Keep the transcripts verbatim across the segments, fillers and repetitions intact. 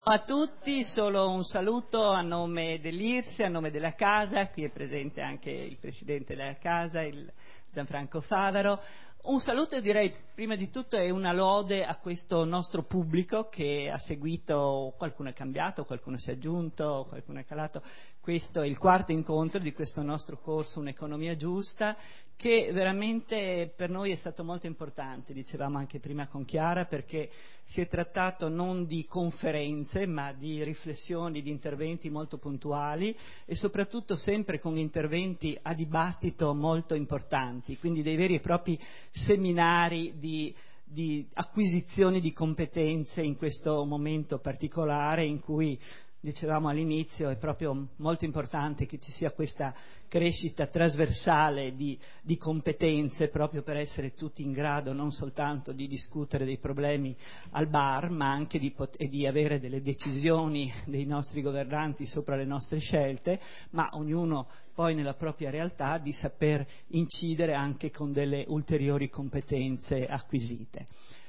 Ciao a tutti, solo un saluto a nome dell'I R S E, a nome della Casa. Qui è presente anche il Presidente della Casa, il Gianfranco Favaro. Un saluto, direi, prima di tutto è una lode a questo nostro pubblico che ha seguito, qualcuno è cambiato, qualcuno si è aggiunto, qualcuno è calato. Questo è il quarto incontro di questo nostro corso Un'economia giusta, che veramente per noi è stato molto importante, dicevamo anche prima con Chiara, perché si è trattato non di conferenze ma di riflessioni, di interventi molto puntuali e soprattutto sempre con interventi a dibattito molto importanti, quindi dei veri e propri seminari di, di acquisizione di competenze in questo momento particolare in cui, dicevamo all'inizio, è proprio molto importante che ci sia questa crescita trasversale di, di competenze proprio per essere tutti in grado non soltanto di discutere dei problemi al bar, ma anche di, pot- e di avere delle decisioni dei nostri governanti sopra le nostre scelte, ma ognuno poi nella propria realtà di saper incidere anche con delle ulteriori competenze acquisite.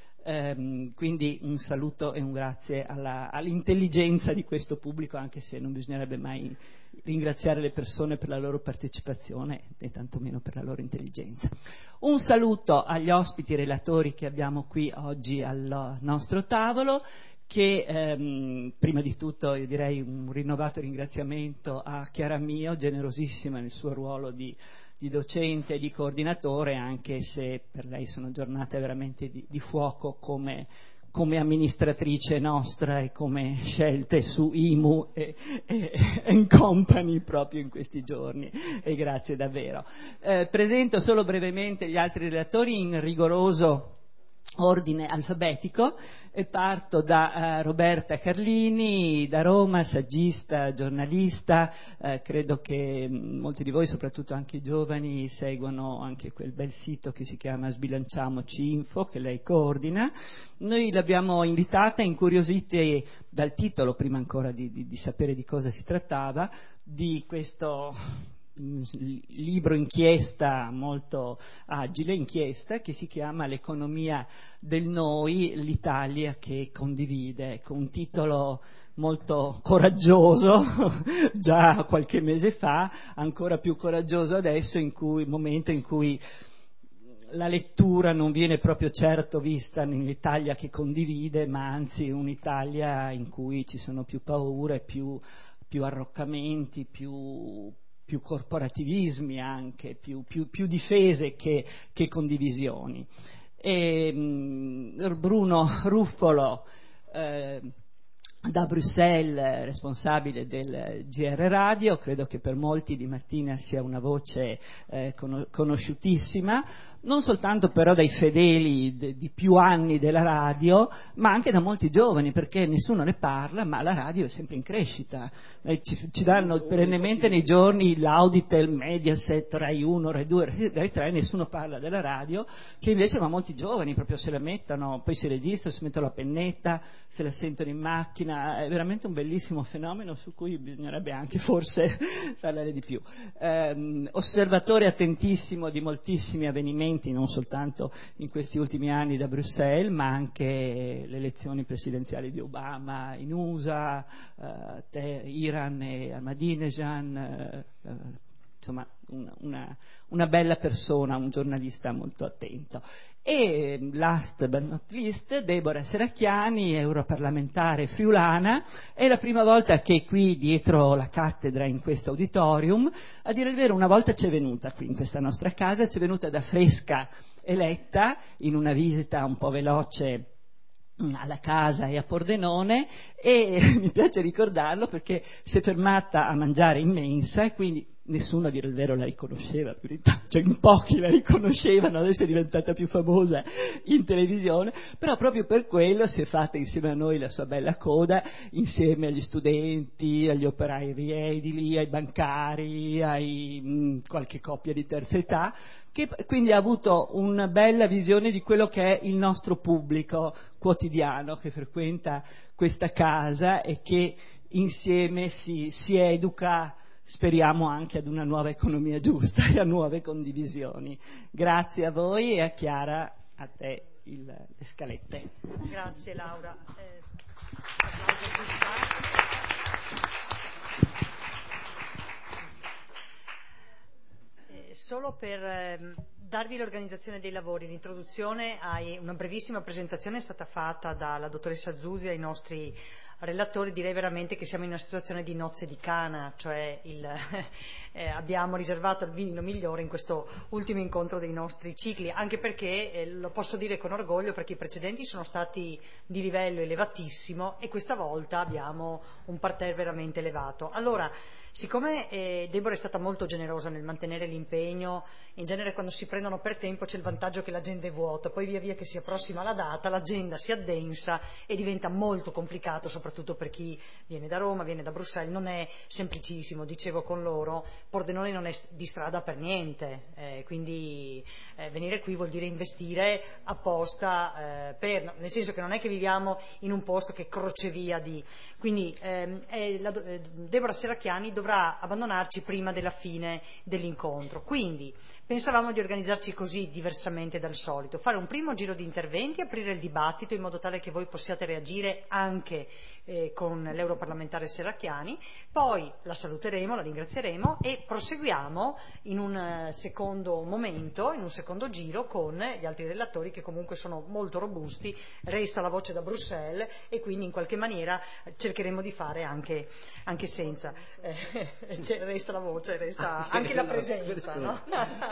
Um, quindi un saluto e un grazie alla, all'intelligenza di questo pubblico, anche se non bisognerebbe mai ringraziare le persone per la loro partecipazione e tantomeno per la loro intelligenza. Un saluto agli ospiti relatori che abbiamo qui oggi al nostro tavolo, che ehm, prima di tutto io direi un rinnovato ringraziamento a Chiara Mio, generosissima nel suo ruolo di di docente e di coordinatore, anche se per lei sono giornate veramente di, di fuoco come, come amministratrice nostra e come scelte su I M U e, e, e company proprio in questi giorni, e grazie davvero. Eh, presento solo brevemente gli altri relatori in rigoroso ordine alfabetico e parto da uh, Roberta Carlini, da Roma, saggista, giornalista. Eh, credo che mh, molti di voi, soprattutto anche i giovani, seguono anche quel bel sito che si chiama Sbilanciamoci Info, che lei coordina. Noi l'abbiamo invitata, incuriositi dal titolo, prima ancora di, di, di sapere di cosa si trattava, di questo libro inchiesta molto agile, inchiesta che si chiama L'economia del noi, l'Italia che condivide, con un titolo molto coraggioso già qualche mese fa, ancora più coraggioso adesso, in cui momento in cui la lettura non viene proprio certo vista nell'Italia che condivide, ma anzi un'Italia in cui ci sono più paure, più, più arroccamenti, più più corporativismi anche, più, più, più difese che, che condivisioni. E, mh, Bruno Ruffolo, eh, da Bruxelles, responsabile del G R Radio, credo che per molti di Martina sia una voce eh, conosciutissima, non soltanto però dai fedeli de, di più anni della radio, ma anche da molti giovani, perché nessuno ne parla, ma la radio è sempre in crescita. Eh, ci, ci danno perennemente nei giorni l'Auditel, Mediaset, Rai uno, Rai due, Rai tre, nessuno parla della radio, che invece ma molti giovani proprio se la mettono, poi si registrano, si mettono la pennetta, se la sentono in macchina. È veramente un bellissimo fenomeno su cui bisognerebbe anche forse parlare di più. Eh, osservatore attentissimo di moltissimi avvenimenti, non soltanto in questi ultimi anni da Bruxelles, ma anche le elezioni presidenziali di Obama in U S A, eh, te, Iran e Ahmadinejad, eh, eh, insomma una, una, una bella persona, un giornalista molto attento. E last but not least, Deborah Serracchiani, europarlamentare friulana, è la prima volta che qui dietro la cattedra in questo auditorium, a dire il vero una volta c'è venuta qui in questa nostra casa, c'è venuta da fresca eletta in una visita un po' veloce alla casa e a Pordenone, e mi piace ricordarlo perché si è fermata a mangiare in mensa e quindi nessuno a dire il vero la riconosceva, cioè in pochi la riconoscevano, adesso è diventata più famosa in televisione, però proprio per quello si è fatta insieme a noi la sua bella coda, insieme agli studenti, agli operai edili, ai bancari, ai mh, qualche coppia di terza età, che quindi ha avuto una bella visione di quello che è il nostro pubblico quotidiano che frequenta questa casa e che insieme si, si educa, speriamo anche ad una nuova economia giusta e a nuove condivisioni. Grazie a voi e a Chiara, a te il, le scalette. Grazie Laura. Eh, Solo per eh, darvi l'organizzazione dei lavori, l'introduzione, hai una brevissima presentazione è stata fatta dalla dottoressa Zusi ai nostri relatori. Direi veramente che siamo in una situazione di nozze di Cana, cioè il, eh, abbiamo riservato il vino migliore in questo ultimo incontro dei nostri cicli, anche perché eh, lo posso dire con orgoglio perché i precedenti sono stati di livello elevatissimo e questa volta abbiamo un parterre veramente elevato. Allora, siccome eh, Deborah è stata molto generosa nel mantenere l'impegno, in genere quando si prendono per tempo c'è il vantaggio che l'agenda è vuota, poi via via che si approssima la data l'agenda si addensa e diventa molto complicato, soprattutto per chi viene da Roma, viene da Bruxelles, non è semplicissimo, dicevo con loro, Pordenone non è di strada per niente, eh, quindi eh, venire qui vuol dire investire apposta, eh, per, nel senso che non è che viviamo in un posto che è crocevia di... Quindi ehm, è la, eh, Deborah Serracchiani dovrà abbandonarci prima della fine dell'incontro. Quindi pensavamo di organizzarci così, diversamente dal solito, fare un primo giro di interventi, aprire il dibattito in modo tale che voi possiate reagire anche eh, con l'europarlamentare Serracchiani, poi la saluteremo, la ringrazieremo e proseguiamo in un eh, secondo momento, in un secondo giro con gli altri relatori che comunque sono molto robusti, resta la voce da Bruxelles e quindi in qualche maniera cercheremo di fare anche, anche senza, eh, resta la voce, resta anche la presenza, no?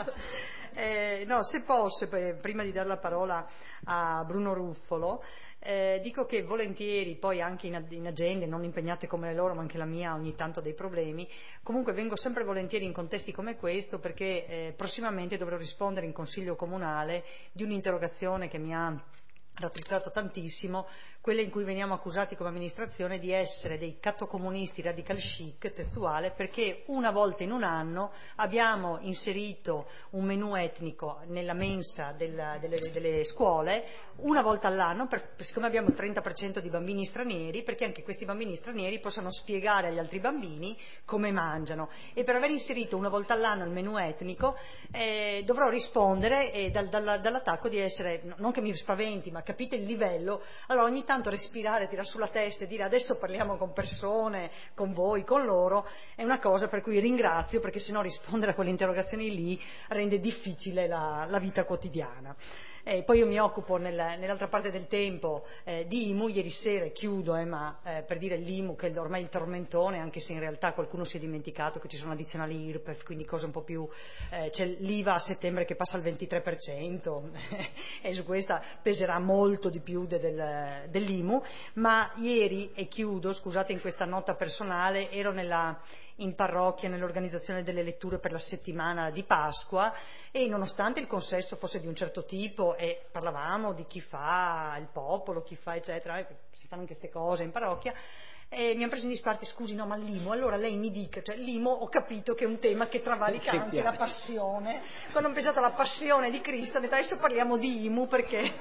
Eh, no, se posso, prima di dare la parola a Bruno Ruffolo, eh, dico che volentieri, poi anche in, in agende, non impegnate come le loro, ma anche la mia ogni tanto ha dei problemi, comunque vengo sempre volentieri in contesti come questo perché eh, prossimamente dovrò rispondere in Consiglio Comunale di un'interrogazione che mi ha rattrizzato tantissimo, quella in cui veniamo accusati come amministrazione di essere dei cattocomunisti radical chic, testuale, perché una volta in un anno abbiamo inserito un menù etnico nella mensa della, delle, delle scuole, una volta all'anno, per, siccome abbiamo il trenta per cento di bambini stranieri, perché anche questi bambini stranieri possano spiegare agli altri bambini come mangiano. E per aver inserito una volta all'anno il menù etnico eh, dovrò rispondere eh, dal, dal, dall'attacco di essere, non che mi spaventi, ma capite il livello, allora ogni tanto respirare, tirare sulla testa e dire adesso parliamo con persone, con voi, con loro, è una cosa per cui ringrazio, perché sennò rispondere a quelle interrogazioni lì rende difficile la, la vita quotidiana. Eh, poi io mi occupo nel, nell'altra parte del tempo eh, di I M U, ieri sera, e chiudo, eh, ma eh, per dire l'I M U che è ormai il tormentone, anche se in realtà qualcuno si è dimenticato che ci sono addizionali I R P E F, quindi cose un po' più... Eh, c'è l'I V A a settembre che passa al ventitré per cento e su questa peserà molto di più de, del, dell'I M U, ma ieri, e chiudo, scusate in questa nota personale, ero nella... in parrocchia nell'organizzazione delle letture per la settimana di Pasqua e nonostante il consesso fosse di un certo tipo e parlavamo di chi fa il popolo, chi fa eccetera, si fanno anche queste cose in parrocchia, e mi hanno preso in disparte, scusi no ma l'I M U, allora lei mi dica, cioè l'I M U ho capito che è un tema che travalica anche la passione, quando ho pensato alla passione di Cristo ho detto adesso parliamo di I M U perché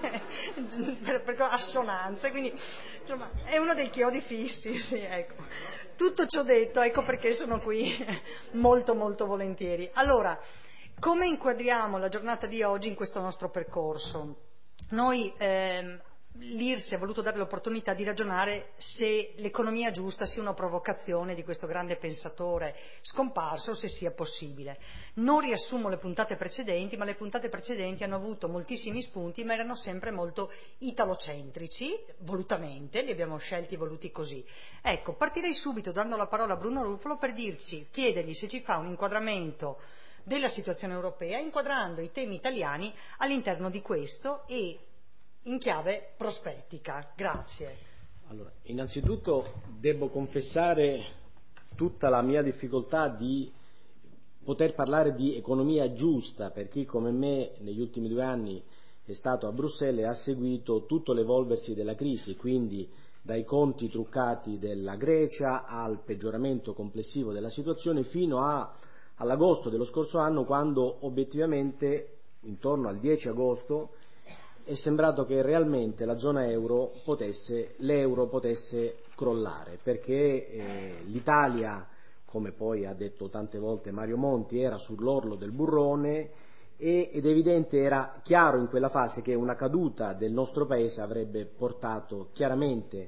per, per assonanze, quindi insomma è uno dei chiodi fissi, sì, ecco. Tutto ciò detto, ecco perché sono qui molto molto volentieri. Allora, come inquadriamo la giornata di oggi in questo nostro percorso? Noi, ehm, l'I R S E ha voluto dare l'opportunità di ragionare se l'economia giusta sia una provocazione di questo grande pensatore scomparso o se sia possibile. Non riassumo le puntate precedenti, ma le puntate precedenti hanno avuto moltissimi spunti, ma erano sempre molto italocentrici, volutamente, li abbiamo scelti e voluti così. Ecco, partirei subito dando la parola a Bruno Ruffolo per dirci, chiedergli se ci fa un inquadramento della situazione europea, inquadrando i temi italiani all'interno di questo e in chiave prospettica. Grazie. Allora, innanzitutto devo confessare tutta la mia difficoltà di poter parlare di economia giusta per chi come me negli ultimi due anni è stato a Bruxelles e ha seguito tutto l'evolversi della crisi, quindi dai conti truccati della Grecia al peggioramento complessivo della situazione fino a, all'agosto dello scorso anno, quando obiettivamente intorno al dieci agosto è sembrato che realmente la zona euro potesse, l'euro potesse crollare, perché eh, l'Italia, come poi ha detto tante volte Mario Monti, era sull'orlo del burrone e, ed evidente, era chiaro in quella fase che una caduta del nostro paese avrebbe portato chiaramente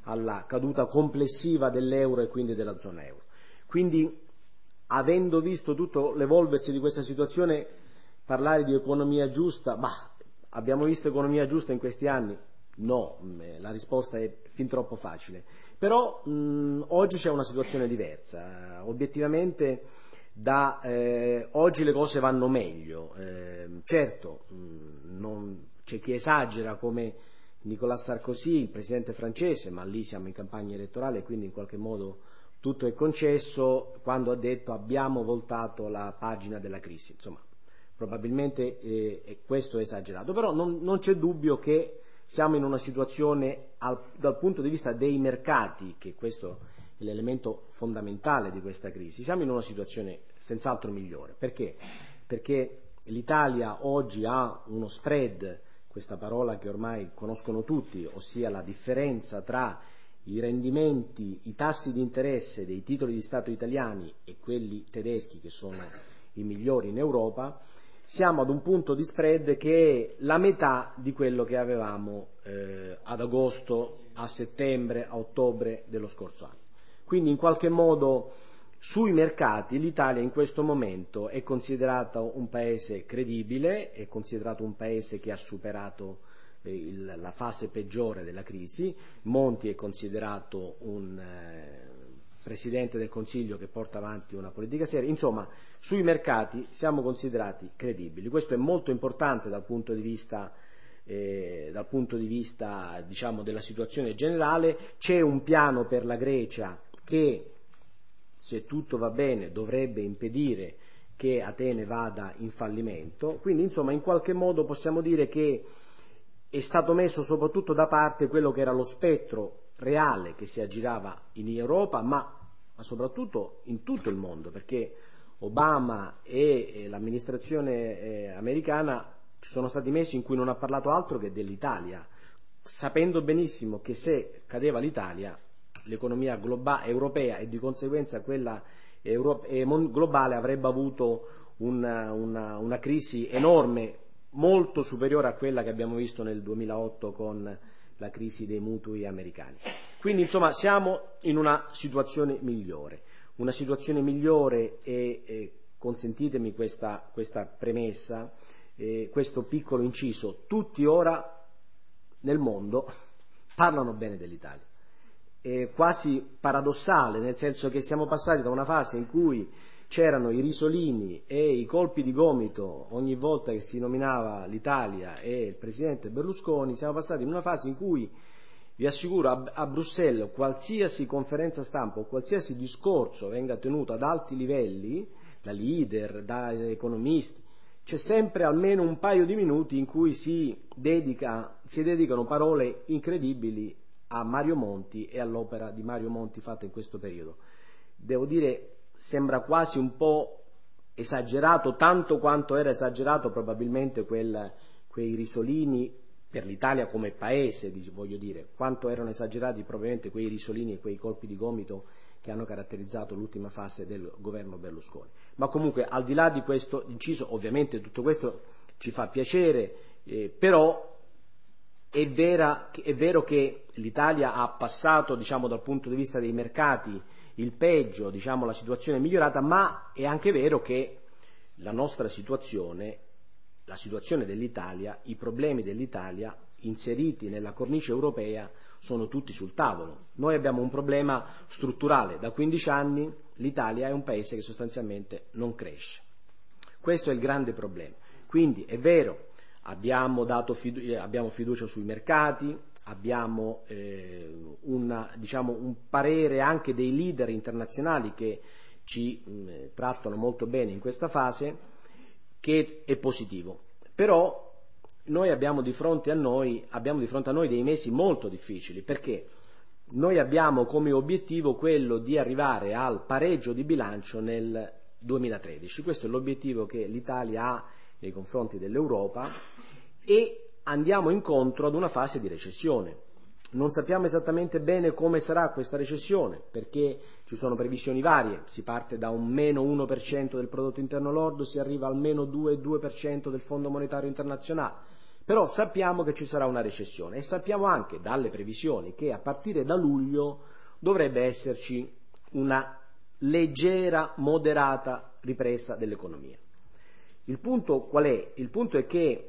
alla caduta complessiva dell'euro e quindi della zona euro. Quindi, avendo visto tutto l'evolversi di questa situazione, parlare di economia giusta, bah, abbiamo visto economia giusta in questi anni? No, la risposta è fin troppo facile. Però mh, oggi c'è una situazione diversa. Obiettivamente da eh, oggi le cose vanno meglio. Eh, certo, mh, non, c'è chi esagera come Nicolas Sarkozy, il presidente francese, ma lì siamo in campagna elettorale, quindi in qualche modo tutto è concesso, quando ha detto abbiamo voltato la pagina della crisi. Insomma, probabilmente eh, questo è esagerato, però non, non c'è dubbio che siamo in una situazione al, dal punto di vista dei mercati, che questo è l'elemento fondamentale di questa crisi, siamo in una situazione senz'altro migliore. Perché? Perché l'Italia oggi ha uno spread, questa parola che ormai conoscono tutti, ossia la differenza tra i rendimenti, i tassi di interesse dei titoli di Stato italiani e quelli tedeschi, che sono i migliori in Europa. Siamo ad un punto di spread che è la metà di quello che avevamo eh, ad agosto, a settembre, a ottobre dello scorso anno. Quindi in qualche modo sui mercati l'Italia in questo momento è considerato un paese credibile, è considerato un paese che ha superato eh, il, la fase peggiore della crisi. Monti è considerato un eh, Presidente del Consiglio che porta avanti una politica seria. Insomma, sui mercati siamo considerati credibili. Questo è molto importante dal punto di vista, eh, dal punto di vista diciamo, della situazione generale. C'è un piano per la Grecia che, se tutto va bene, dovrebbe impedire che Atene vada in fallimento. Quindi, insomma, in qualche modo possiamo dire che è stato messo soprattutto da parte quello che era lo spettro reale che si aggirava in Europa, ma, ma soprattutto in tutto il mondo, perché Obama e, e l'amministrazione eh, americana ci sono stati mesi in cui non ha parlato altro che dell'Italia, sapendo benissimo che se cadeva l'Italia, l'economia globa- europea e di conseguenza quella euro- e mon- globale avrebbe avuto una, una, una crisi enorme, molto superiore a quella che abbiamo visto nel duemilaotto con la crisi dei mutui americani. Quindi insomma siamo in una situazione migliore, una situazione migliore e, e consentitemi questa, questa premessa, eh, questo piccolo inciso, tutti ora nel mondo parlano bene dell'Italia. È quasi paradossale, nel senso che siamo passati da una fase in cui c'erano i risolini e i colpi di gomito ogni volta che si nominava l'Italia e il presidente Berlusconi, siamo passati in una fase in cui, vi assicuro, a, a Bruxelles qualsiasi conferenza stampa o qualsiasi discorso venga tenuto ad alti livelli, da leader, da economisti, c'è sempre almeno un paio di minuti in cui si, dedica, si dedicano parole incredibili a Mario Monti e all'opera di Mario Monti fatta in questo periodo. Devo dire, sembra quasi un po' esagerato, tanto quanto era esagerato probabilmente quel, quei risolini per l'Italia come paese, voglio dire, quanto erano esagerati probabilmente quei risolini e quei colpi di gomito che hanno caratterizzato l'ultima fase del governo Berlusconi. Ma comunque, al di là di questo inciso, ovviamente tutto questo ci fa piacere, eh, però è, vera, è vero che l'Italia ha passato, diciamo, dal punto di vista dei mercati il peggio, diciamo, la situazione è migliorata, ma è anche vero che la nostra situazione, la situazione dell'Italia, i problemi dell'Italia inseriti nella cornice europea sono tutti sul tavolo. Noi abbiamo un problema strutturale, da quindici anni l'Italia è un paese che sostanzialmente non cresce. Questo è il grande problema. Quindi è vero, abbiamo, dato fidu- abbiamo fiducia sui mercati, abbiamo eh, una, diciamo, un parere anche dei leader internazionali che ci mh, trattano molto bene in questa fase, che è positivo. Però noi abbiamo di fronte a noi, abbiamo di fronte a noi dei mesi molto difficili, perché noi abbiamo come obiettivo quello di arrivare al pareggio di bilancio nel duemilatredici. Questo è l'obiettivo che l'Italia ha nei confronti dell'Europa e andiamo incontro ad una fase di recessione. Non sappiamo esattamente bene come sarà questa recessione, perché ci sono previsioni varie, si parte da un meno uno per cento del prodotto interno lordo, si arriva al meno due virgola due per cento del Fondo Monetario Internazionale, Però sappiamo che ci sarà una recessione e sappiamo anche dalle previsioni che a partire da luglio dovrebbe esserci una leggera, moderata ripresa dell'economia. Il punto qual è? Il punto è che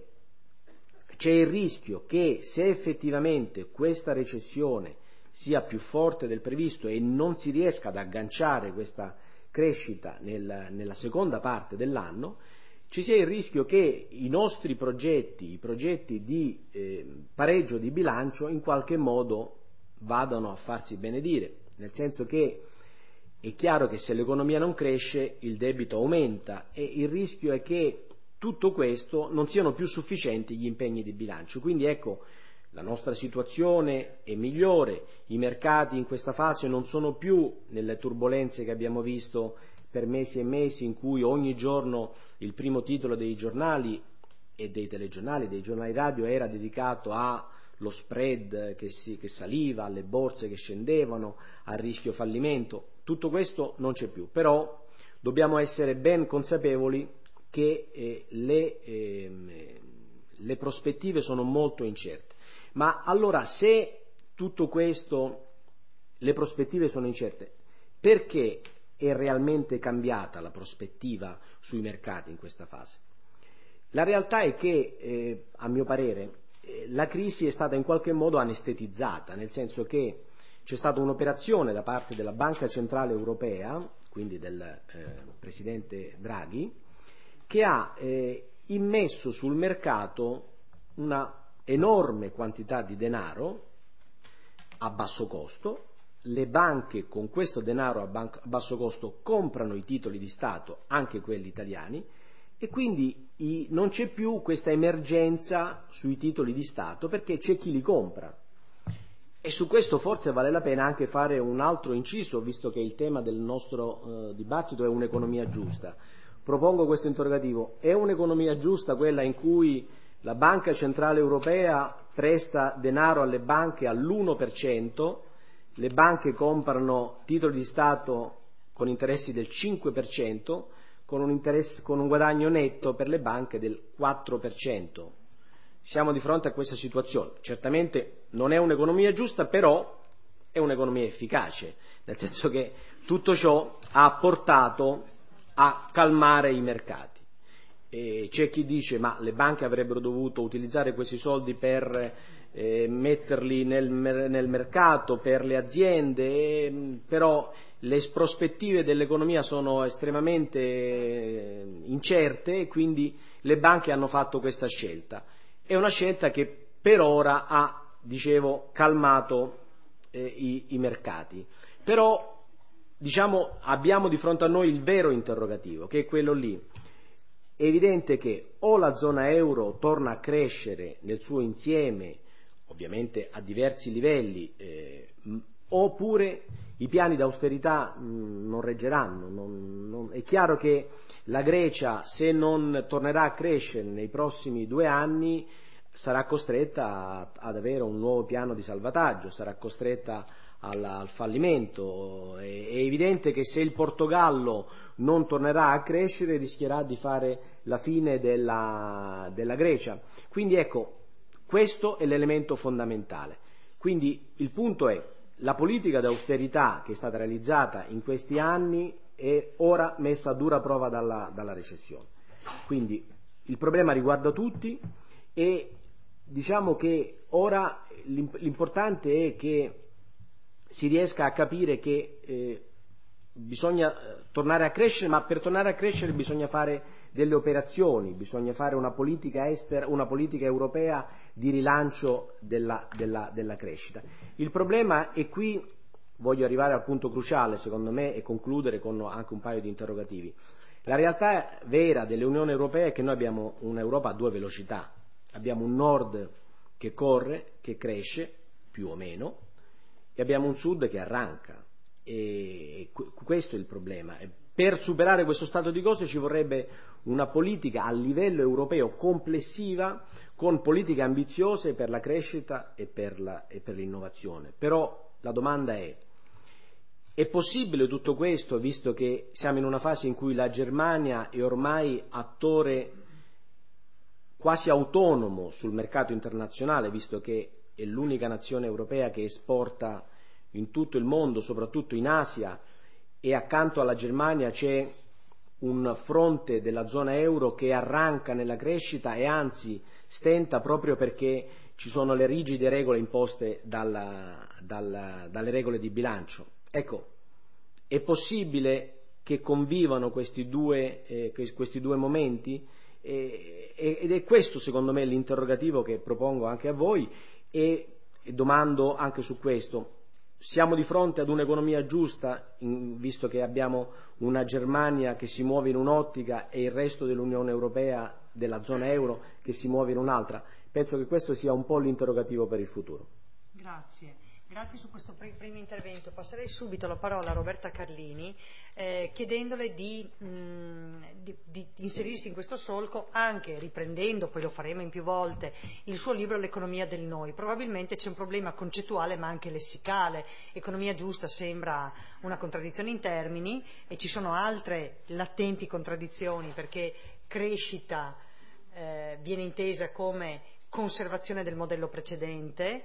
c'è il rischio che se effettivamente questa recessione sia più forte del previsto e non si riesca ad agganciare questa crescita nel, nella seconda parte dell'anno, ci sia il rischio che i nostri progetti, i progetti di eh, pareggio di bilancio in qualche modo vadano a farsi benedire, nel senso che è chiaro che se l'economia non cresce il debito aumenta e il rischio è che tutto questo non siano più sufficienti gli impegni di bilancio. Quindi ecco, la nostra situazione è migliore, i mercati in questa fase non sono più nelle turbolenze che abbiamo visto per mesi e mesi in cui ogni giorno il primo titolo dei giornali e dei telegiornali, dei giornali radio era dedicato allo spread che, si, che saliva, alle borse che scendevano, al rischio fallimento. Tutto questo non c'è più, però dobbiamo essere ben consapevoli che eh, le, eh, le prospettive sono molto incerte. Ma allora se tutto questo, le prospettive sono incerte, perché è realmente cambiata la prospettiva sui mercati in questa fase? La realtà è che, eh, a mio parere, eh, la crisi è stata in qualche modo anestetizzata, nel senso che c'è stata un'operazione da parte della Banca Centrale Europea, quindi del eh, Presidente Draghi, che ha eh, immesso sul mercato una enorme quantità di denaro a basso costo. Le banche con questo denaro a, ban- a basso costo comprano i titoli di Stato, anche quelli italiani, e quindi i, non c'è più questa emergenza sui titoli di Stato perché c'è chi li compra. E su questo forse vale la pena anche fare un altro inciso, visto che il tema del nostro eh, dibattito è un'economia giusta. Propongo questo interrogativo: è un'economia giusta quella in cui la Banca Centrale Europea presta denaro alle banche all'uno per cento, le banche comprano titoli di Stato con interessi del cinque per cento, con un, interesse, con un guadagno netto per le banche del quattro per cento? Siamo di fronte a questa situazione. Certamente non è un'economia giusta, però è un'economia efficace, nel senso che tutto ciò ha portato a calmare i mercati. E c'è chi dice ma le banche avrebbero dovuto utilizzare questi soldi per eh, metterli nel, nel mercato, per le aziende, eh, però le prospettive dell'economia sono estremamente eh, incerte e quindi le banche hanno fatto questa scelta. È una scelta che per ora ha, dicevo, calmato eh, i, i mercati. Però, diciamo, abbiamo di fronte a noi il vero interrogativo, che è quello lì. È evidente che o la zona euro torna a crescere nel suo insieme, ovviamente a diversi livelli, eh, oppure i piani d'austerità mh, non reggeranno. Non, non, è chiaro che la Grecia, se non tornerà a crescere nei prossimi due anni, sarà costretta ad avere un nuovo piano di salvataggio, sarà costretta al, al fallimento. È, è evidente che se il Portogallo non tornerà a crescere rischierà di fare la fine della, della Grecia. Quindi ecco, questo è l'elemento fondamentale. Quindi il punto è: la politica d'austerità che è stata realizzata in questi anni è ora messa a dura prova dalla, dalla recessione. Quindi il problema riguarda tutti e diciamo che ora l'importante è che si riesca a capire che eh, bisogna tornare a crescere, ma per tornare a crescere bisogna fare delle operazioni, bisogna fare una politica estera, una politica europea di rilancio della, della, della crescita. Il problema è qui, voglio arrivare al punto cruciale secondo me e concludere con anche un paio di interrogativi. La realtà vera dell'Unione Europea è che noi abbiamo un'Europa a due velocità, abbiamo un nord che corre, che cresce, più o meno, e abbiamo un sud che arranca. E questo è il problema. Per superare questo stato di cose ci vorrebbe una politica a livello europeo complessiva, con politiche ambiziose per la crescita e per, la, e per l'innovazione. Però la domanda è: è possibile tutto questo, visto che siamo in una fase in cui la Germania è ormai attore quasi autonomo sul mercato internazionale, visto che è l'unica nazione europea che esporta in tutto il mondo, soprattutto in Asia, e accanto alla Germania c'è un fronte della zona euro che arranca nella crescita e anzi stenta proprio perché ci sono le rigide regole imposte dalla, dalla, dalle regole di bilancio. Ecco, è possibile che convivano questi due, eh, questi due momenti? Eh, ed è questo secondo me l'interrogativo che propongo anche a voi e, e domando anche su questo. Siamo di fronte ad un'economia giusta, in, visto che abbiamo una Germania che si muove in un'ottica e il resto dell'Unione Europea, della zona euro, che si muove in un'altra? Penso che questo sia un po' l'interrogativo per il futuro. Grazie. Grazie su questo pr- primo intervento. Passerei subito la parola a Roberta Carlini eh, chiedendole di, mh, di, di inserirsi in questo solco anche riprendendo, poi lo faremo in più volte, il suo libro L'economia del noi. Probabilmente c'è un problema concettuale ma anche lessicale. Economia giusta sembra una contraddizione in termini e ci sono altre latenti contraddizioni perché crescita eh, viene intesa come conservazione del modello precedente.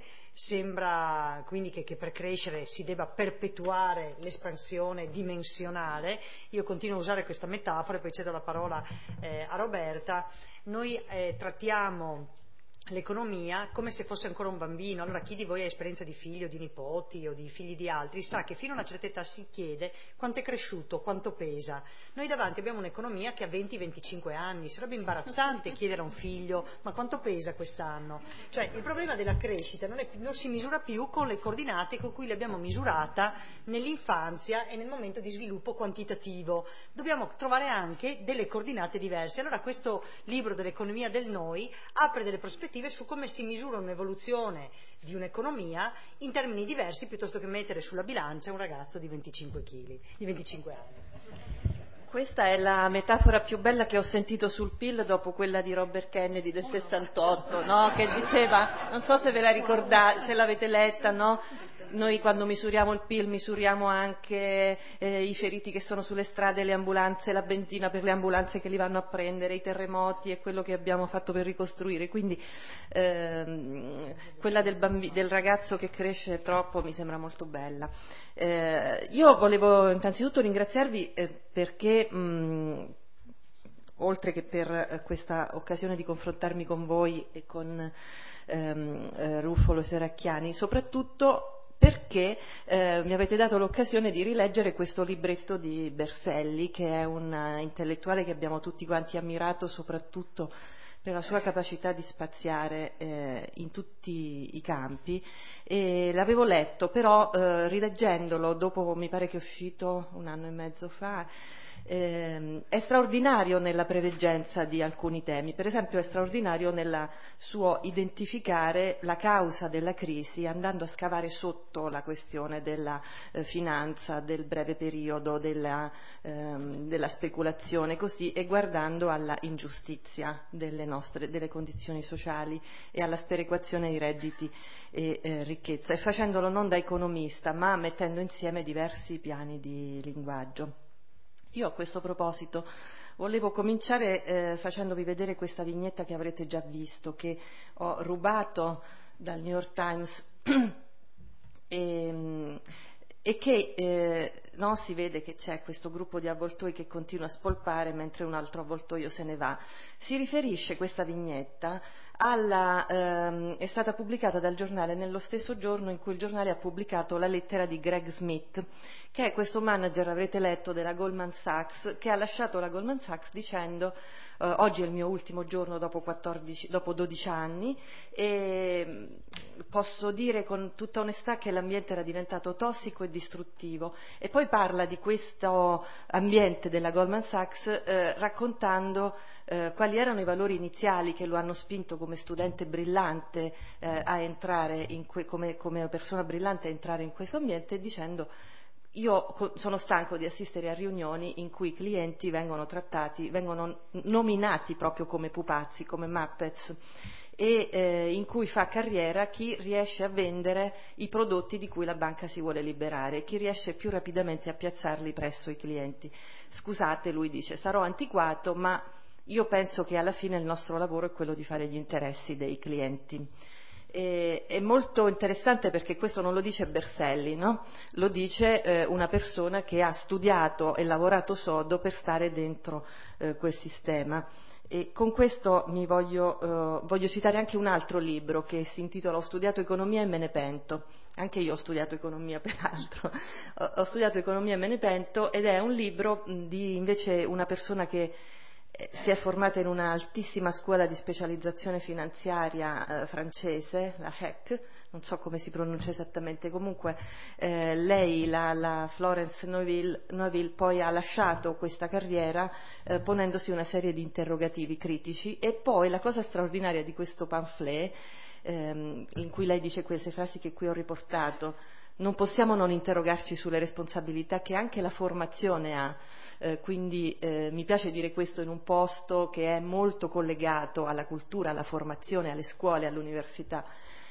Sembra quindi che, che per crescere si debba perpetuare l'espansione dimensionale. Io continuo a usare questa metafora e poi cedo la parola eh, a Roberta. Noi eh, trattiamo l'economia come se fosse ancora un bambino. Allora chi di voi ha esperienza di figli o di nipoti o di figli di altri sa che fino a una certa età si chiede quanto è cresciuto, quanto pesa. Noi davanti abbiamo un'economia che ha venti venticinque anni, sarebbe imbarazzante chiedere a un figlio ma quanto pesa quest'anno. Cioè il problema della crescita non, è, non si misura più con le coordinate con cui l'abbiamo misurata nell'infanzia e nel momento di sviluppo quantitativo. Dobbiamo trovare anche delle coordinate diverse. Allora questo libro dell'economia del noi apre delle prospettive su come si misura un'evoluzione di un'economia in termini diversi piuttosto che mettere sulla bilancia un ragazzo di venticinque chili, di venticinque anni. Questa è la metafora più bella che ho sentito sul P I L dopo quella di Robert Kennedy del sessantotto, no? Che diceva, non so se ve la ricordate, se l'avete letta, no? Noi quando misuriamo il P I L misuriamo anche eh, i feriti che sono sulle strade, le ambulanze, la benzina per le ambulanze che li vanno a prendere, i terremoti e quello che abbiamo fatto per ricostruire. Quindi ehm, quella del, bambi- del ragazzo che cresce troppo mi sembra molto bella. Eh, io volevo innanzitutto ringraziarvi eh, perché mh, oltre che per eh, questa occasione di confrontarmi con voi e con ehm, eh, Ruffolo Seracchiani, soprattutto perché eh, mi avete dato l'occasione di rileggere questo libretto di Berselli, che è un uh, intellettuale che abbiamo tutti quanti ammirato soprattutto per la sua capacità di spaziare eh, in tutti i campi, e l'avevo letto, però eh, rileggendolo dopo, mi pare che è uscito un anno e mezzo fa, eh, è straordinario nella preveggenza di alcuni temi. Per esempio è straordinario nel suo identificare la causa della crisi andando a scavare sotto la questione della eh, finanza, del breve periodo, della, ehm, della speculazione, così, e guardando alla ingiustizia delle nostre delle condizioni sociali e alla sperequazione di redditi e eh, ricchezza, e facendolo non da economista ma mettendo insieme diversi piani di linguaggio. Io a questo proposito volevo cominciare eh, facendovi vedere questa vignetta che avrete già visto, che ho rubato dal New York Times e, e che eh, no, si vede che c'è questo gruppo di avvoltoi che continua a spolpare mentre un altro avvoltoio se ne va. Si riferisce questa vignetta alla, ehm, è stata pubblicata dal giornale nello stesso giorno in cui il giornale ha pubblicato la lettera di Greg Smith, che è questo manager, avrete letto, della Goldman Sachs, che ha lasciato la Goldman Sachs dicendo eh, oggi è il mio ultimo giorno dopo, quattordici, dopo dodici anni e posso dire con tutta onestà che l'ambiente era diventato tossico e distruttivo. E poi parla di questo ambiente della Goldman Sachs eh, raccontando eh, quali erano i valori iniziali che lo hanno spinto come studente brillante eh, a entrare in que- come, come persona brillante a entrare in questo ambiente, dicendo: io sono stanco di assistere a riunioni in cui i clienti vengono trattati, vengono nominati proprio come pupazzi, come Muppets, e eh, in cui fa carriera chi riesce a vendere i prodotti di cui la banca si vuole liberare, chi riesce più rapidamente a piazzarli presso i clienti. Scusate, lui dice, sarò antiquato, ma io penso che alla fine il nostro lavoro è quello di fare gli interessi dei clienti. E, è molto interessante perché questo non lo dice Berselli, no? Lo dice eh, una persona che ha studiato e lavorato sodo per stare dentro eh, quel sistema. E con questo mi voglio, eh, voglio citare anche un altro libro che si intitola Ho studiato economia e me ne pento. Anche io ho studiato economia, peraltro. ho, ho studiato economia e me ne pento, ed è un libro di invece una persona che si è formata in un'altissima scuola di specializzazione finanziaria eh, francese, la H E C, non so come si pronuncia esattamente, comunque eh, lei, la, la Florence Neuville, Neuville, poi ha lasciato questa carriera eh, ponendosi una serie di interrogativi critici, e poi la cosa straordinaria di questo pamphlet, ehm, in cui lei dice queste frasi che qui ho riportato: non possiamo non interrogarci sulle responsabilità che anche la formazione ha. Eh, quindi eh, mi piace dire questo in un posto che è molto collegato alla cultura, alla formazione, alle scuole, all'università.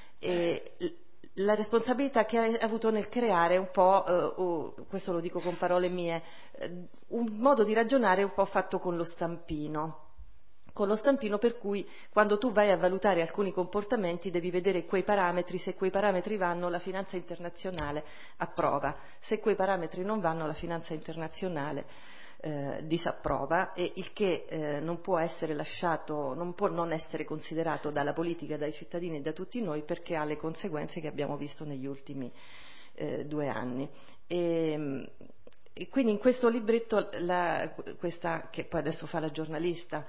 E la responsabilità che ha avuto nel creare un po', eh, oh, questo lo dico con parole mie, eh, un modo di ragionare un po' fatto con lo stampino. Con lo stampino per cui quando tu vai a valutare alcuni comportamenti devi vedere quei parametri, se quei parametri vanno la finanza internazionale approva, se quei parametri non vanno la finanza internazionale eh, disapprova, e il che eh, non può essere lasciato, non può non essere considerato dalla politica, dai cittadini e da tutti noi, perché ha le conseguenze che abbiamo visto negli ultimi eh, due anni. E, e quindi in questo libretto, la, questa, che poi adesso fa la giornalista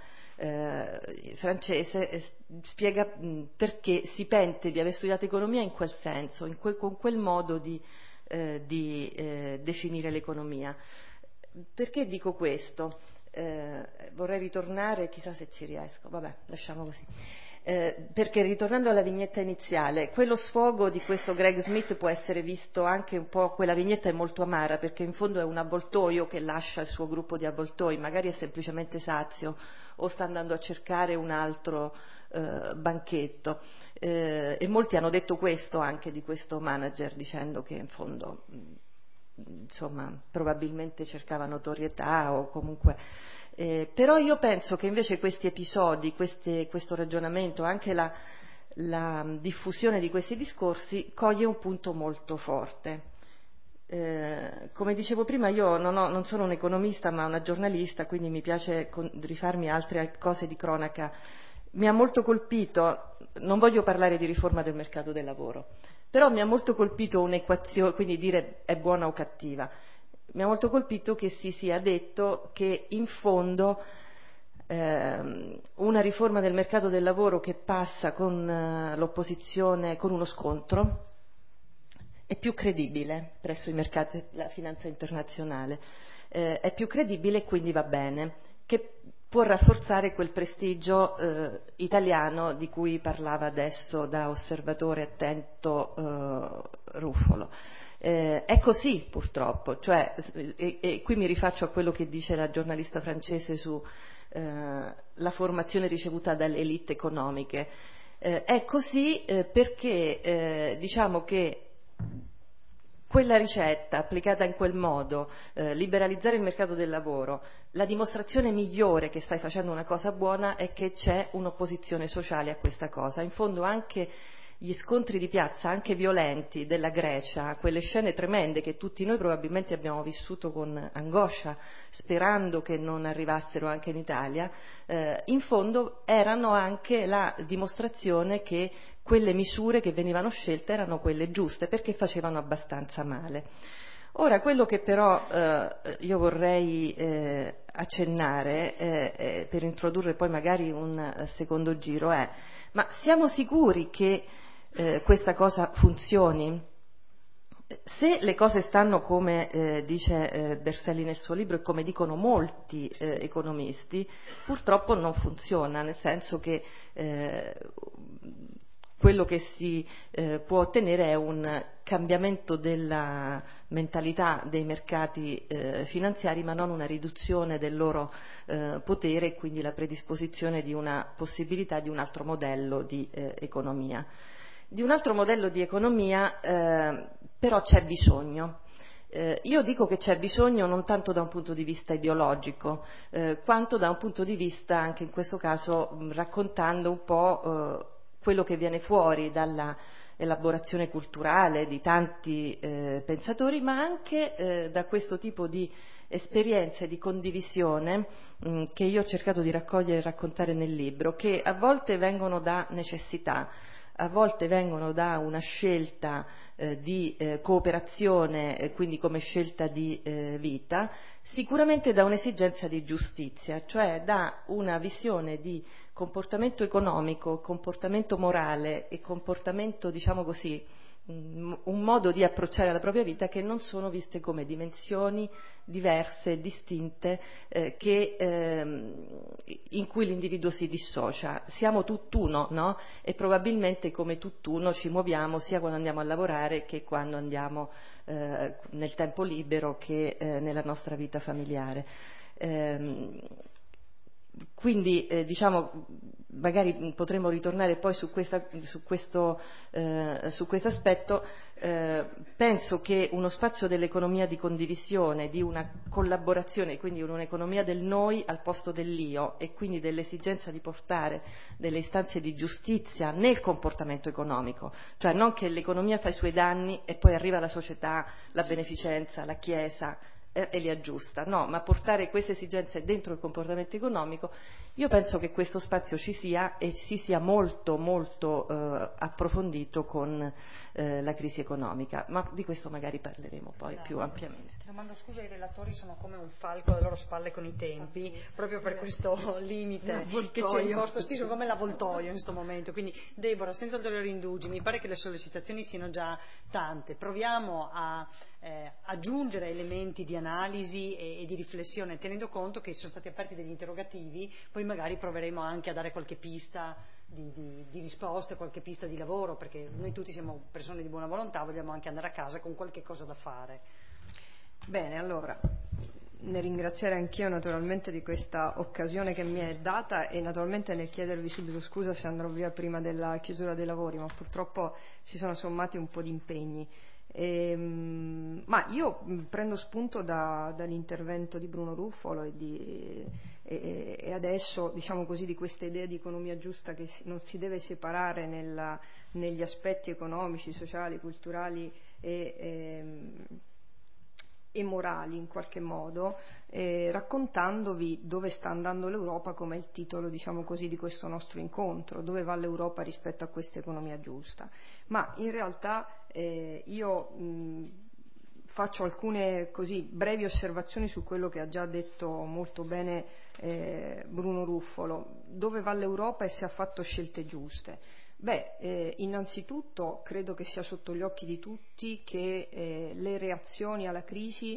Eh, francese, eh, spiega mh, perché si pente di aver studiato economia in quel senso, in que- con quel modo di, eh, di eh, definire l'economia. Perché dico questo? Eh, vorrei ritornare, chissà se ci riesco, vabbè, lasciamo così. Eh, perché ritornando alla vignetta iniziale, quello sfogo di questo Greg Smith può essere visto anche un po', quella vignetta è molto amara perché in fondo è un avvoltoio che lascia il suo gruppo di avvoltoi, magari è semplicemente sazio o sta andando a cercare un altro eh, banchetto, eh, e molti hanno detto questo anche di questo manager, dicendo che in fondo insomma probabilmente cercava notorietà o comunque eh, però io penso che invece questi episodi, queste, questo ragionamento, anche la, la diffusione di questi discorsi coglie un punto molto forte. Eh, come dicevo prima, io non, ho, non sono un economista ma una giornalista, quindi mi piace con, rifarmi a altre cose di cronaca. Mi ha molto colpito, non voglio parlare di riforma del mercato del lavoro, però mi ha molto colpito un'equazione, quindi dire è buona o cattiva, mi ha molto colpito che si sia detto che in fondo eh, una riforma del mercato del lavoro che passa con eh, l'opposizione, con uno scontro, è più credibile presso i mercati della finanza internazionale, eh, è più credibile e quindi va bene, che può rafforzare quel prestigio eh, italiano di cui parlava adesso da osservatore attento eh, Ruffolo. Eh, è così purtroppo, cioè, e, e qui mi rifaccio a quello che dice la giornalista francese su eh, la formazione ricevuta dalle elite economiche. Eh, è così eh, perché eh, diciamo che quella ricetta applicata in quel modo, eh, liberalizzare il mercato del lavoro, la dimostrazione migliore che stai facendo una cosa buona è che c'è un'opposizione sociale a questa cosa. In fondo anche gli scontri di piazza, anche violenti, della Grecia, quelle scene tremende che tutti noi probabilmente abbiamo vissuto con angoscia, sperando che non arrivassero anche in Italia, eh, in fondo erano anche la dimostrazione che quelle misure che venivano scelte erano quelle giuste, perché facevano abbastanza male. Ora, quello che però eh, io vorrei eh, accennare, eh, eh, per introdurre poi magari un secondo giro, è: ma siamo sicuri che eh, questa cosa funzioni? Se le cose stanno come eh, dice eh, Berselli nel suo libro e come dicono molti eh, economisti, purtroppo non funziona, nel senso che eh, quello che si eh, può ottenere è un cambiamento della mentalità dei mercati eh, finanziari, ma non una riduzione del loro eh, potere e quindi la predisposizione di una possibilità di un altro modello di eh, economia. Di un altro modello di economia eh, però c'è bisogno. Eh, io dico che c'è bisogno non tanto da un punto di vista ideologico, eh, quanto da un punto di vista, anche in questo caso, mh, raccontando un po' eh, quello che viene fuori dalla elaborazione culturale di tanti eh, pensatori, ma anche eh, da questo tipo di esperienze di condivisione mh, che io ho cercato di raccogliere e raccontare nel libro, che a volte vengono da necessità, a volte vengono da una scelta eh, di eh, cooperazione, eh, quindi come scelta di eh, vita, sicuramente da un'esigenza di giustizia, cioè da una visione di comportamento economico, comportamento morale e comportamento, diciamo così, un modo di approcciare la propria vita che non sono viste come dimensioni diverse, distinte, eh, che, ehm, in cui l'individuo si dissocia. Siamo tutt'uno, no? E probabilmente come tutt'uno ci muoviamo sia quando andiamo a lavorare che quando andiamo eh, nel tempo libero che eh, nella nostra vita familiare. Ehm, Quindi eh, diciamo, magari potremo ritornare poi su, questa, su questo eh, su questo aspetto. Eh, penso che uno spazio dell'economia di condivisione, di una collaborazione, quindi un'economia del noi al posto dell'io e quindi dell'esigenza di portare delle istanze di giustizia nel comportamento economico, cioè non che l'economia fa i suoi danni e poi arriva la società, la beneficenza, la Chiesa e li aggiusta, no, ma portare queste esigenze dentro il comportamento economico. Io penso che questo spazio ci sia e si sia molto molto eh, approfondito con eh, la crisi economica, ma di questo magari parleremo poi Grazie. Più ampiamente. Domando scusa, i relatori sono come un falco alle loro spalle con i tempi, proprio per questo limite che c'è imposto, sì, sono come l'avvoltoio in questo momento. Quindi Deborah, senza ulteriori indugi, mi pare che le sollecitazioni siano già tante, proviamo a eh, aggiungere elementi di analisi e, e di riflessione, tenendo conto che sono stati aperti degli interrogativi, poi magari proveremo anche a dare qualche pista Di, di, di risposte, qualche pista di lavoro, perché noi tutti siamo persone di buona volontà, vogliamo anche andare a casa con qualche cosa da fare. Bene, allora, nel ringraziare anch'io naturalmente di questa occasione che mi è data e naturalmente nel chiedervi subito scusa se andrò via prima della chiusura dei lavori, ma purtroppo si sono sommati un po' di impegni. E, ma io prendo spunto da, dall'intervento di Bruno Ruffolo e, di, e, e adesso diciamo così di questa idea di economia giusta che non si deve separare nella, negli aspetti economici, sociali, culturali e, e, e morali in qualche modo, eh, raccontandovi dove sta andando l'Europa, come è il titolo diciamo così di questo nostro incontro, dove va l'Europa rispetto a questa economia giusta. Ma in realtà Eh, io mh, faccio alcune così brevi osservazioni su quello che ha già detto molto bene eh, Bruno Ruffolo. Dove va l'Europa e se ha fatto scelte giuste? Beh, eh, innanzitutto credo che sia sotto gli occhi di tutti che eh, le reazioni alla crisi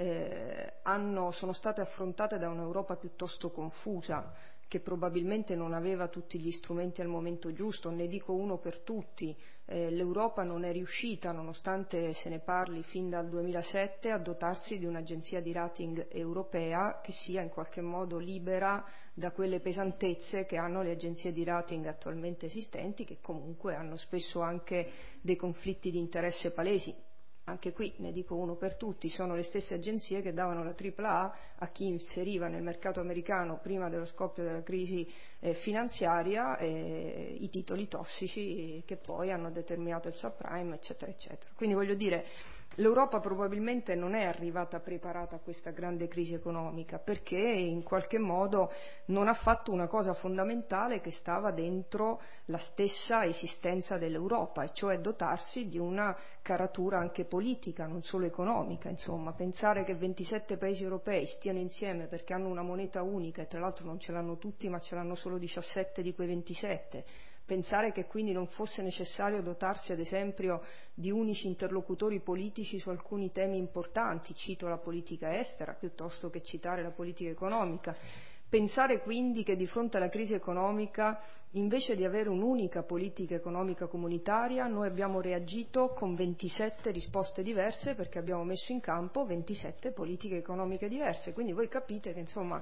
eh, hanno, sono state affrontate da un'Europa piuttosto confusa, che probabilmente non aveva tutti gli strumenti al momento giusto. Ne dico uno per tutti: eh, l'Europa non è riuscita, nonostante se ne parli fin dal duemilasette, a dotarsi di un'agenzia di rating europea che sia in qualche modo libera da quelle pesantezze che hanno le agenzie di rating attualmente esistenti, che comunque hanno spesso anche dei conflitti di interesse palesi. Anche qui, ne dico uno per tutti, sono le stesse agenzie che davano la tripla A a chi inseriva nel mercato americano, prima dello scoppio della crisi eh, finanziaria, eh, i titoli tossici che poi hanno determinato il subprime, eccetera, eccetera. Quindi voglio dire, l'Europa probabilmente non è arrivata preparata a questa grande crisi economica perché in qualche modo non ha fatto una cosa fondamentale che stava dentro la stessa esistenza dell'Europa, e cioè dotarsi di una caratura anche politica, non solo economica. Insomma, pensare che ventisette paesi europei stiano insieme perché hanno una moneta unica, e tra l'altro non ce l'hanno tutti ma ce l'hanno solo diciassette di quei ventisette, pensare che quindi non fosse necessario dotarsi ad esempio di unici interlocutori politici su alcuni temi importanti, cito la politica estera piuttosto che citare la politica economica, pensare quindi che di fronte alla crisi economica, invece di avere un'unica politica economica comunitaria, noi abbiamo reagito con ventisette risposte diverse perché abbiamo messo in campo ventisette politiche economiche diverse. Quindi voi capite che insomma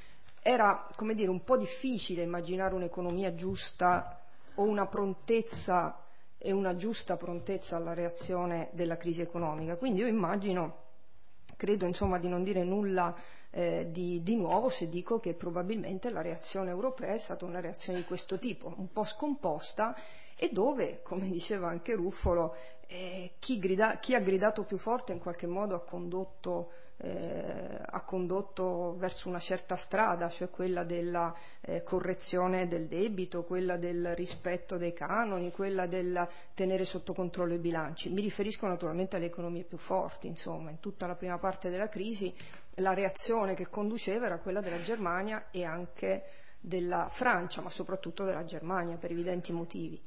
era, come dire, un po' difficile immaginare un'economia giusta o una prontezza e una giusta prontezza alla reazione della crisi economica. Quindi io immagino credo insomma di non dire nulla eh, di, di nuovo se dico che probabilmente la reazione europea è stata una reazione di questo tipo, un po' scomposta, e dove, come diceva anche Ruffolo, eh, chi, grida, chi ha gridato più forte in qualche modo ha condotto, eh, ha condotto verso una certa strada, cioè quella della eh, correzione del debito, quella del rispetto dei canoni, quella del tenere sotto controllo i bilanci. Mi riferisco naturalmente alle economie più forti, insomma, in tutta la prima parte della crisi la reazione che conduceva era quella della Germania e anche della Francia, ma soprattutto della Germania per evidenti motivi.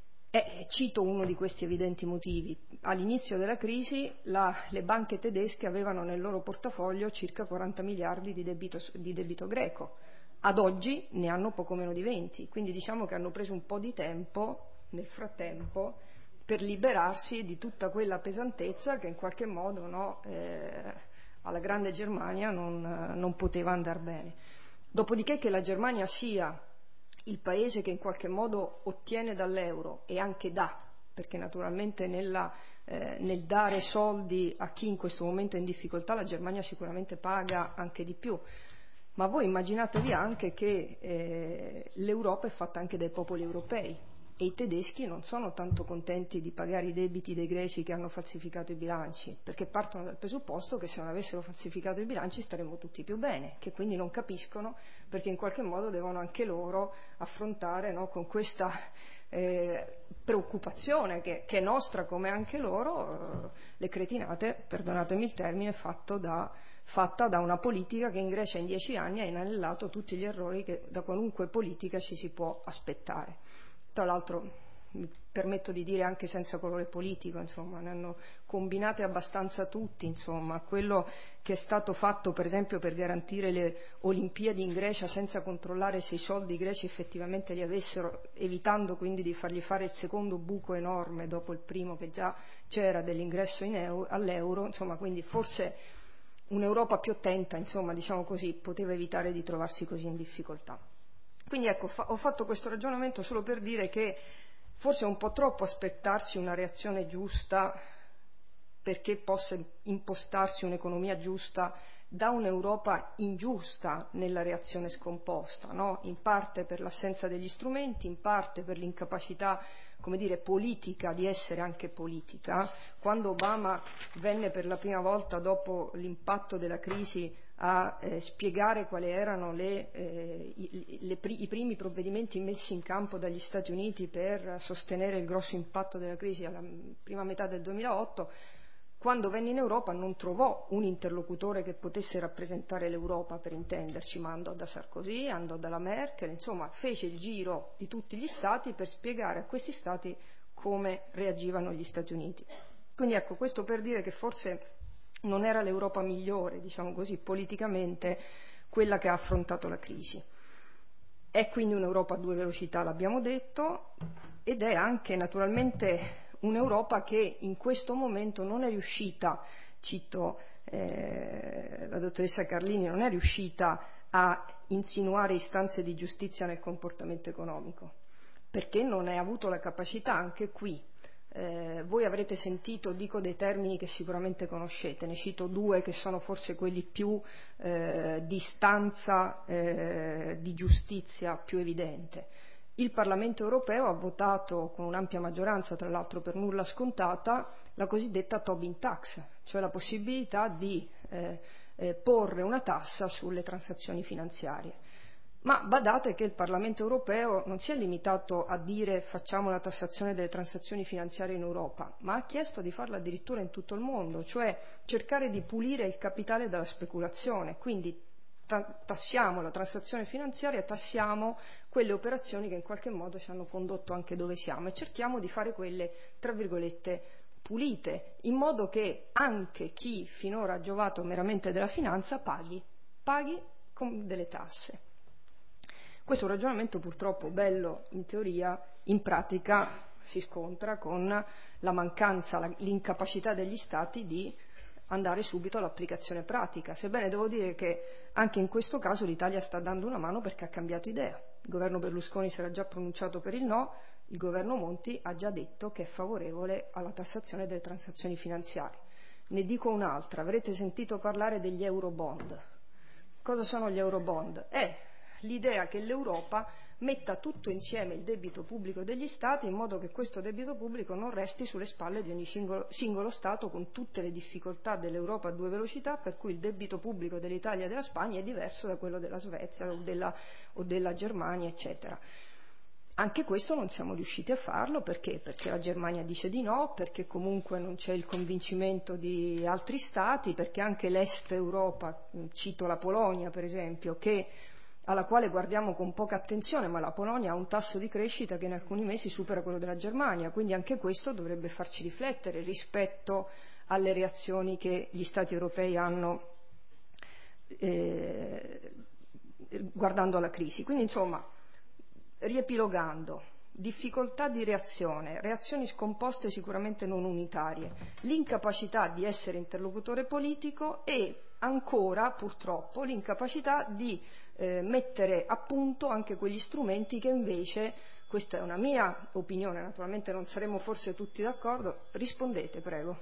E cito uno di questi evidenti motivi. All'inizio della crisi la, le banche tedesche avevano nel loro portafoglio circa quaranta miliardi di debito, di debito greco. Ad oggi ne hanno poco meno di venti, quindi diciamo che hanno preso un po' di tempo nel frattempo per liberarsi di tutta quella pesantezza che in qualche modo no, eh, alla grande Germania non, non poteva andare bene. Dopodiché che la Germania sia il paese che in qualche modo ottiene dall'euro e anche dà, perché naturalmente nella, eh, nel dare soldi a chi in questo momento è in difficoltà la Germania sicuramente paga anche di più, ma voi immaginatevi anche che eh, l'Europa è fatta anche dai popoli europei e i tedeschi non sono tanto contenti di pagare i debiti dei greci che hanno falsificato i bilanci, perché partono dal presupposto che se non avessero falsificato i bilanci staremmo tutti più bene, che quindi non capiscono perché in qualche modo devono anche loro affrontare no, con questa eh, preoccupazione che, che è nostra come anche loro, eh, le cretinate, perdonatemi il termine, fatto da, fatta da una politica che in Grecia in dieci anni ha inanellato tutti gli errori che da qualunque politica ci si può aspettare. Tra l'altro mi permetto di dire anche senza colore politico, insomma, ne hanno combinate abbastanza tutti, insomma, quello che è stato fatto per esempio per garantire le Olimpiadi in Grecia senza controllare se i soldi greci effettivamente li avessero, evitando quindi di fargli fare il secondo buco enorme dopo il primo che già c'era dell'ingresso in euro, all'euro, insomma, quindi forse un'Europa più attenta, insomma, diciamo così, poteva evitare di trovarsi così in difficoltà. Quindi ecco, fa- ho fatto questo ragionamento solo per dire che forse è un po' troppo aspettarsi una reazione giusta perché possa impostarsi un'economia giusta da un'Europa ingiusta nella reazione scomposta, no? In parte per l'assenza degli strumenti, in parte per l'incapacità, come dire, politica di essere anche politica. Quando Obama venne per la prima volta dopo l'impatto della crisi a eh, spiegare quali erano le, eh, i, le, i primi provvedimenti messi in campo dagli Stati Uniti per sostenere il grosso impatto della crisi alla prima metà del duemilaotto, quando venne in Europa non trovò un interlocutore che potesse rappresentare l'Europa, per intenderci, ma andò da Sarkozy, andò dalla Merkel, insomma fece il giro di tutti gli Stati per spiegare a questi Stati come reagivano gli Stati Uniti. Quindi ecco, questo per dire che forse non era l'Europa migliore, diciamo così, politicamente, quella che ha affrontato la crisi. È quindi un'Europa a due velocità, l'abbiamo detto, ed è anche naturalmente un'Europa che in questo momento non è riuscita, cito eh, la dottoressa Carlini, non è riuscita a insinuare istanze di giustizia nel comportamento economico, perché non ha avuto la capacità anche qui. Eh, voi avrete sentito, dico dei termini che sicuramente conoscete, ne cito due che sono forse quelli più eh, di istanza eh, di giustizia più evidente. Il Parlamento europeo ha votato con un'ampia maggioranza, tra l'altro per nulla scontata, la cosiddetta Tobin tax, cioè la possibilità di eh, eh, porre una tassa sulle transazioni finanziarie. Ma badate che il Parlamento europeo non si è limitato a dire facciamo la tassazione delle transazioni finanziarie in Europa, ma ha chiesto di farla addirittura in tutto il mondo, cioè cercare di pulire il capitale dalla speculazione, quindi tassiamo la transazione finanziaria, tassiamo quelle operazioni che in qualche modo ci hanno condotto anche dove siamo e cerchiamo di fare quelle, tra virgolette, pulite, in modo che anche chi finora ha giovato meramente della finanza paghi, paghi con delle tasse. Questo ragionamento purtroppo bello in teoria, in pratica si scontra con la mancanza, la, l'incapacità degli Stati di andare subito all'applicazione pratica, sebbene devo dire che anche in questo caso l'Italia sta dando una mano perché ha cambiato idea. Il governo Berlusconi si era già pronunciato per il no, il governo Monti ha già detto che è favorevole alla tassazione delle transazioni finanziarie. Ne dico un'altra, avrete sentito parlare degli Eurobond. Cosa sono gli Eurobond? È l'idea che l'Europa metta tutto insieme il debito pubblico degli Stati in modo che questo debito pubblico non resti sulle spalle di ogni singolo, singolo Stato, con tutte le difficoltà dell'Europa a due velocità, per cui il debito pubblico dell'Italia e della Spagna è diverso da quello della Svezia o della, o della Germania, eccetera. Anche questo non siamo riusciti a farlo, perché? Perché la Germania dice di no, perché comunque non c'è il convincimento di altri Stati, perché anche l'Est Europa, cito la Polonia per esempio, che alla quale guardiamo con poca attenzione, ma la Polonia ha un tasso di crescita che in alcuni mesi supera quello della Germania, quindi anche questo dovrebbe farci riflettere rispetto alle reazioni che gli Stati europei hanno eh, guardando alla crisi. Quindi insomma, riepilogando, difficoltà di reazione, reazioni scomposte sicuramente non unitarie, l'incapacità di essere interlocutore politico e ancora purtroppo l'incapacità di Eh, mettere a punto anche quegli strumenti che invece, questa è una mia opinione, naturalmente non saremo forse tutti d'accordo, rispondete prego.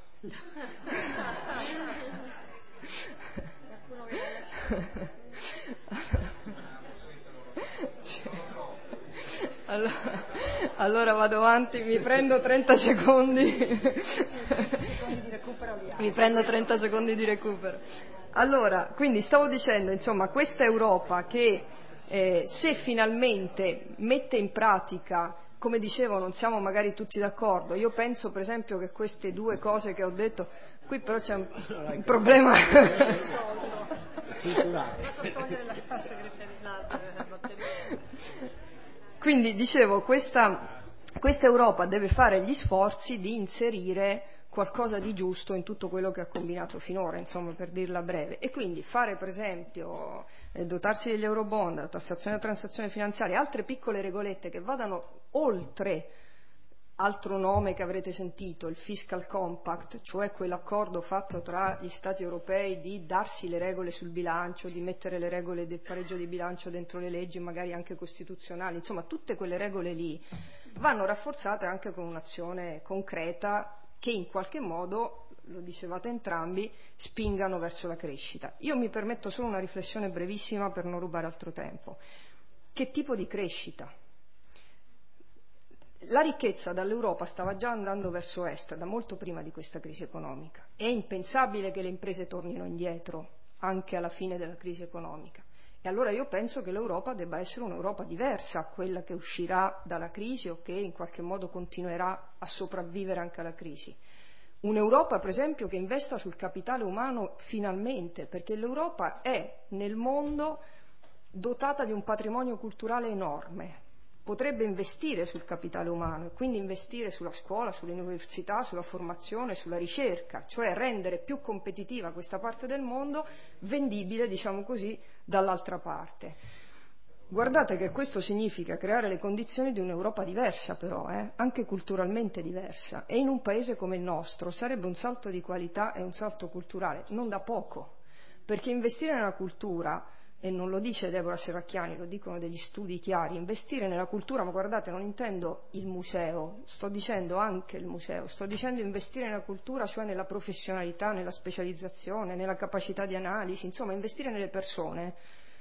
allora, allora vado avanti, mi prendo trenta secondi. mi prendo trenta secondi di recupero. Allora, quindi stavo dicendo, insomma, questa Europa che eh, se finalmente mette in pratica, come dicevo, non siamo magari tutti d'accordo, io penso per esempio che queste due cose che ho detto, qui però c'è un, un problema. Quindi dicevo, questa, questa Europa deve fare gli sforzi di inserire qualcosa di giusto in tutto quello che ha combinato finora, insomma, per dirla breve, e quindi fare per esempio eh, dotarsi degli Eurobond, la tassazione delle transazioni finanziarie, altre piccole regolette che vadano oltre altro nome che avrete sentito, il Fiscal Compact, cioè quell'accordo fatto tra gli Stati europei di darsi le regole sul bilancio, di mettere le regole del pareggio di bilancio dentro le leggi, magari anche costituzionali, insomma tutte quelle regole lì vanno rafforzate anche con un'azione concreta che in qualche modo, lo dicevate entrambi, spingano verso la crescita. Io mi permetto solo una riflessione brevissima per non rubare altro tempo. Che tipo di crescita? La ricchezza dall'Europa stava già andando verso est da molto prima di questa crisi economica. È impensabile che le imprese tornino indietro anche alla fine della crisi economica. E allora io penso che l'Europa debba essere un'Europa diversa, quella che uscirà dalla crisi o che in qualche modo continuerà a sopravvivere anche alla crisi. Un'Europa, per esempio, che investa sul capitale umano finalmente, perché l'Europa è nel mondo dotata di un patrimonio culturale enorme. Potrebbe investire sul capitale umano e quindi investire sulla scuola, sull'università, sulla formazione, sulla ricerca, cioè rendere più competitiva questa parte del mondo, vendibile, diciamo così, dall'altra parte. Guardate che questo significa creare le condizioni di un'Europa diversa però, eh? Anche culturalmente diversa, e in un paese come il nostro sarebbe un salto di qualità e un salto culturale, non da poco, perché investire nella cultura, e non lo dice Deborah Serracchiani, lo dicono degli studi chiari, investire nella cultura, ma guardate, non intendo il museo, sto dicendo anche il museo, sto dicendo investire nella cultura, cioè nella professionalità, nella specializzazione, nella capacità di analisi, insomma investire nelle persone,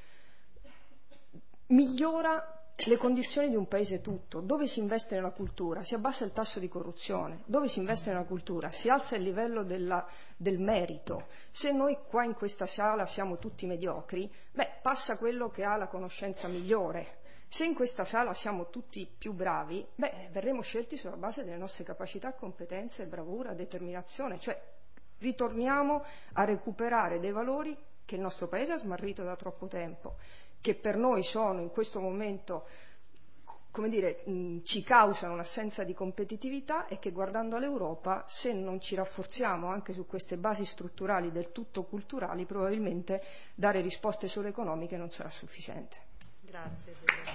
migliora le condizioni di un paese tutto. Dove si investe nella cultura si abbassa il tasso di corruzione, dove si investe nella cultura si alza il livello della, del merito. Se noi qua in questa sala siamo tutti mediocri, beh, passa quello che ha la conoscenza migliore. Se in questa sala siamo tutti più bravi, beh, verremo scelti sulla base delle nostre capacità, competenze, bravura, determinazione, cioè ritorniamo a recuperare dei valori che il nostro paese ha smarrito da troppo tempo, che per noi sono in questo momento, come dire, mh, ci causano un'assenza di competitività e che guardando all'Europa, se non ci rafforziamo anche su queste basi strutturali del tutto culturali, probabilmente dare risposte solo economiche non sarà sufficiente. Grazie.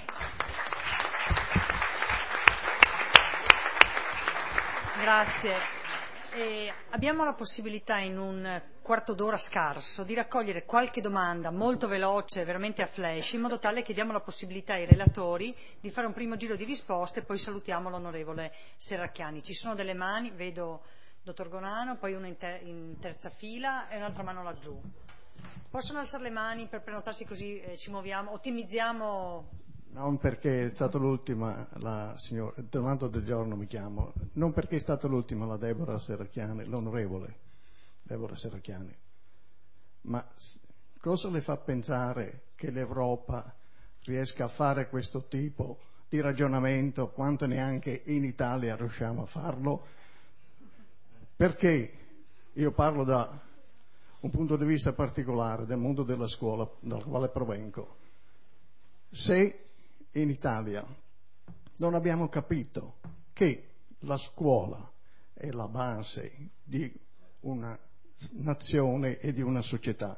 Grazie. Eh, abbiamo la possibilità in un quarto d'ora scarso di raccogliere qualche domanda molto veloce, veramente a flash, in modo tale che diamo la possibilità ai relatori di fare un primo giro di risposte e poi salutiamo l'onorevole Serracchiani. Ci sono delle mani, vedo dottor Gonano, poi uno in, te- in terza fila e un'altra mano laggiù. Possono alzare le mani per prenotarsi, così eh, ci muoviamo, ottimizziamo. Non perché è stata l'ultima la signora, Donato Del Giorno mi chiamo, non perché è stata l'ultima la Deborah Serracchiani, l'onorevole Deborah Serracchiani, ma cosa le fa pensare che l'Europa riesca a fare questo tipo di ragionamento quanto neanche in Italia riusciamo a farlo? Perché io parlo da un punto di vista particolare del mondo della scuola dal quale provengo. Se in Italia non abbiamo capito che la scuola è la base di una nazione e di una società,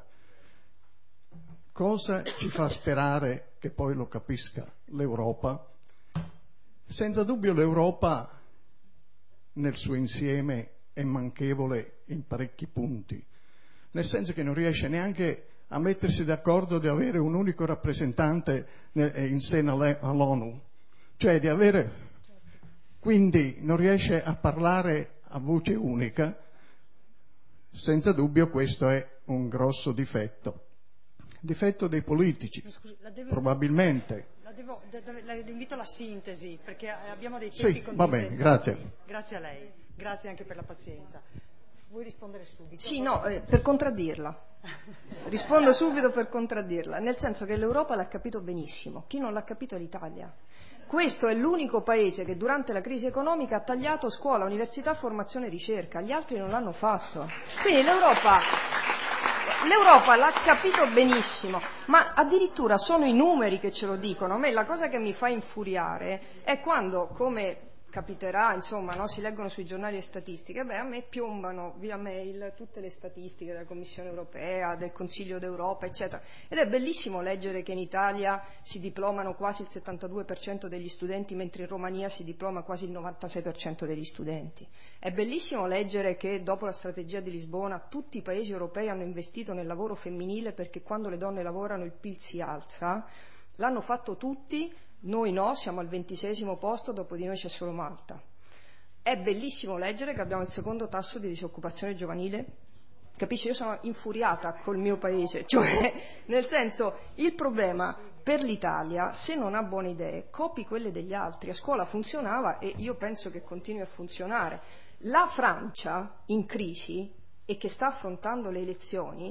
cosa ci fa sperare che poi lo capisca l'Europa? Senza dubbio l'Europa nel suo insieme è manchevole in parecchi punti, nel senso che non riesce neanche a mettersi d'accordo di avere un unico rappresentante in seno all'ONU, cioè di avere, quindi non riesce a parlare a voce unica. Senza dubbio questo è un grosso difetto, difetto dei politici. Scusi, la devo, probabilmente. La, devo, la invito alla sintesi, perché abbiamo dei tempi sì, contingentati. Va bene, grazie. Grazie a lei, grazie anche per la pazienza. Vuoi rispondere subito? Sì, no, eh, per contraddirla. Rispondo subito per contraddirla, nel senso che l'Europa l'ha capito benissimo, chi non l'ha capito è l'Italia. Questo è l'unico paese che durante la crisi economica ha tagliato scuola, università, formazione e ricerca, gli altri non l'hanno fatto. Quindi l'Europa, l'Europa l'ha capito benissimo, ma addirittura sono i numeri che ce lo dicono. A me la cosa che mi fa infuriare è quando, come capiterà, insomma, no, si leggono sui giornali le statistiche, beh, a me piombano via mail tutte le statistiche della Commissione europea, del Consiglio d'Europa, eccetera. Ed è bellissimo leggere che in Italia si diplomano quasi il settantadue per cento degli studenti, mentre in Romania si diploma quasi il novantasei per cento degli studenti. È bellissimo leggere che dopo la strategia di Lisbona tutti i paesi europei hanno investito nel lavoro femminile, perché quando le donne lavorano il P I L si alza. L'hanno fatto tutti. Noi no, siamo al ventiseiesimo posto, dopo di noi c'è solo Malta. È bellissimo leggere che abbiamo il secondo tasso di disoccupazione giovanile. Capisci? Io sono infuriata col mio paese, cioè nel senso, il problema per l'Italia, se non ha buone idee, copi quelle degli altri. A scuola funzionava e io penso che continui a funzionare. La Francia in crisi e che sta affrontando le elezioni.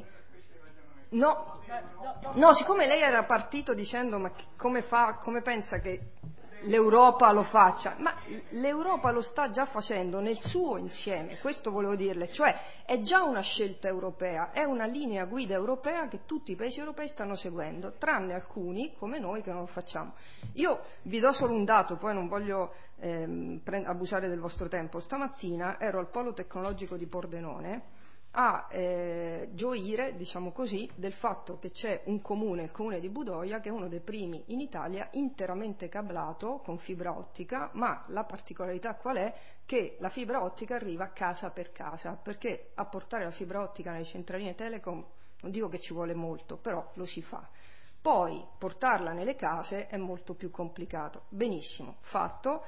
No, no, siccome lei era partito dicendo ma come fa, come pensa che l'Europa lo faccia, ma l'Europa lo sta già facendo nel suo insieme, questo volevo dirle, cioè è già una scelta europea, è una linea guida europea che tutti i paesi europei stanno seguendo, tranne alcuni come noi che non lo facciamo. Io vi do solo un dato, poi non voglio ehm, abusare del vostro tempo. Stamattina ero al Polo Tecnologico di Pordenone a eh, gioire, diciamo così, del fatto che c'è un comune, il comune di Budoia, che è uno dei primi in Italia interamente cablato con fibra ottica, ma la particolarità qual è? Che la fibra ottica arriva casa per casa, perché a portare la fibra ottica nelle centraline Telecom non dico che ci vuole molto, però lo si fa. Poi portarla nelle case è molto più complicato. Benissimo, fatto.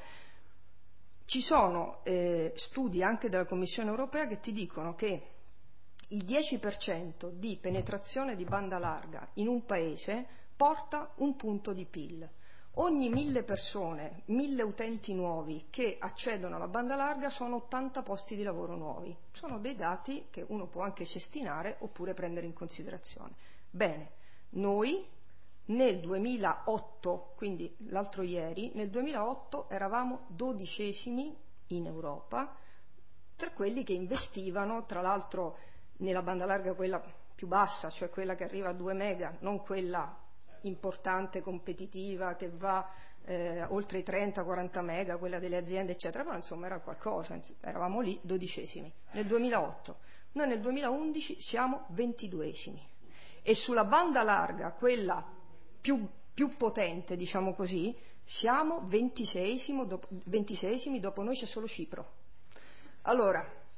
Ci sono eh, studi anche della Commissione europea che ti dicono che il dieci per cento di penetrazione di banda larga in un paese porta un punto di P I L. Ogni mille persone, mille utenti nuovi che accedono alla banda larga sono ottanta posti di lavoro nuovi. Sono dei dati che uno può anche cestinare oppure prendere in considerazione. Bene, noi nel duemilaotto, quindi l'altro ieri, nel duemilaotto eravamo dodicesimi in Europa tra quelli che investivano, tra l'altro nella banda larga quella più bassa, cioè quella che arriva a due mega, non quella importante, competitiva, che va eh, oltre i trenta quaranta mega, quella delle aziende, eccetera, però insomma era qualcosa, eravamo lì dodicesimi nel duemilaotto. Noi nel duemilaundici siamo ventiduesimi e sulla banda larga, quella più, più potente, diciamo così, siamo ventiseiesimi, dopo, ventiseiesimi, dopo noi c'è solo Cipro. Allora,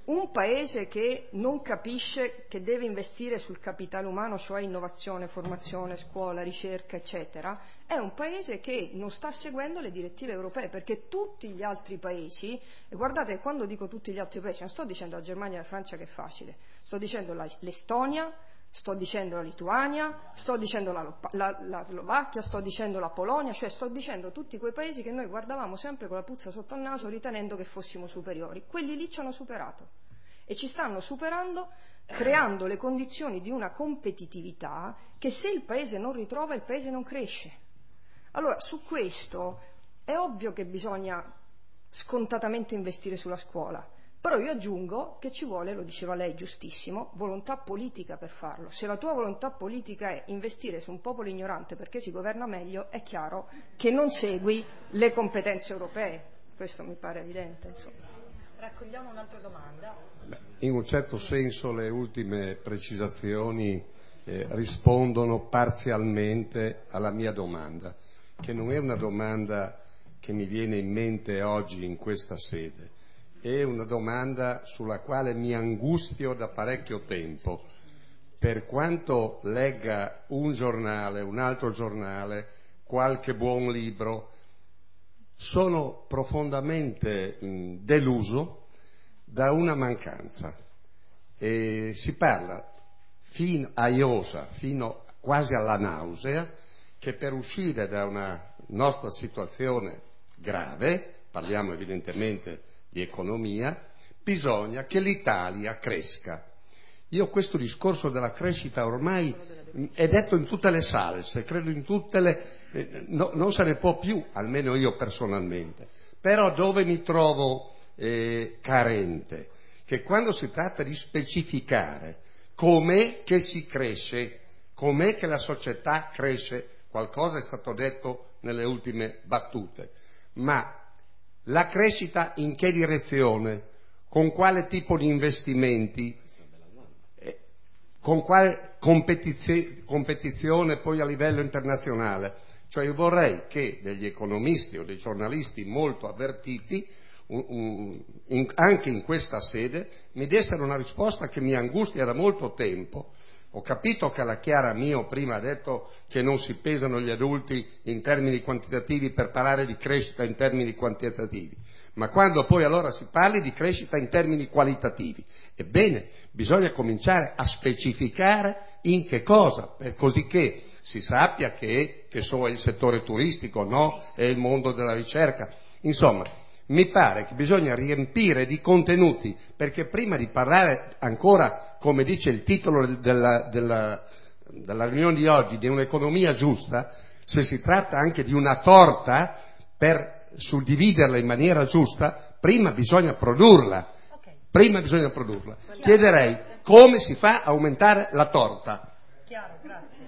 Un paese che non capisce che deve investire sul capitale umano, cioè innovazione, formazione, scuola, ricerca, eccetera, è un paese che non sta seguendo le direttive europee, perché tutti gli altri paesi, e guardate, quando dico tutti gli altri paesi, non sto dicendo la Germania e la Francia che è facile, sto dicendo la, l'Estonia, sto dicendo la Lituania, sto dicendo la, la, la Slovacchia, sto dicendo la Polonia, cioè sto dicendo tutti quei paesi che noi guardavamo sempre con la puzza sotto il naso ritenendo che fossimo superiori. Quelli lì ci hanno superato e ci stanno superando creando le condizioni di una competitività che se il paese non ritrova il paese non cresce. Allora su questo è ovvio che bisogna scontatamente investire sulla scuola. Però io aggiungo che ci vuole, lo diceva lei giustissimo, volontà politica per farlo. Se la tua volontà politica è investire su un popolo ignorante perché si governa meglio, è chiaro che non segui le competenze europee. Questo mi pare evidente, insomma. Raccogliamo un'altra domanda. Beh, in un certo senso le ultime precisazioni eh, rispondono parzialmente alla mia domanda, che non è una domanda che mi viene in mente oggi in questa sede. È una domanda sulla quale mi angustio da parecchio tempo. Per quanto legga un giornale, un altro giornale, qualche buon libro, sono profondamente mh, deluso da una mancanza. E si parla fino a iosa, fino quasi alla nausea, che per uscire da una nostra situazione grave, parliamo evidentemente di economia, bisogna che l'Italia cresca. Io questo discorso della crescita ormai è detto in tutte le salse, credo in tutte le... Eh, no, non se ne può più, almeno io personalmente. Però dove mi trovo eh, carente? Che quando si tratta di specificare com'è che si cresce, com'è che la società cresce, qualcosa è stato detto nelle ultime battute, ma la crescita in che direzione? Con quale tipo di investimenti? Con quale competizio- competizione poi a livello internazionale? Cioè io vorrei che degli economisti o dei giornalisti molto avvertiti, un, un, in, anche in questa sede, mi dessero una risposta che mi angustia da molto tempo. Ho capito che la Chiara Mio prima ha detto che non si pesano gli adulti in termini quantitativi per parlare di crescita in termini quantitativi, ma quando poi allora si parli di crescita in termini qualitativi, ebbene, bisogna cominciare a specificare in che cosa, per così che si sappia che, che so, è il settore turistico, no, è il mondo della ricerca, insomma. Mi pare che bisogna riempire di contenuti, perché prima di parlare ancora, come dice il titolo della, della, della riunione di oggi, di un'economia giusta, se si tratta anche di una torta per suddividerla in maniera giusta, prima bisogna produrla. Prima bisogna produrla. Chiederei come si fa a aumentare la torta. Chiaro, grazie.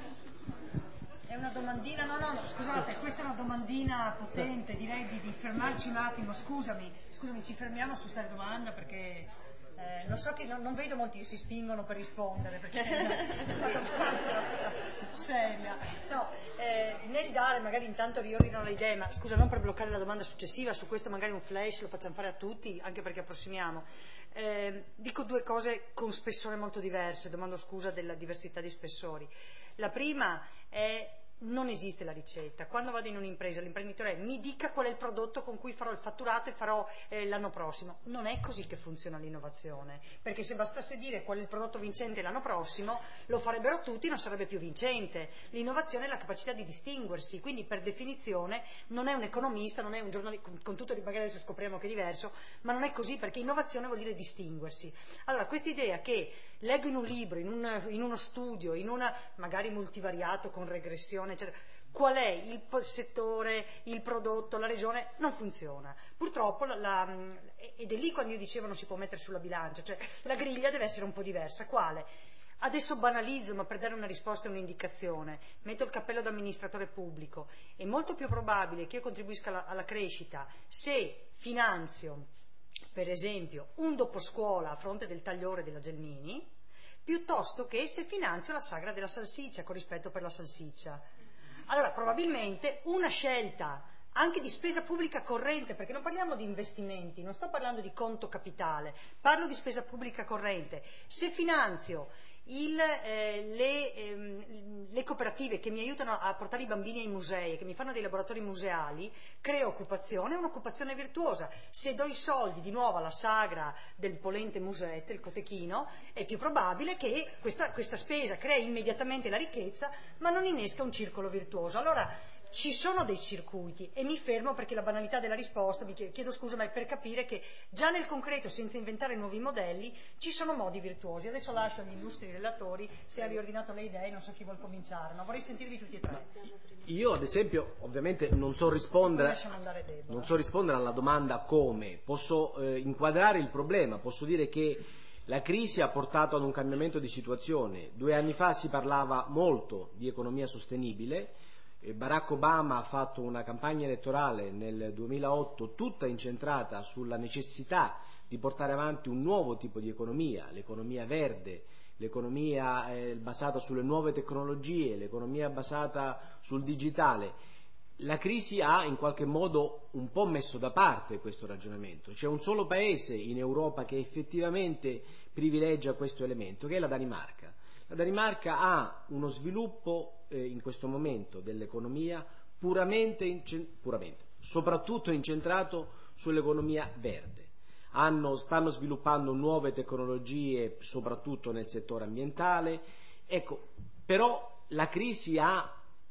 È una domandina, no, no, scusate, questa è una domandina potente, direi di, di fermarci un attimo, scusami, scusami, ci fermiamo su questa domanda perché eh, lo so che non, non vedo molti che si spingono per rispondere, perché è una domanda seria. No, eh, nel dare, magari intanto riordino le idee, ma scusa, non per bloccare la domanda successiva, su questo magari un flash lo facciamo fare a tutti, anche perché approssimiamo. Eh, dico due cose con spessore molto diverse, domando scusa della diversità di spessori. La prima è: non esiste la ricetta. Quando vado in un'impresa, l'imprenditore mi dica qual è il prodotto con cui farò il fatturato e farò eh, l'anno prossimo. Non è così che funziona l'innovazione, perché se bastasse dire qual è il prodotto vincente l'anno prossimo, lo farebbero tutti, non sarebbe più vincente. L'innovazione è la capacità di distinguersi, quindi per definizione non è un economista, non è un giornalista, con, con tutto, magari adesso scopriamo che è diverso, ma non è così, perché innovazione vuol dire distinguersi. Allora, questa idea che leggo in un libro, in, un, in uno studio, in una magari multivariato con regressione, eccetera, qual è il settore, il prodotto, la regione, non funziona. Purtroppo, la, la, ed è lì quando io dicevo non si può mettere sulla bilancia, cioè la griglia deve essere un po' diversa. Quale? Adesso banalizzo, ma per dare una risposta e un'indicazione, metto il cappello da amministratore pubblico. È molto più probabile che io contribuisca alla, alla crescita se finanzio, per esempio, un doposcuola a fronte del tagliore della Gelmini, piuttosto che se finanzio la sagra della salsiccia, con rispetto per la salsiccia. Allora, probabilmente una scelta anche di spesa pubblica corrente, perché non parliamo di investimenti, non sto parlando di conto capitale, parlo di spesa pubblica corrente. Se finanzio il, eh, le, ehm, le cooperative che mi aiutano a portare i bambini ai musei, che mi fanno dei laboratori museali, creo occupazione, un'occupazione virtuosa. Se do i soldi di nuovo alla sagra del Polente Musette, il cotechino, è più probabile che questa, questa spesa crei immediatamente la ricchezza, ma non innesca un circolo virtuoso. Allora, ci sono dei circuiti, e mi fermo perché la banalità della risposta, mi chiedo scusa, ma è per capire che già nel concreto, senza inventare nuovi modelli, ci sono modi virtuosi. Adesso lascio agli illustri relatori, se ha riordinato le idee, non so chi vuol cominciare, ma vorrei sentirvi tutti e tre. Io ad esempio ovviamente non so rispondere, non so rispondere alla domanda come, posso eh, inquadrare il problema, posso dire che la crisi ha portato ad un cambiamento di situazione. Due anni fa si parlava molto di economia sostenibile. Barack Obama ha fatto una campagna elettorale nel duemilaotto tutta incentrata sulla necessità di portare avanti un nuovo tipo di economia, l'economia verde, l'economia eh, basata sulle nuove tecnologie, l'economia basata sul digitale. La crisi ha in qualche modo un po' messo da parte questo ragionamento. C'è un solo paese in Europa che effettivamente privilegia questo elemento, che è la Danimarca. La Danimarca ha uno sviluppo eh, in questo momento dell'economia puramente, ince- puramente, soprattutto incentrato sull'economia verde. Hanno, stanno sviluppando nuove tecnologie soprattutto nel settore ambientale. Ecco, però la crisi ha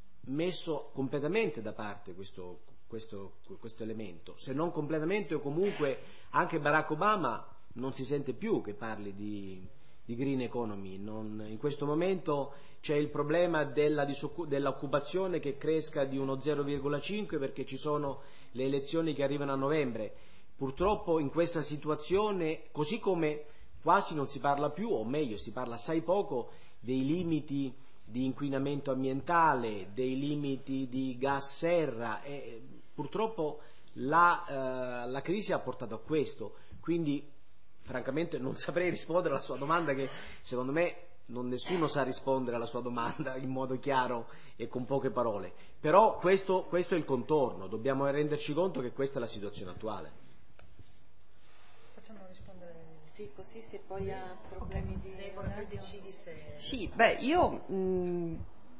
messo completamente da parte questo, questo, questo elemento, se non completamente o comunque anche Barack Obama non si sente più che parli di di green economy. Non, in questo momento c'è il problema della disoccu- dell'occupazione che cresca di uno zero virgola cinque perché ci sono le elezioni che arrivano a novembre. Purtroppo in questa situazione, così come quasi non si parla più, o meglio si parla assai poco, dei limiti di inquinamento ambientale, dei limiti di gas serra, e purtroppo la, eh, la crisi ha portato a questo. Quindi francamente non saprei rispondere alla sua domanda, che secondo me non nessuno sa rispondere alla sua domanda in modo chiaro e con poche parole, però questo, questo è il contorno, dobbiamo renderci conto che questa è la situazione attuale. Facciamo rispondere. Sì, così se poi ha problemi di poi decidi se... Sì, beh, io mh,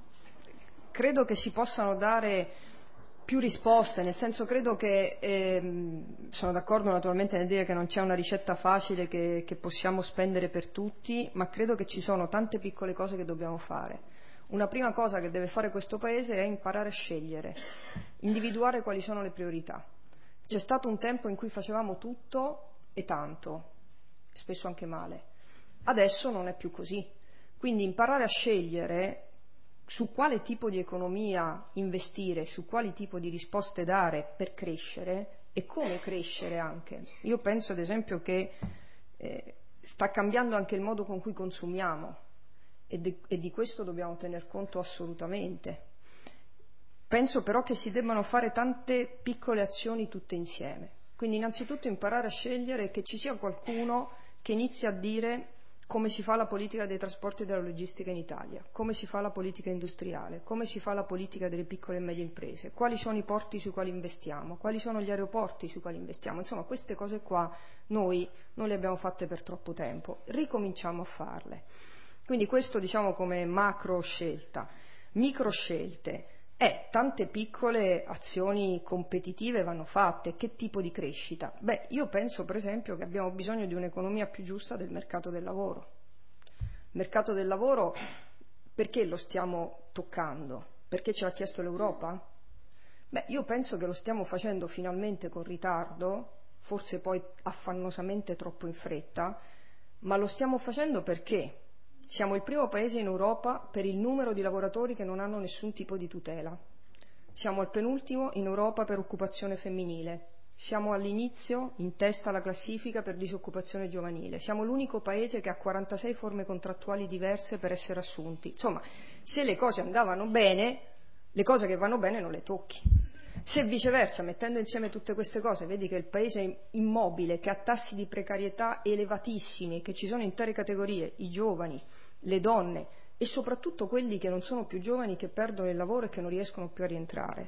credo che si possano dare più risposte, nel senso credo che ehm, sono d'accordo naturalmente nel dire che non c'è una ricetta facile che, che possiamo spendere per tutti, ma credo che ci sono tante piccole cose che dobbiamo fare. Una prima cosa che deve fare questo Paese è imparare a scegliere, individuare quali sono le priorità. C'è stato un tempo in cui facevamo tutto e tanto, spesso anche male. Adesso non è più così. Quindi imparare a scegliere su quale tipo di economia investire, su quali tipo di risposte dare per crescere e come crescere anche. Io penso ad esempio che eh, sta cambiando anche il modo con cui consumiamo e, de- e di questo dobbiamo tener conto assolutamente. Penso però che si debbano fare tante piccole azioni tutte insieme. Quindi innanzitutto imparare a scegliere, che ci sia qualcuno che inizi a dire come si fa la politica dei trasporti e della logistica in Italia, come si fa la politica industriale, come si fa la politica delle piccole e medie imprese, quali sono i porti sui quali investiamo, quali sono gli aeroporti sui quali investiamo. Insomma, queste cose qua noi non le abbiamo fatte per troppo tempo, ricominciamo a farle. Quindi questo diciamo come macro scelta. Micro scelte. Eh, tante piccole azioni competitive vanno fatte. Che tipo di crescita? Beh, io penso per esempio che abbiamo bisogno di un'economia più giusta del mercato del lavoro. Il mercato del lavoro, perché lo stiamo toccando? Perché ce l'ha chiesto l'Europa? Beh, io penso che lo stiamo facendo finalmente con ritardo, forse poi affannosamente troppo in fretta, ma lo stiamo facendo perché siamo il primo paese in Europa per il numero di lavoratori che non hanno nessun tipo di tutela. Siamo al penultimo in Europa per occupazione femminile. Siamo all'inizio in testa alla classifica per disoccupazione giovanile. Siamo l'unico paese che ha quarantasei forme contrattuali diverse per essere assunti. Insomma, se le cose andavano bene, le cose che vanno bene non le tocchi. Se viceversa, mettendo insieme tutte queste cose, vedi che il paese è immobile, che ha tassi di precarietà elevatissimi, che ci sono intere categorie, i giovani, le donne e soprattutto quelli che non sono più giovani, che perdono il lavoro e che non riescono più a rientrare.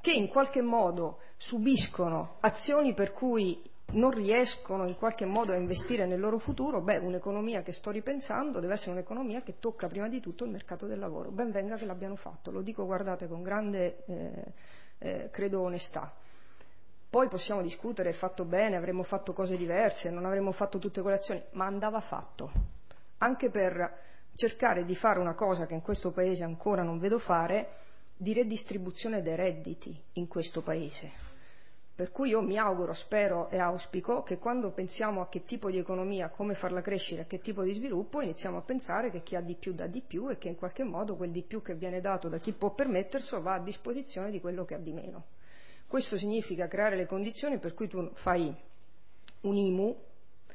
che in qualche modo subiscono azioni per cui non riescono in qualche modo a investire nel loro futuro, beh, un'economia che sto ripensando deve essere un'economia che tocca prima di tutto il mercato del lavoro. Ben venga che l'abbiano fatto, lo dico, guardate, con grande, eh, eh, credo, onestà. Poi possiamo discutere, è fatto bene, avremmo fatto cose diverse, non avremmo fatto tutte quelle azioni, ma andava fatto, anche per cercare di fare una cosa che in questo Paese ancora non vedo fare, di redistribuzione dei redditi in questo Paese. Per cui io mi auguro, spero e auspico che quando pensiamo a che tipo di economia, come farla crescere, a che tipo di sviluppo, iniziamo a pensare che chi ha di più dà di più e che in qualche modo quel di più che viene dato da chi può permetterselo va a disposizione di quello che ha di meno. Questo significa creare le condizioni per cui tu fai un I M U,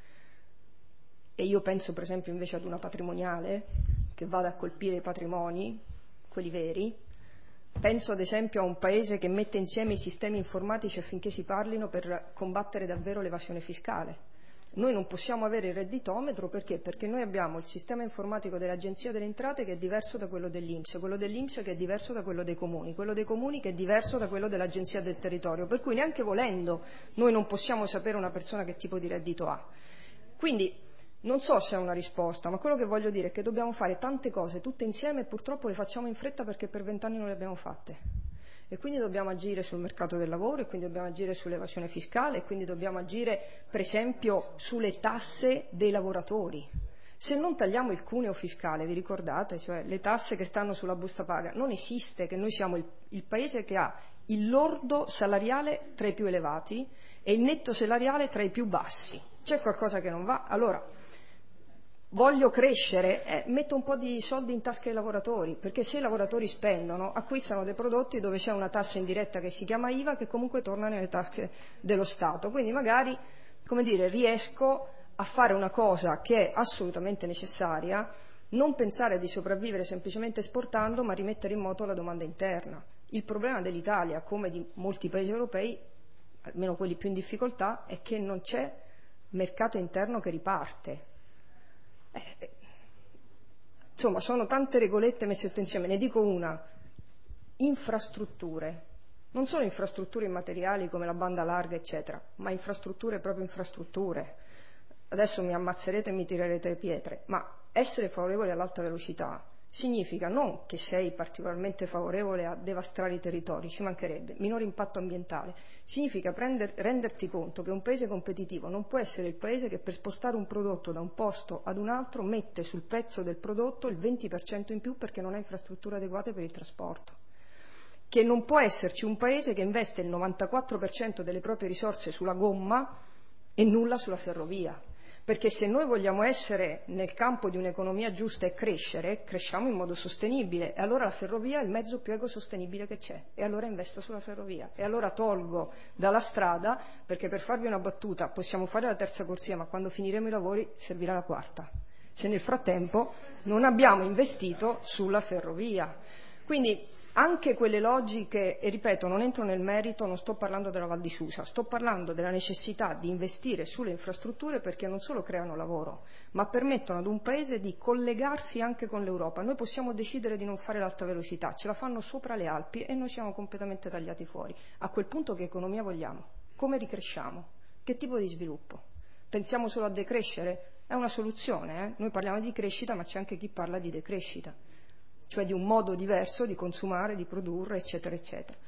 e io penso per esempio invece ad una patrimoniale che vada a colpire i patrimoni, quelli veri. Penso ad esempio a un paese che mette insieme i sistemi informatici affinché si parlino per combattere davvero l'evasione fiscale. Noi non possiamo avere il redditometro perché? Perché noi abbiamo il sistema informatico dell'Agenzia delle Entrate che è diverso da quello dell'I N P S, quello dell'I N P S che è diverso da quello dei comuni, quello dei comuni che è diverso da quello dell'Agenzia del Territorio, per cui neanche volendo noi non possiamo sapere una persona che tipo di reddito ha. Quindi non so se è una risposta, ma quello che voglio dire è che dobbiamo fare tante cose tutte insieme e purtroppo le facciamo in fretta perché per vent'anni non le abbiamo fatte. E quindi dobbiamo agire sul mercato del lavoro, e quindi dobbiamo agire sull'evasione fiscale, e quindi dobbiamo agire per esempio sulle tasse dei lavoratori. Se non tagliamo il cuneo fiscale, vi ricordate, cioè le tasse che stanno sulla busta paga, non esiste che noi siamo il, il paese che ha il lordo salariale tra i più elevati e il netto salariale tra i più bassi. C'è qualcosa che non va? Allora, voglio crescere, eh, metto un po' di soldi in tasca ai lavoratori, perché se i lavoratori spendono, acquistano dei prodotti dove c'è una tassa indiretta che si chiama I V A che comunque torna nelle tasche dello Stato. Quindi magari, come dire, riesco a fare una cosa che è assolutamente necessaria, non pensare di sopravvivere semplicemente esportando, ma rimettere in moto la domanda interna. Il problema dell'Italia, come di molti paesi europei, almeno quelli più in difficoltà, è che non c'è mercato interno che riparte. Eh, insomma, sono tante regolette messe tutte insieme. Ne dico una: infrastrutture. Non solo infrastrutture immateriali come la banda larga, eccetera, ma infrastrutture, proprio infrastrutture. Adesso mi ammazzerete e mi tirerete le pietre, ma essere favorevole all'alta velocità significa non che sei particolarmente favorevole a devastare i territori, ci mancherebbe, minore impatto ambientale, significa prender, renderti conto che un paese competitivo non può essere il paese che per spostare un prodotto da un posto ad un altro mette sul prezzo del prodotto il venti per cento in più perché non ha infrastrutture adeguate per il trasporto, che non può esserci un paese che investe il novantaquattro per cento delle proprie risorse sulla gomma e nulla sulla ferrovia. Perché se noi vogliamo essere nel campo di un'economia giusta e crescere, cresciamo in modo sostenibile, e allora la ferrovia è il mezzo più ecosostenibile che c'è, e allora investo sulla ferrovia, e allora tolgo dalla strada, perché per farvi una battuta possiamo fare la terza corsia, ma quando finiremo i lavori servirà la quarta, se nel frattempo non abbiamo investito sulla ferrovia. Quindi anche quelle logiche, e ripeto, non entro nel merito, non sto parlando della Val di Susa, sto parlando della necessità di investire sulle infrastrutture perché non solo creano lavoro, ma permettono ad un paese di collegarsi anche con l'Europa. Noi possiamo decidere di non fare l'alta velocità, ce la fanno sopra le Alpi e noi siamo completamente tagliati fuori. A quel punto che economia vogliamo? Come ricresciamo? Che tipo di sviluppo? Pensiamo solo a decrescere? È una soluzione, eh? Noi parliamo di crescita, ma c'è anche chi parla di decrescita, cioè di un modo diverso di consumare, di produrre, eccetera, eccetera.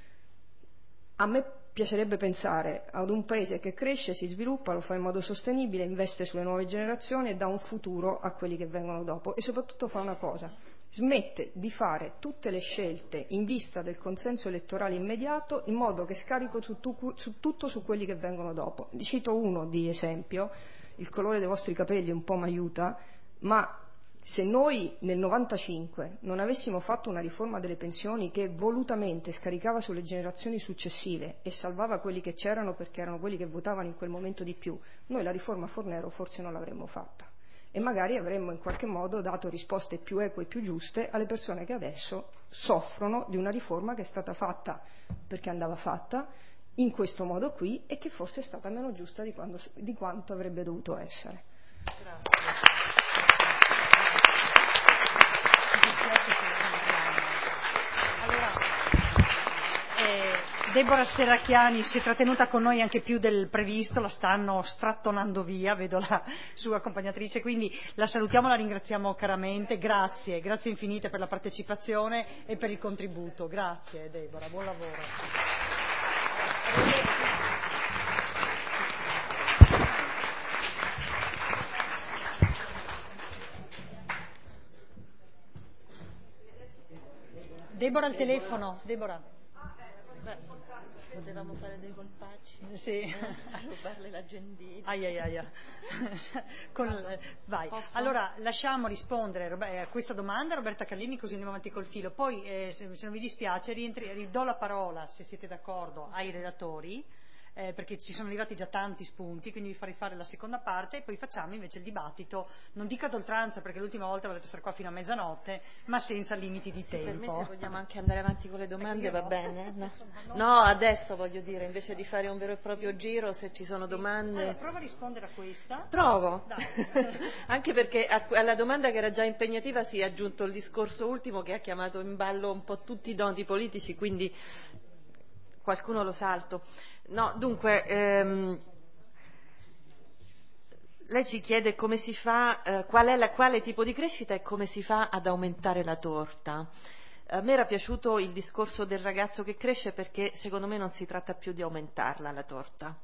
A me piacerebbe pensare ad un paese che cresce, si sviluppa, lo fa in modo sostenibile, investe sulle nuove generazioni e dà un futuro a quelli che vengono dopo, e soprattutto fa una cosa: smette di fare tutte le scelte in vista del consenso elettorale immediato in modo che scarico su, tu, su tutto su quelli che vengono dopo. Cito uno di esempio: il colore dei vostri capelli un po' mi aiuta, ma se noi nel novantacinque non avessimo fatto una riforma delle pensioni che volutamente scaricava sulle generazioni successive e salvava quelli che c'erano perché erano quelli che votavano in quel momento di più, noi la riforma Fornero forse non l'avremmo fatta e magari avremmo in qualche modo dato risposte più eque e più giuste alle persone che adesso soffrono di una riforma che è stata fatta perché andava fatta in questo modo qui e che forse è stata meno giusta di, quando, di quanto avrebbe dovuto essere. Grazie. Allora, eh, Deborah Serracchiani si è trattenuta con noi anche più del previsto, la stanno strattonando via, vedo la sua accompagnatrice, quindi la salutiamo, la ringraziamo caramente, grazie, grazie infinite per la partecipazione e per il contributo, grazie Deborah, buon lavoro. Deborah al telefono, Deborah. Beh, potevamo fare dei colpacci. Sì. Eh, a rubarle l'agendina. Ai ai ai. Con, vai. Posso? Allora, lasciamo rispondere a questa domanda a Roberta Callini, così andiamo avanti col filo. Poi, eh, se, se non vi dispiace, rientri, ridò la parola, se siete d'accordo, ai relatori, eh, perché ci sono arrivati già tanti spunti, quindi vi farei fare la seconda parte e poi facciamo invece il dibattito, non dico ad oltranza, perché l'ultima volta volete stare qua fino a mezzanotte, ma senza limiti di sì, tempo. Per me se vogliamo anche andare avanti con le domande va no. bene? No. no, adesso voglio dire, invece di fare un vero e proprio giro, se ci sono sì. domande... Allora, prova a rispondere a questa. Provo, Dai. Anche perché alla domanda che era già impegnativa si è aggiunto il discorso ultimo che ha chiamato in ballo un po' tutti i nodi politici, quindi qualcuno lo salto. No, dunque, ehm, lei ci chiede come si fa, eh, qual è la, quale tipo di crescita e come si fa ad aumentare la torta. A me era piaciuto il discorso del ragazzo che cresce perché secondo me non si tratta più di aumentarla la torta.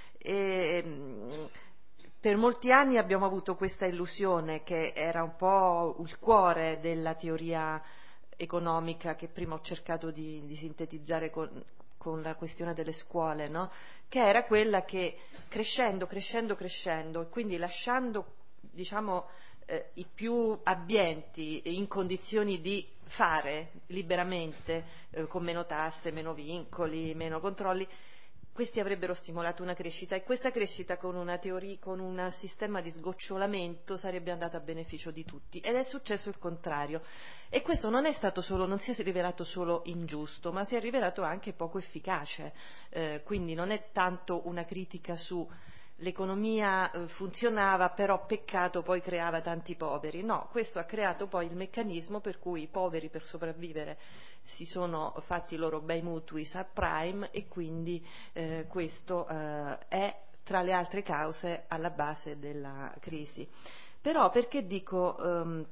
E, per molti anni abbiamo avuto questa illusione che era un po' il cuore della teoria economica che prima ho cercato di, di sintetizzare con, con la questione delle scuole, no? Che era quella che crescendo, crescendo, crescendo e quindi lasciando, diciamo, eh, i più abbienti in condizioni di fare liberamente, eh, con meno tasse, meno vincoli, meno controlli, questi avrebbero stimolato una crescita e questa crescita con una teoria, con un sistema di sgocciolamento sarebbe andata a beneficio di tutti ed è successo il contrario e questo non è stato solo, non si è rivelato solo ingiusto ma si è rivelato anche poco efficace, eh, quindi non è tanto una critica su l'economia eh, funzionava però peccato poi creava tanti poveri, no, questo ha creato poi il meccanismo per cui i poveri per sopravvivere si sono fatti i loro bei mutui subprime e quindi eh, questo eh, è tra le altre cause alla base della crisi. Però perché dico um,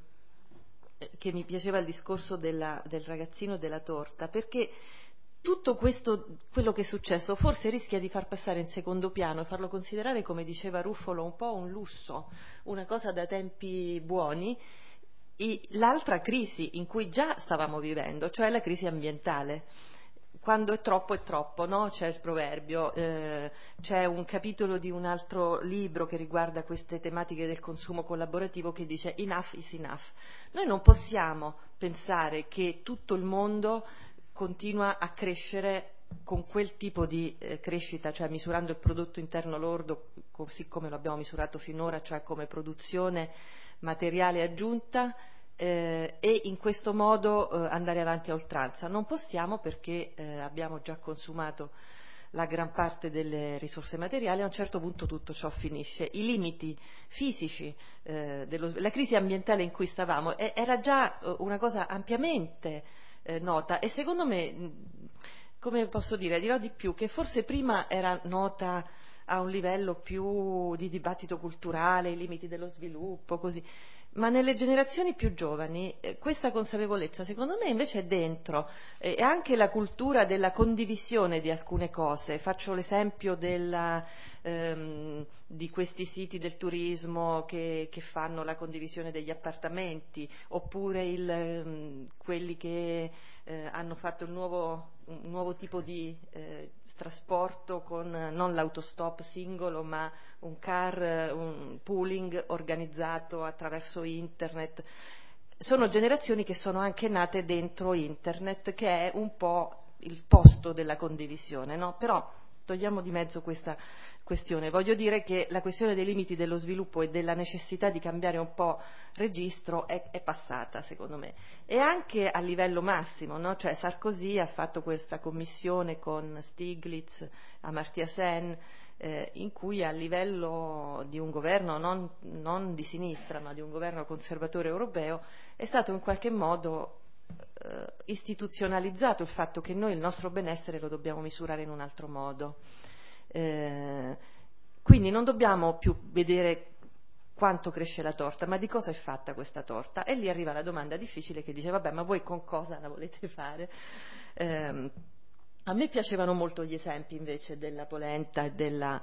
che mi piaceva il discorso della, del ragazzino della torta? Perché tutto questo, quello che è successo, forse rischia di far passare in secondo piano e farlo considerare, come diceva Ruffolo, un po' un lusso, una cosa da tempi buoni, l'altra crisi in cui già stavamo vivendo, cioè la crisi ambientale. Quando è troppo è troppo, no? C'è il proverbio, eh, c'è un capitolo di un altro libro che riguarda queste tematiche del consumo collaborativo che dice enough is enough. Noi non possiamo pensare che tutto il mondo continua a crescere con quel tipo di eh, crescita, cioè misurando il prodotto interno lordo così come lo abbiamo misurato finora, cioè come produzione materiale aggiunta, eh, e in questo modo eh, andare avanti a oltranza. Non possiamo perché eh, abbiamo già consumato la gran parte delle risorse materiali, a un certo punto tutto ciò finisce. I limiti fisici, eh, dello, la crisi ambientale in cui stavamo eh, era già eh, una cosa ampiamente eh, nota e secondo me, come posso dire, dirò di più, che forse prima era nota a un livello più di dibattito culturale, i limiti dello sviluppo, così. Ma nelle generazioni più giovani eh, questa consapevolezza secondo me invece è dentro e eh, anche la cultura della condivisione di alcune cose. Faccio l'esempio della, ehm, di questi siti del turismo che, che fanno la condivisione degli appartamenti oppure il, ehm, quelli che eh, hanno fatto il nuovo, un nuovo tipo di eh, trasporto con non l'autostop singolo ma un car, un pooling organizzato attraverso internet. Sono generazioni che sono anche nate dentro internet, che è un po' il posto della condivisione, no? Però togliamo di mezzo questa questione. Voglio dire che la questione dei limiti dello sviluppo e della necessità di cambiare un po' registro è, è passata, secondo me. E anche a livello massimo, no? Cioè Sarkozy ha fatto questa commissione con Stiglitz, Amartya Sen, eh, in cui a livello di un governo non, non di sinistra, ma di un governo conservatore europeo, è stato in qualche modo eh, istituzionalizzato il fatto che noi il nostro benessere lo dobbiamo misurare in un altro modo. Eh, quindi non dobbiamo più vedere quanto cresce la torta, ma di cosa è fatta questa torta? E lì arriva la domanda difficile che dice, vabbè, ma voi con cosa la volete fare? Eh, a me piacevano molto gli esempi invece della polenta e della,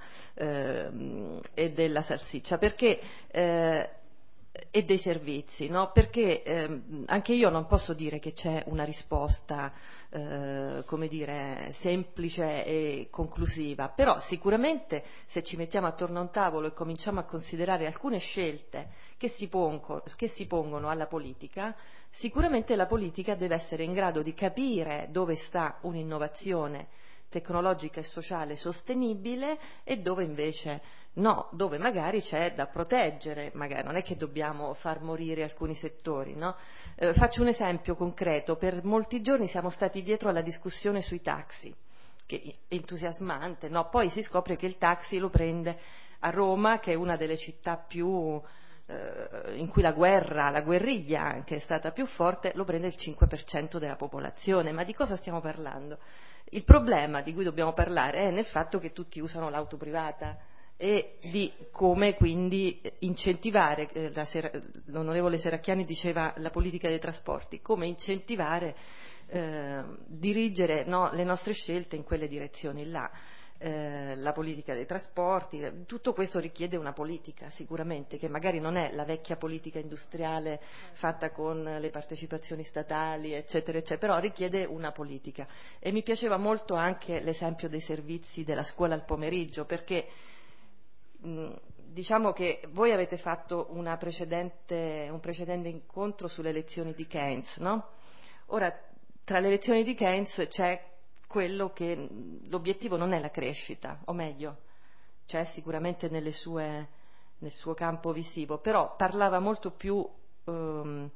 eh, e della salsiccia, perché... Eh, e dei servizi, no? Perché ehm, anche io non posso dire che c'è una risposta eh, come dire, semplice e conclusiva, però sicuramente se ci mettiamo attorno a un tavolo e cominciamo a considerare alcune scelte che si, pongo, che si pongono alla politica, sicuramente la politica deve essere in grado di capire dove sta un'innovazione tecnologica e sociale sostenibile e dove invece no, dove magari c'è da proteggere, magari non è che dobbiamo far morire alcuni settori, no? Eh, faccio un esempio concreto, per molti giorni siamo stati dietro alla discussione sui taxi, che è entusiasmante, no? Poi si scopre che il taxi lo prende a Roma, che è una delle città più eh, in cui la guerra, la guerriglia anche è stata più forte, lo prende il cinque per cento della popolazione, ma di cosa stiamo parlando? Il problema di cui dobbiamo parlare è nel fatto che tutti usano l'auto privata e di come quindi incentivare, eh, la Sera, l'onorevole Serracchiani diceva la politica dei trasporti, come incentivare, eh, dirigere no, le nostre scelte in quelle direzioni là. Eh, la politica dei trasporti, tutto questo richiede una politica sicuramente, che magari non è la vecchia politica industriale fatta con le partecipazioni statali eccetera eccetera, però richiede una politica. E mi piaceva molto anche l'esempio dei servizi della scuola al pomeriggio, perché mh, diciamo che voi avete fatto una precedente, un precedente incontro sulle lezioni di Keynes, no? Ora, tra le lezioni di Keynes c'è quello che l'obiettivo non è la crescita, o meglio, c'è sicuramente nelle sue, nel suo campo visivo, però parlava molto più, um,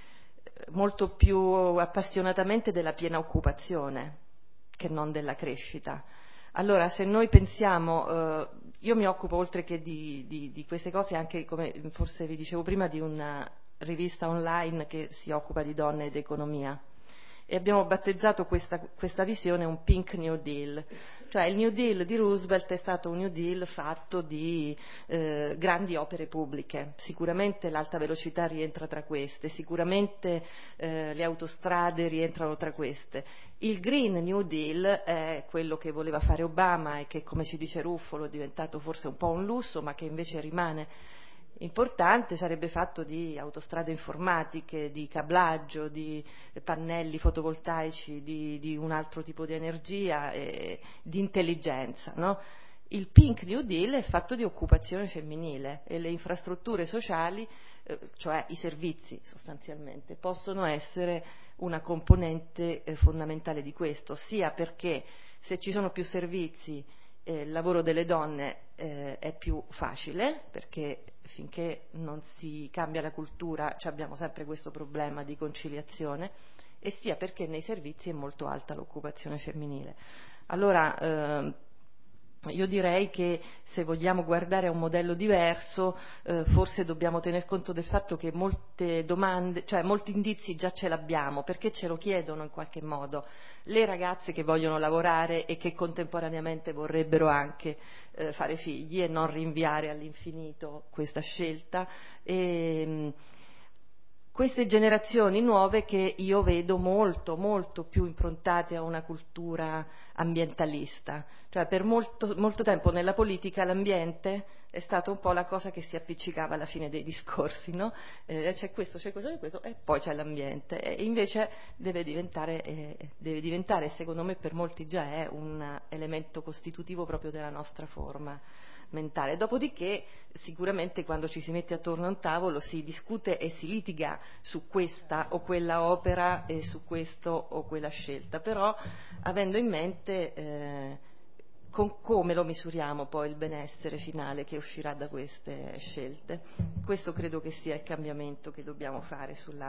molto più appassionatamente della piena occupazione che non della crescita. Allora, se noi pensiamo, eh, io mi occupo oltre che di, di, di queste cose anche, come forse vi dicevo prima, di una rivista online che si occupa di donne ed economia. E abbiamo battezzato questa, questa visione un Pink New Deal, cioè il New Deal di Roosevelt è stato un New Deal fatto di eh, grandi opere pubbliche, sicuramente l'alta velocità rientra tra queste, sicuramente eh, le autostrade rientrano tra queste. Il Green New Deal è quello che voleva fare Obama e che, come ci dice Ruffolo, è diventato forse un po' un lusso, ma che invece rimane importante, sarebbe fatto di autostrade informatiche, di cablaggio, di pannelli fotovoltaici, di, di un altro tipo di energia, e di intelligenza, no? Il Pink New Deal è fatto di occupazione femminile e le infrastrutture sociali, eh, cioè i servizi sostanzialmente, possono essere una componente eh, fondamentale di questo, sia perché se ci sono più servizi eh, il lavoro delle donne eh, è più facile, perché finché non si cambia la cultura abbiamo sempre questo problema di conciliazione, e sia perché nei servizi è molto alta l'occupazione femminile. Allora eh, io direi che se vogliamo guardare a un modello diverso eh, forse dobbiamo tener conto del fatto che molte domande, cioè molti indizi già ce l'abbiamo, perché ce lo chiedono in qualche modo le ragazze che vogliono lavorare e che contemporaneamente vorrebbero anche eh, fare figli e non rinviare all'infinito questa scelta. E, mh, queste generazioni nuove che io vedo molto, molto più improntate a una cultura ambientalista, cioè per molto, molto tempo nella politica l'ambiente è stata un po' la cosa che si appiccicava alla fine dei discorsi, no? Eh, c'è questo, c'è questo, c'è questo e poi c'è l'ambiente, e invece deve diventare, eh, deve diventare, secondo me per molti già è un elemento costitutivo proprio della nostra forma mentale. Dopodiché sicuramente quando ci si mette attorno a un tavolo si discute e si litiga su questa o quella opera e su questo o quella scelta, però avendo in mente eh, con come lo misuriamo poi il benessere finale che uscirà da queste scelte. Questo credo che sia il cambiamento che dobbiamo fare sulla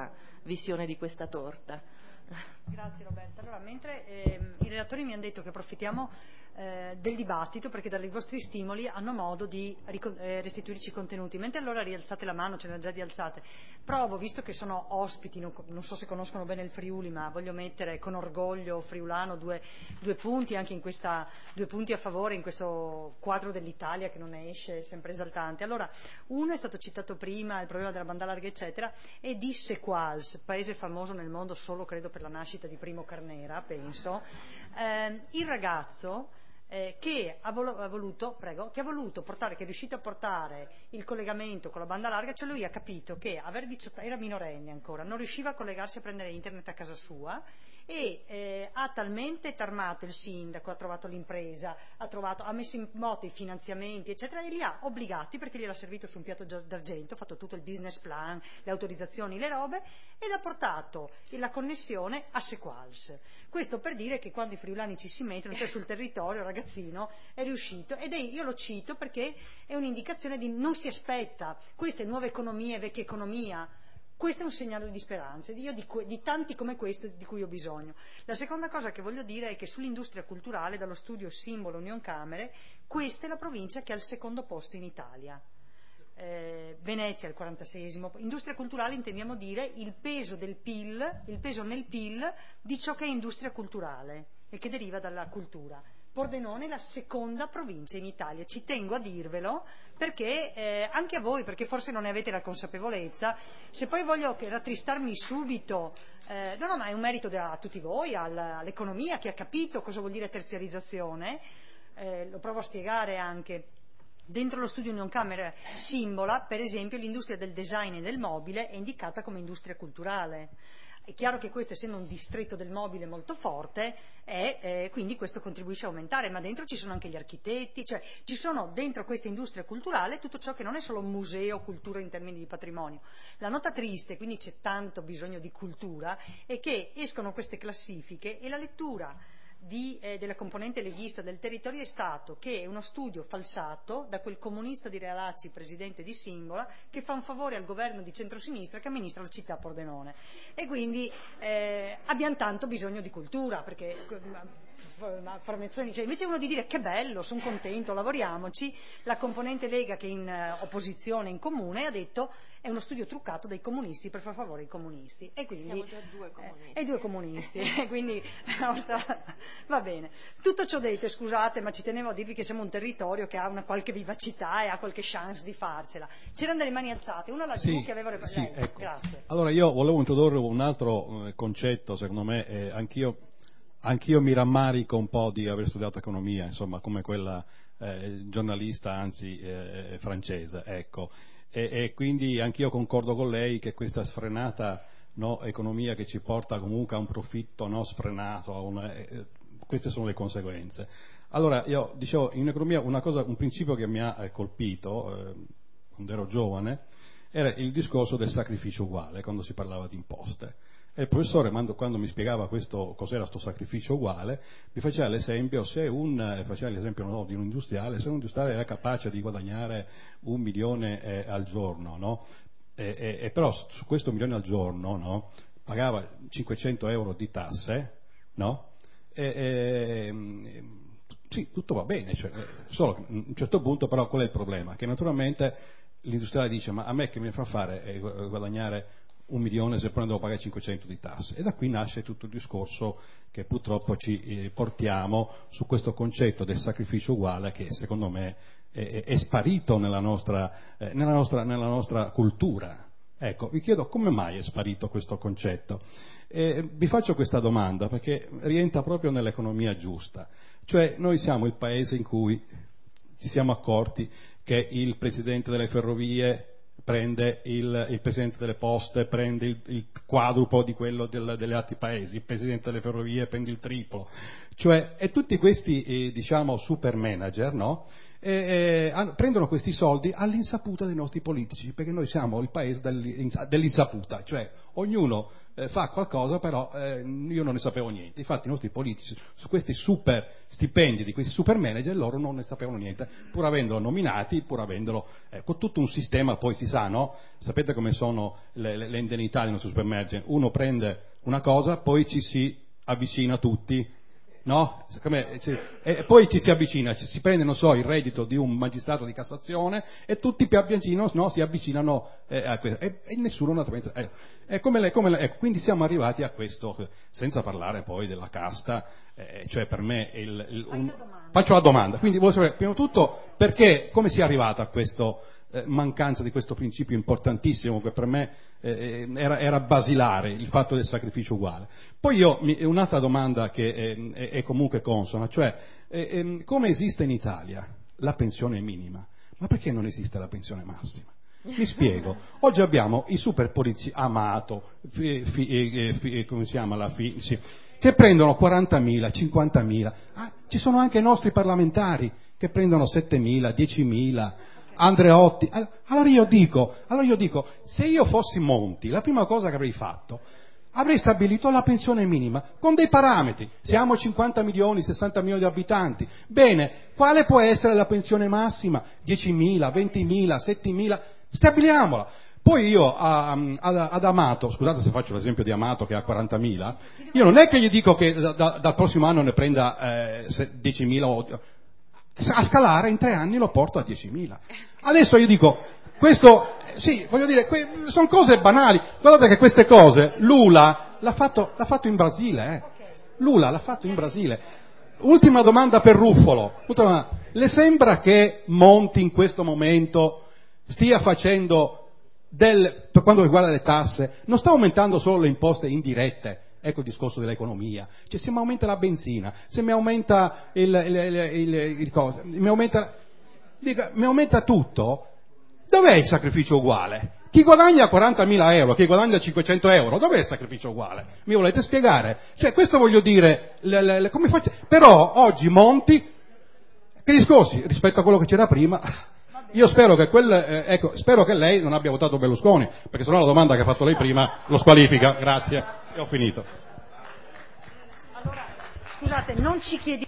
visione di questa torta. Grazie Roberta. Allora, mentre eh, i relatori mi hanno detto che approfittiamo eh, del dibattito perché dai vostri stimoli hanno modo di eh, restituirci contenuti, mentre allora rialzate la mano, ce ne già rialzate, provo, visto che sono ospiti, non, non so se conoscono bene il Friuli, ma voglio mettere con orgoglio friulano due, due punti anche in questa, due punti a favore in questo quadro dell'Italia che non ne esce sempre esaltante. Allora, uno è stato citato prima, il problema della banda larga eccetera, e di Sequals, paese famoso nel mondo solo credo per la nascita di Primo Carnera, penso, eh, il ragazzo eh, che, ha volo- ha voluto, prego, che ha voluto portare, che è riuscito a portare il collegamento con la banda larga, cioè lui ha capito che aver diciotto, era minorenne ancora, non riusciva a collegarsi a prendere internet a casa sua e eh, ha talmente tarmato il sindaco, ha trovato l'impresa, ha, trovato, ha messo in moto i finanziamenti eccetera e li ha obbligati perché gliel'ha servito su un piatto d'argento, ha fatto tutto il business plan, le autorizzazioni, le robe ed ha portato la connessione a Sequals. Questo per dire che quando i friulani ci si mettono, cioè sul territorio, il ragazzino è riuscito ed è, io lo cito perché è un'indicazione di non si aspetta queste nuove economie, vecchia economia. Questo è un segnale di speranza, io di, di tanti come questo di cui ho bisogno. La seconda cosa che voglio dire è che sull'industria culturale, dallo studio Simbolo Union Camere, questa è la provincia che ha il secondo posto in Italia. Eh, Venezia è il quarantaseiesimo. Industria culturale intendiamo dire il peso del P I L, il peso nel P I L di ciò che è industria culturale e che deriva dalla cultura. Pordenone è la seconda provincia in Italia, ci tengo a dirvelo perché eh, anche a voi, perché forse non ne avete la consapevolezza, se poi voglio rattristarmi subito, eh, no no ma è un merito da, a tutti voi, all, all'economia che ha capito cosa vuol dire terziarizzazione, eh, lo provo a spiegare anche. Dentro lo studio Union Camere Simbola, per esempio, l'industria del design e del mobile è indicata come industria culturale. È chiaro che questo, essendo un distretto del mobile molto forte, è, eh, quindi questo contribuisce a aumentare, ma dentro ci sono anche gli architetti, cioè ci sono dentro questa industria culturale tutto ciò che non è solo museo, cultura in termini di patrimonio. La nota triste, quindi c'è tanto bisogno di cultura, è che escono queste classifiche e la lettura Di, eh, della componente leghista del territorio è stato che è uno studio falsato da quel comunista di Realacci, presidente di Simbola, che fa un favore al governo di centrosinistra che amministra la città Pordenone. E quindi eh, abbiamo tanto bisogno di cultura, perché cioè, invece uno di dire che bello, sono contento, lavoriamoci, la componente Lega che è in uh, opposizione in comune ha detto è uno studio truccato dai comunisti per far favore ai comunisti. E quindi, siamo già due comunisti. Eh, e due comunisti, e quindi va bene. Tutto ciò detto, scusate, ma ci tenevo a dirvi che siamo un territorio che ha una qualche vivacità e ha qualche chance di farcela. C'erano delle mani alzate, una laggiù sì, che aveva le sì, lei. ecco. Grazie. Allora io volevo introdurre un altro eh, concetto, secondo me, eh, anch'io Anch'io mi rammarico un po' di aver studiato economia, insomma, come quella eh, giornalista, anzi eh, francese, ecco. E, e quindi anch'io concordo con lei che questa sfrenata no, economia che ci porta comunque a un profitto no, sfrenato, a una, eh, queste sono le conseguenze. Allora, io dicevo, in economia una cosa, un principio che mi ha eh, colpito eh, quando ero giovane era il discorso del sacrificio uguale, quando si parlava di imposte. E il professore, quando mi spiegava questo, cos'era questo sacrificio uguale, mi faceva l'esempio, se un, faceva l'esempio no, di un industriale, se un industriale era capace di guadagnare un milione eh, al giorno, no? e, e, e però su questo milione al giorno no, pagava cinquecento euro di tasse, no? e, e, sì, tutto va bene, cioè, solo che a un certo punto però qual è il problema? Che naturalmente l'industriale dice ma a me che mi fa fare eh, guadagnare un milione se poi ne devo pagare cinquecento di tasse. E da qui nasce tutto il discorso che purtroppo ci eh, portiamo su questo concetto del sacrificio uguale che secondo me è, è sparito nella nostra, eh, nella nostra, nella nostra cultura. Ecco, vi chiedo come mai è sparito questo concetto. E vi faccio questa domanda perché rientra proprio nell'economia giusta. Cioè noi siamo il paese in cui ci siamo accorti che il presidente delle ferrovie prende il, il presidente delle poste, prende il, il quadruplo di quello del, degli altri paesi, il presidente delle ferrovie prende il triplo, cioè e tutti questi eh, diciamo super manager no? eh, eh, prendono questi soldi all'insaputa dei nostri politici, perché noi siamo il paese dell'insaputa, cioè ognuno eh, fa qualcosa, però eh, io non ne sapevo niente. Infatti i nostri politici su questi super stipendi di questi super manager loro non ne sapevano niente, pur avendolo nominati, pur avendolo eh, con tutto un sistema. Poi si sa, no? Sapete come sono le, le, le indennità dei nostri super manager? Uno prende una cosa, poi ci si avvicina tutti, no? E poi ci si avvicina, ci si prende, non so, il reddito di un magistrato di Cassazione e tutti pian pianino, no, si avvicinano eh, a questo, e, e nessuno naturalmente. Eh, è come le, come le, ecco, quindi siamo arrivati a questo, senza parlare poi della casta, eh, cioè per me il, il, un, faccio la domanda, quindi voglio sapere prima di tutto perché, come si è arrivato a questo eh, mancanza di questo principio importantissimo che per me eh, era, era basilare, il fatto del sacrificio uguale. Poi io, mi, un'altra domanda che è, è, è comunque consona, cioè eh, come esiste in Italia la pensione minima, ma perché non esiste la pensione massima? Mi spiego, oggi abbiamo i super politici Amato, fi, fi, eh, fi, come si chiama la fi, sì, che prendono quarantamila, cinquantamila, ah, ci sono anche i nostri parlamentari che prendono settemila, diecimila, Andreotti. Allora io dico, allora io dico, se io fossi Monti, la prima cosa che avrei fatto, avrei stabilito la pensione minima con dei parametri. Siamo cinquanta milioni, sessanta milioni di abitanti. Bene, quale può essere la pensione massima? diecimila, ventimila, settemila? Stabiliamola. Poi io a, a, ad Amato, scusate se faccio l'esempio di Amato che ha quarantamila, io non è che gli dico che da, da, dal prossimo anno ne prenda eh, diecimila o... A scalare in tre anni lo porto a diecimila. Adesso io dico, questo, sì, voglio dire, que, sono cose banali. Guardate che queste cose, Lula l'ha fatto, l'ha fatto in Brasile, eh. Lula l'ha fatto in Brasile. Ultima domanda per Ruffolo. Ultima, le sembra che Monti in questo momento stia facendo del, per quanto riguarda le tasse, non sta aumentando solo le imposte indirette? Ecco il discorso dell'economia. Cioè se mi aumenta la benzina, se mi aumenta il, il, il, il, il cosa, mi aumenta, dica, mi aumenta tutto, dov'è il sacrificio uguale? Chi guadagna quarantamila euro, chi guadagna cinquecento euro, dov'è il sacrificio uguale? Mi volete spiegare? Cioè questo voglio dire, le, le, le, come faccio? Però oggi Monti, che discorsi rispetto a quello che c'era prima. Io spero che quel, eh, ecco, spero che lei non abbia votato Berlusconi, perché sennò la domanda che ha fatto lei prima lo squalifica. Grazie. E ho finito. Allora, scusate, non ci chiediamo.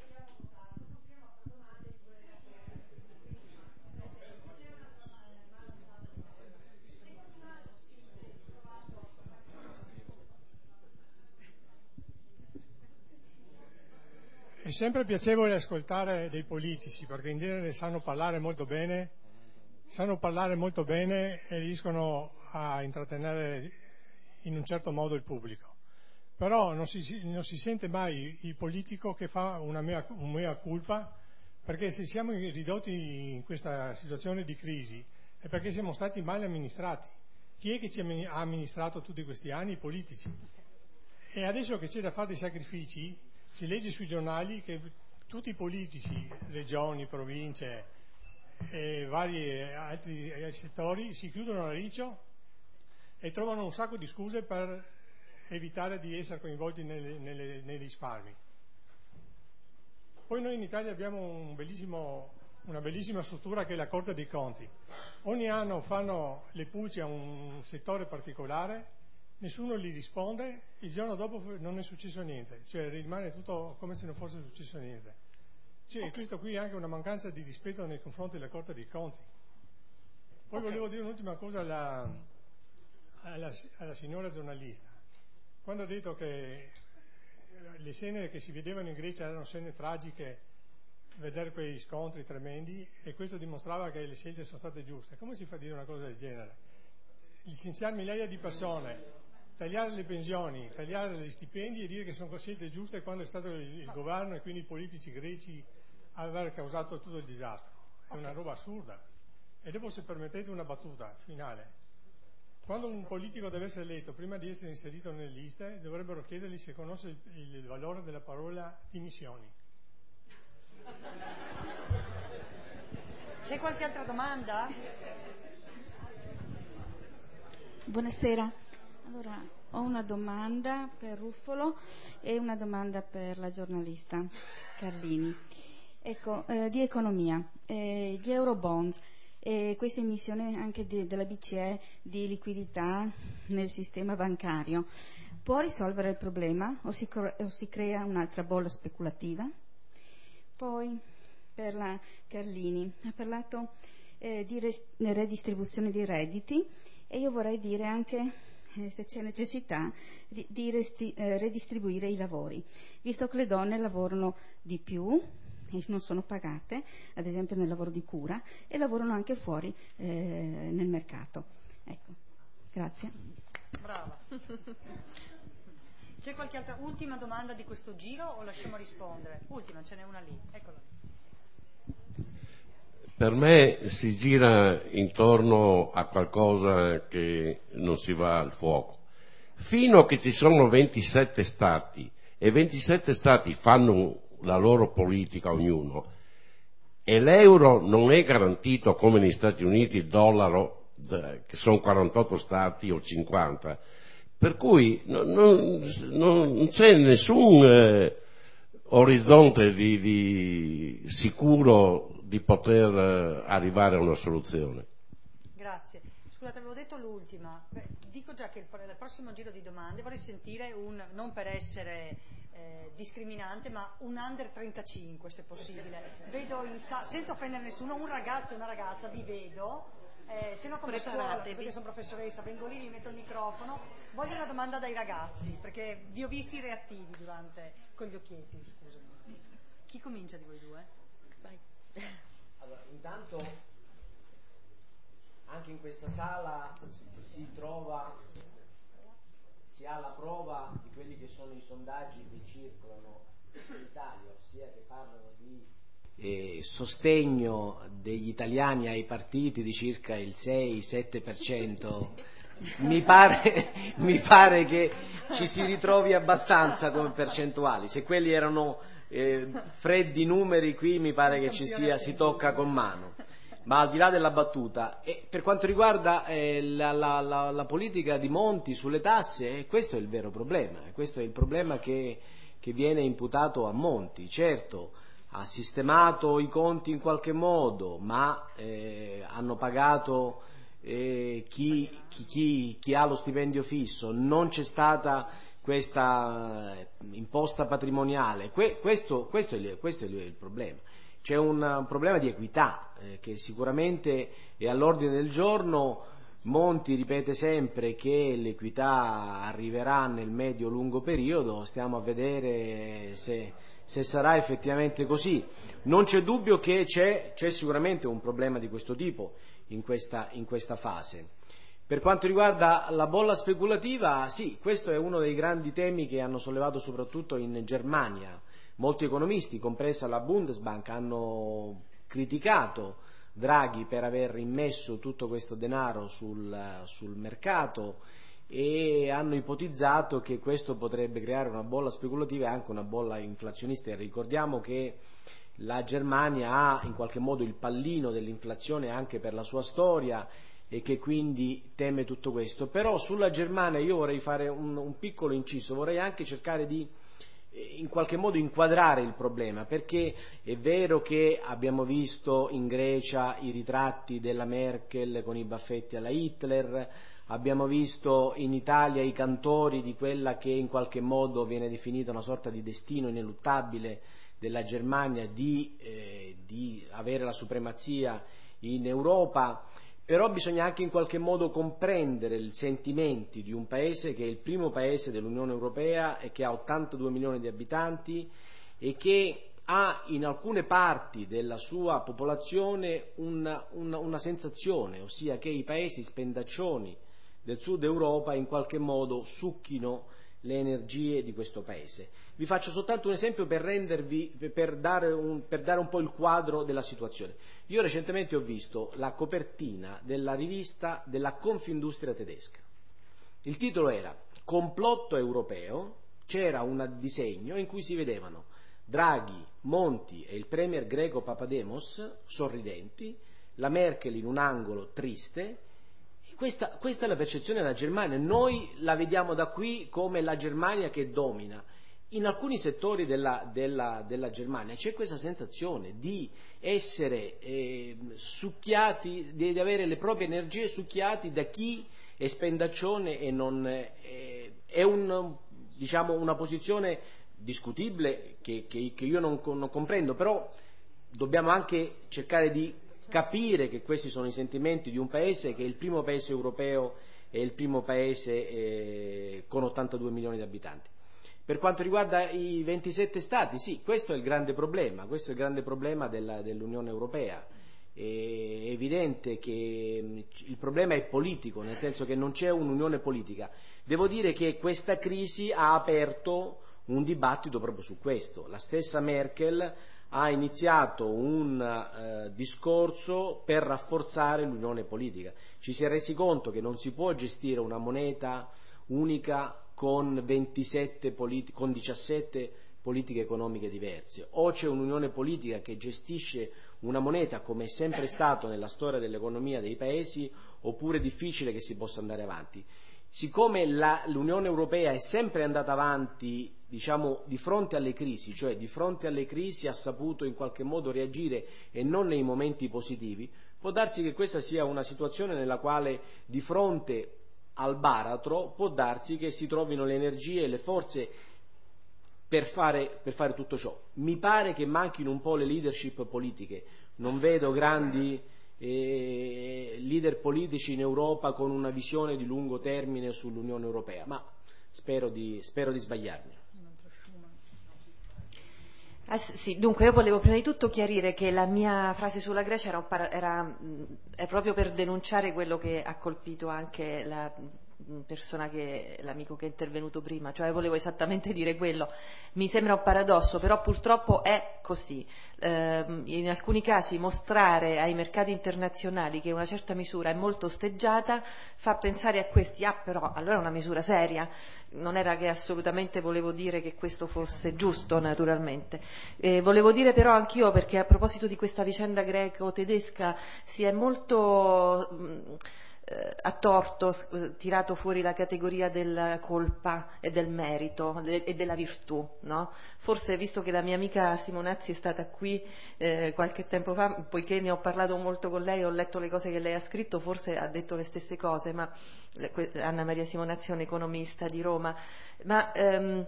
È sempre piacevole ascoltare dei politici perché in genere sanno parlare molto bene, sanno parlare molto bene e riescono a intrattenere in un certo modo il pubblico. Però non si, non si sente mai il politico che fa una mea, un mea culpa, perché se siamo ridotti in questa situazione di crisi è perché siamo stati male amministrati. Chi è che ci ha amministrato tutti questi anni? I politici. E adesso che c'è da fare dei sacrifici, si legge sui giornali che tutti i politici, regioni, province e vari altri settori si chiudono a riccio e trovano un sacco di scuse per evitare di essere coinvolti nelle, nelle, nei risparmi. Poi noi in Italia abbiamo un bellissimo, una bellissima struttura che è la Corte dei Conti. Ogni anno fanno le pulci a un settore particolare, nessuno gli risponde, il giorno dopo non è successo niente, cioè rimane tutto come se non fosse successo niente. Cioè, okay. Questo qui è anche una mancanza di rispetto nei confronti della Corte dei Conti. Poi okay. Volevo dire un'ultima cosa alla, alla, alla signora giornalista. Quando ha detto che le scene che si vedevano in Grecia erano scene tragiche, vedere quei scontri tremendi, e questo dimostrava che le scelte sono state giuste. Come si fa a dire una cosa del genere? Licenziare migliaia di persone, tagliare le pensioni, tagliare gli stipendi e dire che sono scelte giuste quando è stato il, il governo e quindi i politici greci a aver causato tutto il disastro. È una roba assurda. E dopo, se permettete una battuta finale, quando un politico deve essere eletto, prima di essere inserito nelle liste, dovrebbero chiedergli se conosce il, il valore della parola dimissioni. C'è qualche altra domanda? Buonasera. Allora, ho una domanda per Ruffolo e una domanda per la giornalista Carlini. Ecco, eh, di economia, eh, gli Eurobond, eh, questa emissione anche di, della B C E di liquidità nel sistema bancario, può risolvere il problema o si, o si crea un'altra bolla speculativa? Poi, per la Carlini, ha parlato eh, di res- redistribuzione dei redditi e io vorrei dire anche eh, se c'è necessità di, di resti- eh, redistribuire i lavori, visto che le donne lavorano di più e non sono pagate, ad esempio nel lavoro di cura, e lavorano anche fuori eh, nel mercato. Ecco, grazie. Brava. C'è qualche altra ultima domanda di questo giro o lasciamo rispondere? Ultima, ce n'è una lì, eccola. Per me si gira intorno a qualcosa che non si va al fuoco. Fino a che ci sono ventisette stati e ventisette stati fanno la loro politica ognuno e l'euro non è garantito come negli Stati Uniti, il dollaro, che sono quarantotto stati o cinquanta, per cui non, non, non c'è nessun eh, orizzonte di, di sicuro di poter eh, arrivare a una soluzione. Grazie. Scusate, avevo detto l'ultima. Beh, dico già che il, il prossimo giro di domande vorrei sentire un, non per essere eh, discriminante, ma un under trentacinque se possibile. Vedo in sa- senza offendere nessuno, un ragazzo e una ragazza, vi vedo. Eh, se no come scuola, perché sono professoressa, vengo lì, vi metto il microfono. Voglio una domanda dai ragazzi, perché vi ho visti reattivi durante, con gli occhietti, scusami. Chi comincia di voi due? Vai. Allora, intanto anche in questa sala si trova, si ha la prova di quelli che sono i sondaggi che circolano in Italia, ossia che parlano di eh, sostegno degli italiani ai partiti di circa il sei sette per cento. Mi pare, mi pare che ci si ritrovi abbastanza come percentuali. Se quelli erano eh, freddi numeri, qui mi pare che ci sia, si tocca con mano. Ma al di là della battuta, eh, per quanto riguarda eh, la, la, la, la politica di Monti sulle tasse, eh, questo è il vero problema, eh, questo è il problema che, che viene imputato a Monti. Certo, ha sistemato i conti in qualche modo, ma eh, hanno pagato eh, chi, chi, chi, chi ha lo stipendio fisso, non c'è stata questa imposta patrimoniale. Que, questo, questo, è il, questo è il problema. C'è un, un problema di equità eh, che sicuramente è all'ordine del giorno. Monti ripete sempre che l'equità arriverà nel medio-lungo periodo, stiamo a vedere se, se sarà effettivamente così. Non c'è dubbio che c'è, c'è sicuramente un problema di questo tipo in questa, in questa fase. Per quanto riguarda la bolla speculativa, sì, questo è uno dei grandi temi che hanno sollevato soprattutto in Germania. Molti economisti, compresa la Bundesbank, hanno criticato Draghi per aver immesso tutto questo denaro sul, sul mercato e hanno ipotizzato che questo potrebbe creare una bolla speculativa e anche una bolla inflazionista. E ricordiamo che la Germania ha in qualche modo il pallino dell'inflazione anche per la sua storia e che quindi teme tutto questo. Però sulla Germania io vorrei fare un, un piccolo inciso, vorrei anche cercare di in qualche modo inquadrare il problema, perché è vero che abbiamo visto in Grecia i ritratti della Merkel con i baffetti alla Hitler, abbiamo visto in Italia i cantori di quella che in qualche modo viene definita una sorta di destino ineluttabile della Germania di, eh, di avere la supremazia in Europa. Però bisogna anche in qualche modo comprendere i sentimenti di un paese che è il primo paese dell'Unione Europea e che ha ottantadue milioni di abitanti e che ha in alcune parti della sua popolazione una, una, una sensazione, ossia che i paesi spendaccioni del sud Europa in qualche modo succhino le energie di questo paese. Vi faccio soltanto un esempio per rendervi, per dare un, per dare un po' il quadro della situazione. Io recentemente ho visto la copertina della rivista della Confindustria tedesca. Il titolo era Complotto europeo, c'era un disegno in cui si vedevano Draghi, Monti e il premier greco Papademos sorridenti, la Merkel in un angolo triste. Questa, questa è la percezione della Germania, noi la vediamo da qui come la Germania che domina, in alcuni settori della, della, della Germania c'è questa sensazione di essere eh, succhiati, di, di avere le proprie energie succhiati da chi è spendaccione e non eh, è un, diciamo, una posizione discutibile che, che, che io non, non comprendo, però dobbiamo anche cercare di capire che questi sono i sentimenti di un paese che è il primo paese europeo e il primo paese eh, con ottantadue milioni di abitanti. Per quanto riguarda i ventisette Stati, sì, questo è il grande problema, questo è il grande problema della, dell'Unione Europea. È evidente che il problema è politico, nel senso che non c'è un'unione politica. Devo dire che questa crisi ha aperto un dibattito proprio su questo. La stessa Merkel ha iniziato un eh, discorso per rafforzare l'unione politica. Ci si è resi conto che non si può gestire una moneta unica con ventisette politi- con diciassette politiche economiche diverse. O c'è un'unione politica che gestisce una moneta come è sempre stato nella storia dell'economia dei paesi, oppure è difficile che si possa andare avanti. Siccome la, l'Unione Europea è sempre andata avanti, diciamo, di fronte alle crisi, cioè di fronte alle crisi ha saputo in qualche modo reagire e non nei momenti positivi, può darsi che questa sia una situazione nella quale di fronte al baratro può darsi che si trovino le energie e le forze per fare, per fare tutto ciò. Mi pare che manchino un po' le leadership politiche, non vedo grandi eh, leader politici in Europa con una visione di lungo termine sull'Unione Europea, ma spero di, spero di sbagliarmi. Ah, sì, dunque io volevo prima di tutto chiarire che la mia frase sulla Grecia era, un para- era mh, è proprio per denunciare quello che ha colpito anche la mh, persona che, l'amico che è intervenuto prima, cioè volevo esattamente dire quello. Mi sembra un paradosso, però purtroppo è così. Eh, in alcuni casi mostrare ai mercati internazionali che una certa misura è molto osteggiata fa pensare a questi, ah però allora è una misura seria. Non era che assolutamente volevo dire che questo fosse giusto, naturalmente. Eh, volevo dire però anch'io, perché a proposito di questa vicenda greco-tedesca si è molto mh, eh, a torto s- tirato fuori la categoria della colpa e del merito de- e della virtù, no? Forse, visto che la mia amica Simonazzi è stata qui eh, qualche tempo fa, poiché ne ho parlato molto con lei, ho letto le cose che lei ha scritto, forse ha detto le stesse cose, ma Anna Maria Simonazzi è un'economista di Roma, ma ehm,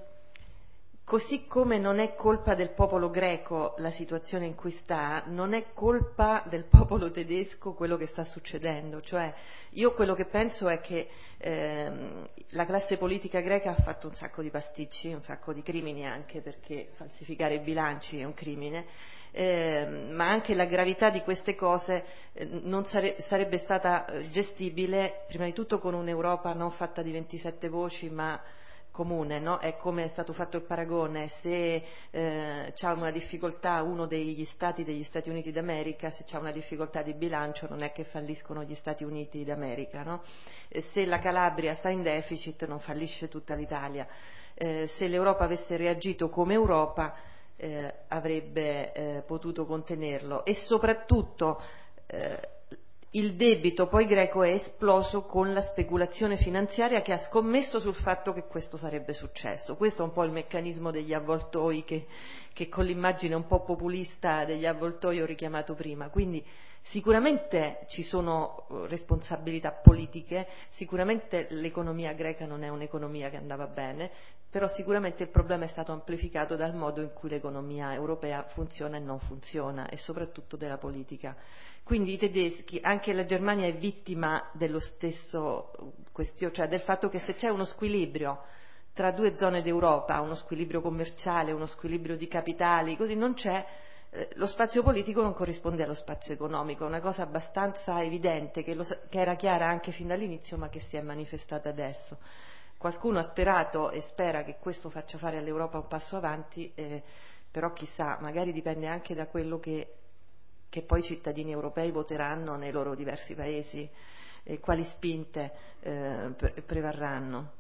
così come non è colpa del popolo greco la situazione in cui sta, non è colpa del popolo tedesco quello che sta succedendo. Cioè, io quello che penso è che ehm, la classe politica greca ha fatto un sacco di pasticci, un sacco di crimini anche, perché falsificare i bilanci è un crimine, eh, ma anche la gravità di queste cose eh, non sare- sarebbe stata gestibile prima di tutto con un'Europa non fatta di ventisette voci, ma comune, no? È come è stato fatto il paragone: se eh, c'ha una difficoltà uno degli stati degli Stati Uniti d'America, se c'ha una difficoltà di bilancio non è che falliscono gli Stati Uniti d'America, no? E se la Calabria sta in deficit non fallisce tutta l'Italia. Eh, se l'Europa avesse reagito come Europa eh, avrebbe eh, potuto contenerlo, e soprattutto eh, il debito poi greco è esploso con la speculazione finanziaria che ha scommesso sul fatto che questo sarebbe successo. Questo è un po' il meccanismo degli avvoltoi che, che con l'immagine un po' populista degli avvoltoi ho richiamato prima. Quindi sicuramente ci sono responsabilità politiche, sicuramente l'economia greca non è un'economia che andava bene, però sicuramente il problema è stato amplificato dal modo in cui l'economia europea funziona e non funziona, e soprattutto della politica. Quindi i tedeschi, anche la Germania è vittima dello stesso questione, cioè del fatto che se c'è uno squilibrio tra due zone d'Europa, uno squilibrio commerciale, uno squilibrio di capitali, così non c'è, eh, lo spazio politico non corrisponde allo spazio economico, è una cosa abbastanza evidente che, lo, che era chiara anche fin dall'inizio ma che si è manifestata adesso. Qualcuno ha sperato e spera che questo faccia fare all'Europa un passo avanti, eh, però chissà, magari dipende anche da quello che che poi i cittadini europei voteranno nei loro diversi paesi e quali spinte eh, pre- prevarranno.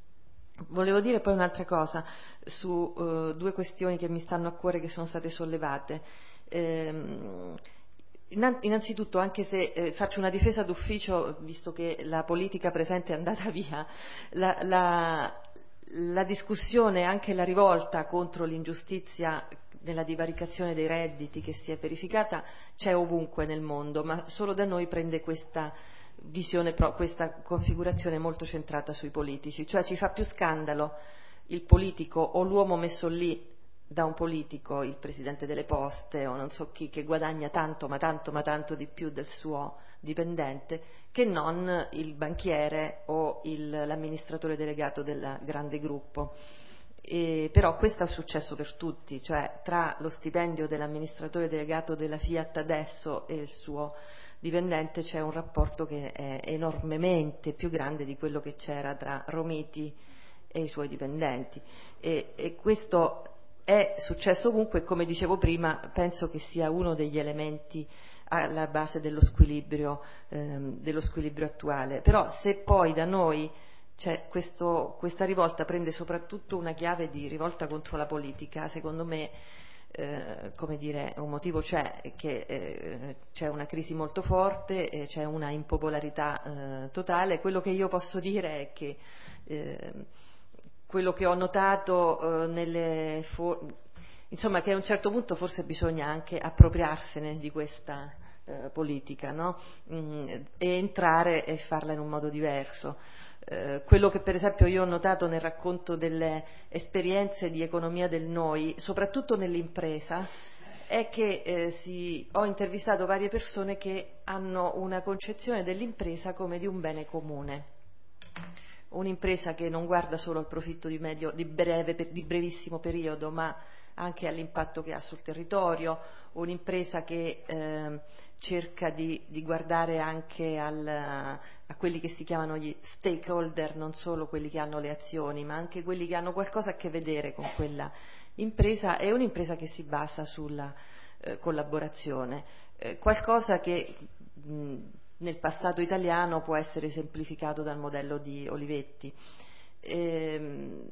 Volevo dire poi un'altra cosa su uh, due questioni che mi stanno a cuore, che sono state sollevate. Ehm, Innanzitutto, anche se eh, faccio una difesa d'ufficio, visto che la politica presente è andata via, la, la, la discussione, anche la rivolta contro l'ingiustizia nella divaricazione dei redditi che si è verificata c'è ovunque nel mondo, ma solo da noi prende questa visione, questa configurazione molto centrata sui politici, cioè ci fa più scandalo il politico o l'uomo messo lì da un politico, il presidente delle poste o non so chi, che guadagna tanto ma tanto ma tanto di più del suo dipendente, che non il banchiere o il, l'amministratore delegato del grande gruppo. E però questo è successo per tutti, cioè tra lo stipendio dell'amministratore delegato della Fiat adesso e il suo dipendente c'è un rapporto che è enormemente più grande di quello che c'era tra Romiti e i suoi dipendenti, e, e questo è successo ovunque, e come dicevo prima penso che sia uno degli elementi alla base dello squilibrio, ehm, dello squilibrio attuale. Però se poi da noi c'è questo, questa rivolta prende soprattutto una chiave di rivolta contro la politica, secondo me eh, come dire, un motivo c'è, che eh, c'è una crisi molto forte, e c'è una impopolarità eh, totale. Quello che io posso dire è che eh, quello che ho notato eh, nelle for- insomma, che a un certo punto forse bisogna anche appropriarsene di questa eh, politica, no? Mm, e entrare e farla in un modo diverso. Eh, quello che per esempio io ho notato nel racconto delle esperienze di economia del noi, soprattutto nell'impresa, è che eh, si, ho intervistato varie persone che hanno una concezione dell'impresa come di un bene comune. Un'impresa che non guarda solo al profitto di, medio, di, breve, di brevissimo periodo, ma anche all'impatto che ha sul territorio, un'impresa che eh, cerca di, di guardare anche al, a quelli che si chiamano gli stakeholder, non solo quelli che hanno le azioni, ma anche quelli che hanno qualcosa a che vedere con quella impresa. È un'impresa che si basa sulla eh, collaborazione, eh, qualcosa che mh, nel passato italiano può essere semplificato dal modello di Olivetti. Ehm,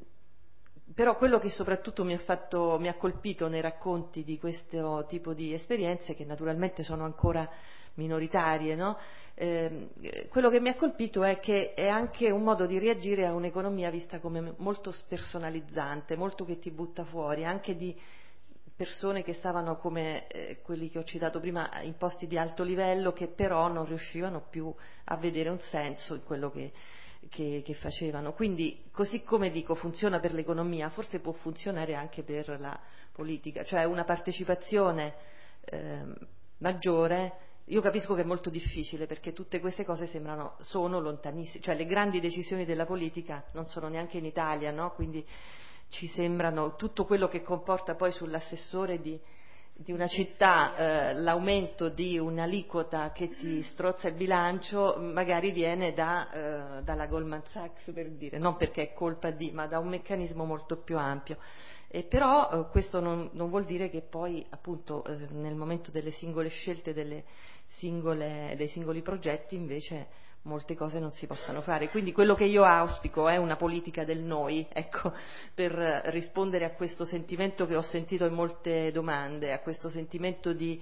Però quello che soprattutto mi ha, fatto, mi ha colpito nei racconti di questo tipo di esperienze, che naturalmente sono ancora minoritarie, no? eh, quello che mi ha colpito è che è anche un modo di reagire a un'economia vista come molto spersonalizzante, molto che ti butta fuori, anche di persone che stavano come eh, quelli che ho citato prima in posti di alto livello, che però non riuscivano più a vedere un senso in quello che Che, che facevano. Quindi, così come dico funziona per l'economia, forse può funzionare anche per la politica, cioè una partecipazione eh, maggiore. Io capisco che è molto difficile, perché tutte queste cose sembrano, sono lontanissime, cioè le grandi decisioni della politica non sono neanche in Italia, no? Quindi ci sembrano, tutto quello che comporta poi sull'assessore di di una città eh, l'aumento di un'aliquota che ti strozza il bilancio magari viene da, eh, dalla Goldman Sachs, per dire, non perché è colpa di, ma da un meccanismo molto più ampio. E però eh, questo non, non vuol dire che poi appunto eh, nel momento delle singole scelte delle singole, dei singoli progetti invece molte cose non si possano fare. Quindi quello che io auspico è una politica del noi, ecco, per rispondere a questo sentimento che ho sentito in molte domande, a questo sentimento di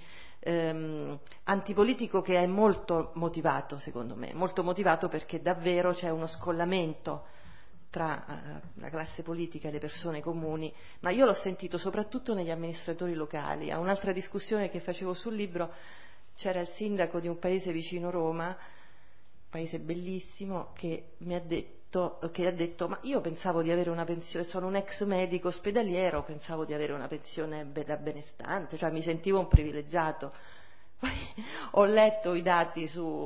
ehm, antipolitico che è molto motivato, secondo me, molto motivato perché davvero c'è uno scollamento tra uh, la classe politica e le persone comuni, ma io l'ho sentito soprattutto negli amministratori locali. A un'altra discussione che facevo sul libro c'era il sindaco di un paese vicino Roma, paese bellissimo, che mi ha detto, che ha detto ma io pensavo di avere una pensione, sono un ex medico ospedaliero, pensavo di avere una pensione da benestante, cioè mi sentivo un privilegiato. Poi ho letto i dati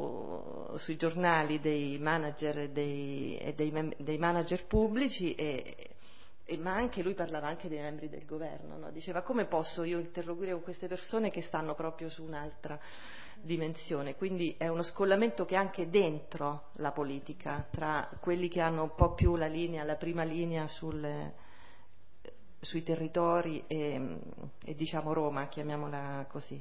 su, sui giornali dei manager e dei, e dei, mem- dei manager pubblici e, e ma anche lui parlava anche dei membri del governo, no? Diceva come posso io interloquire con queste persone che stanno proprio su un'altra dimensione. Quindi è uno scollamento che anche dentro la politica, tra quelli che hanno un po' più la linea, la prima linea sulle, sui territori e, e diciamo Roma, chiamiamola così.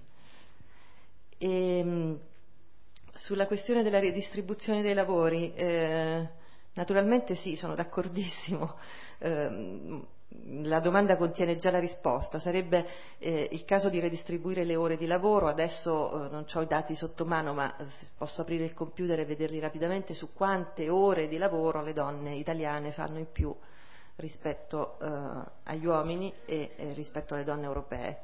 E, sulla questione della redistribuzione dei lavori, eh, naturalmente sì, sono d'accordissimo. Eh, la domanda contiene già la risposta, sarebbe eh, il caso di redistribuire le ore di lavoro. Adesso eh, non ho i dati sotto mano, ma posso aprire il computer e vederli rapidamente su quante ore di lavoro le donne italiane fanno in più rispetto eh, agli uomini e eh, rispetto alle donne europee.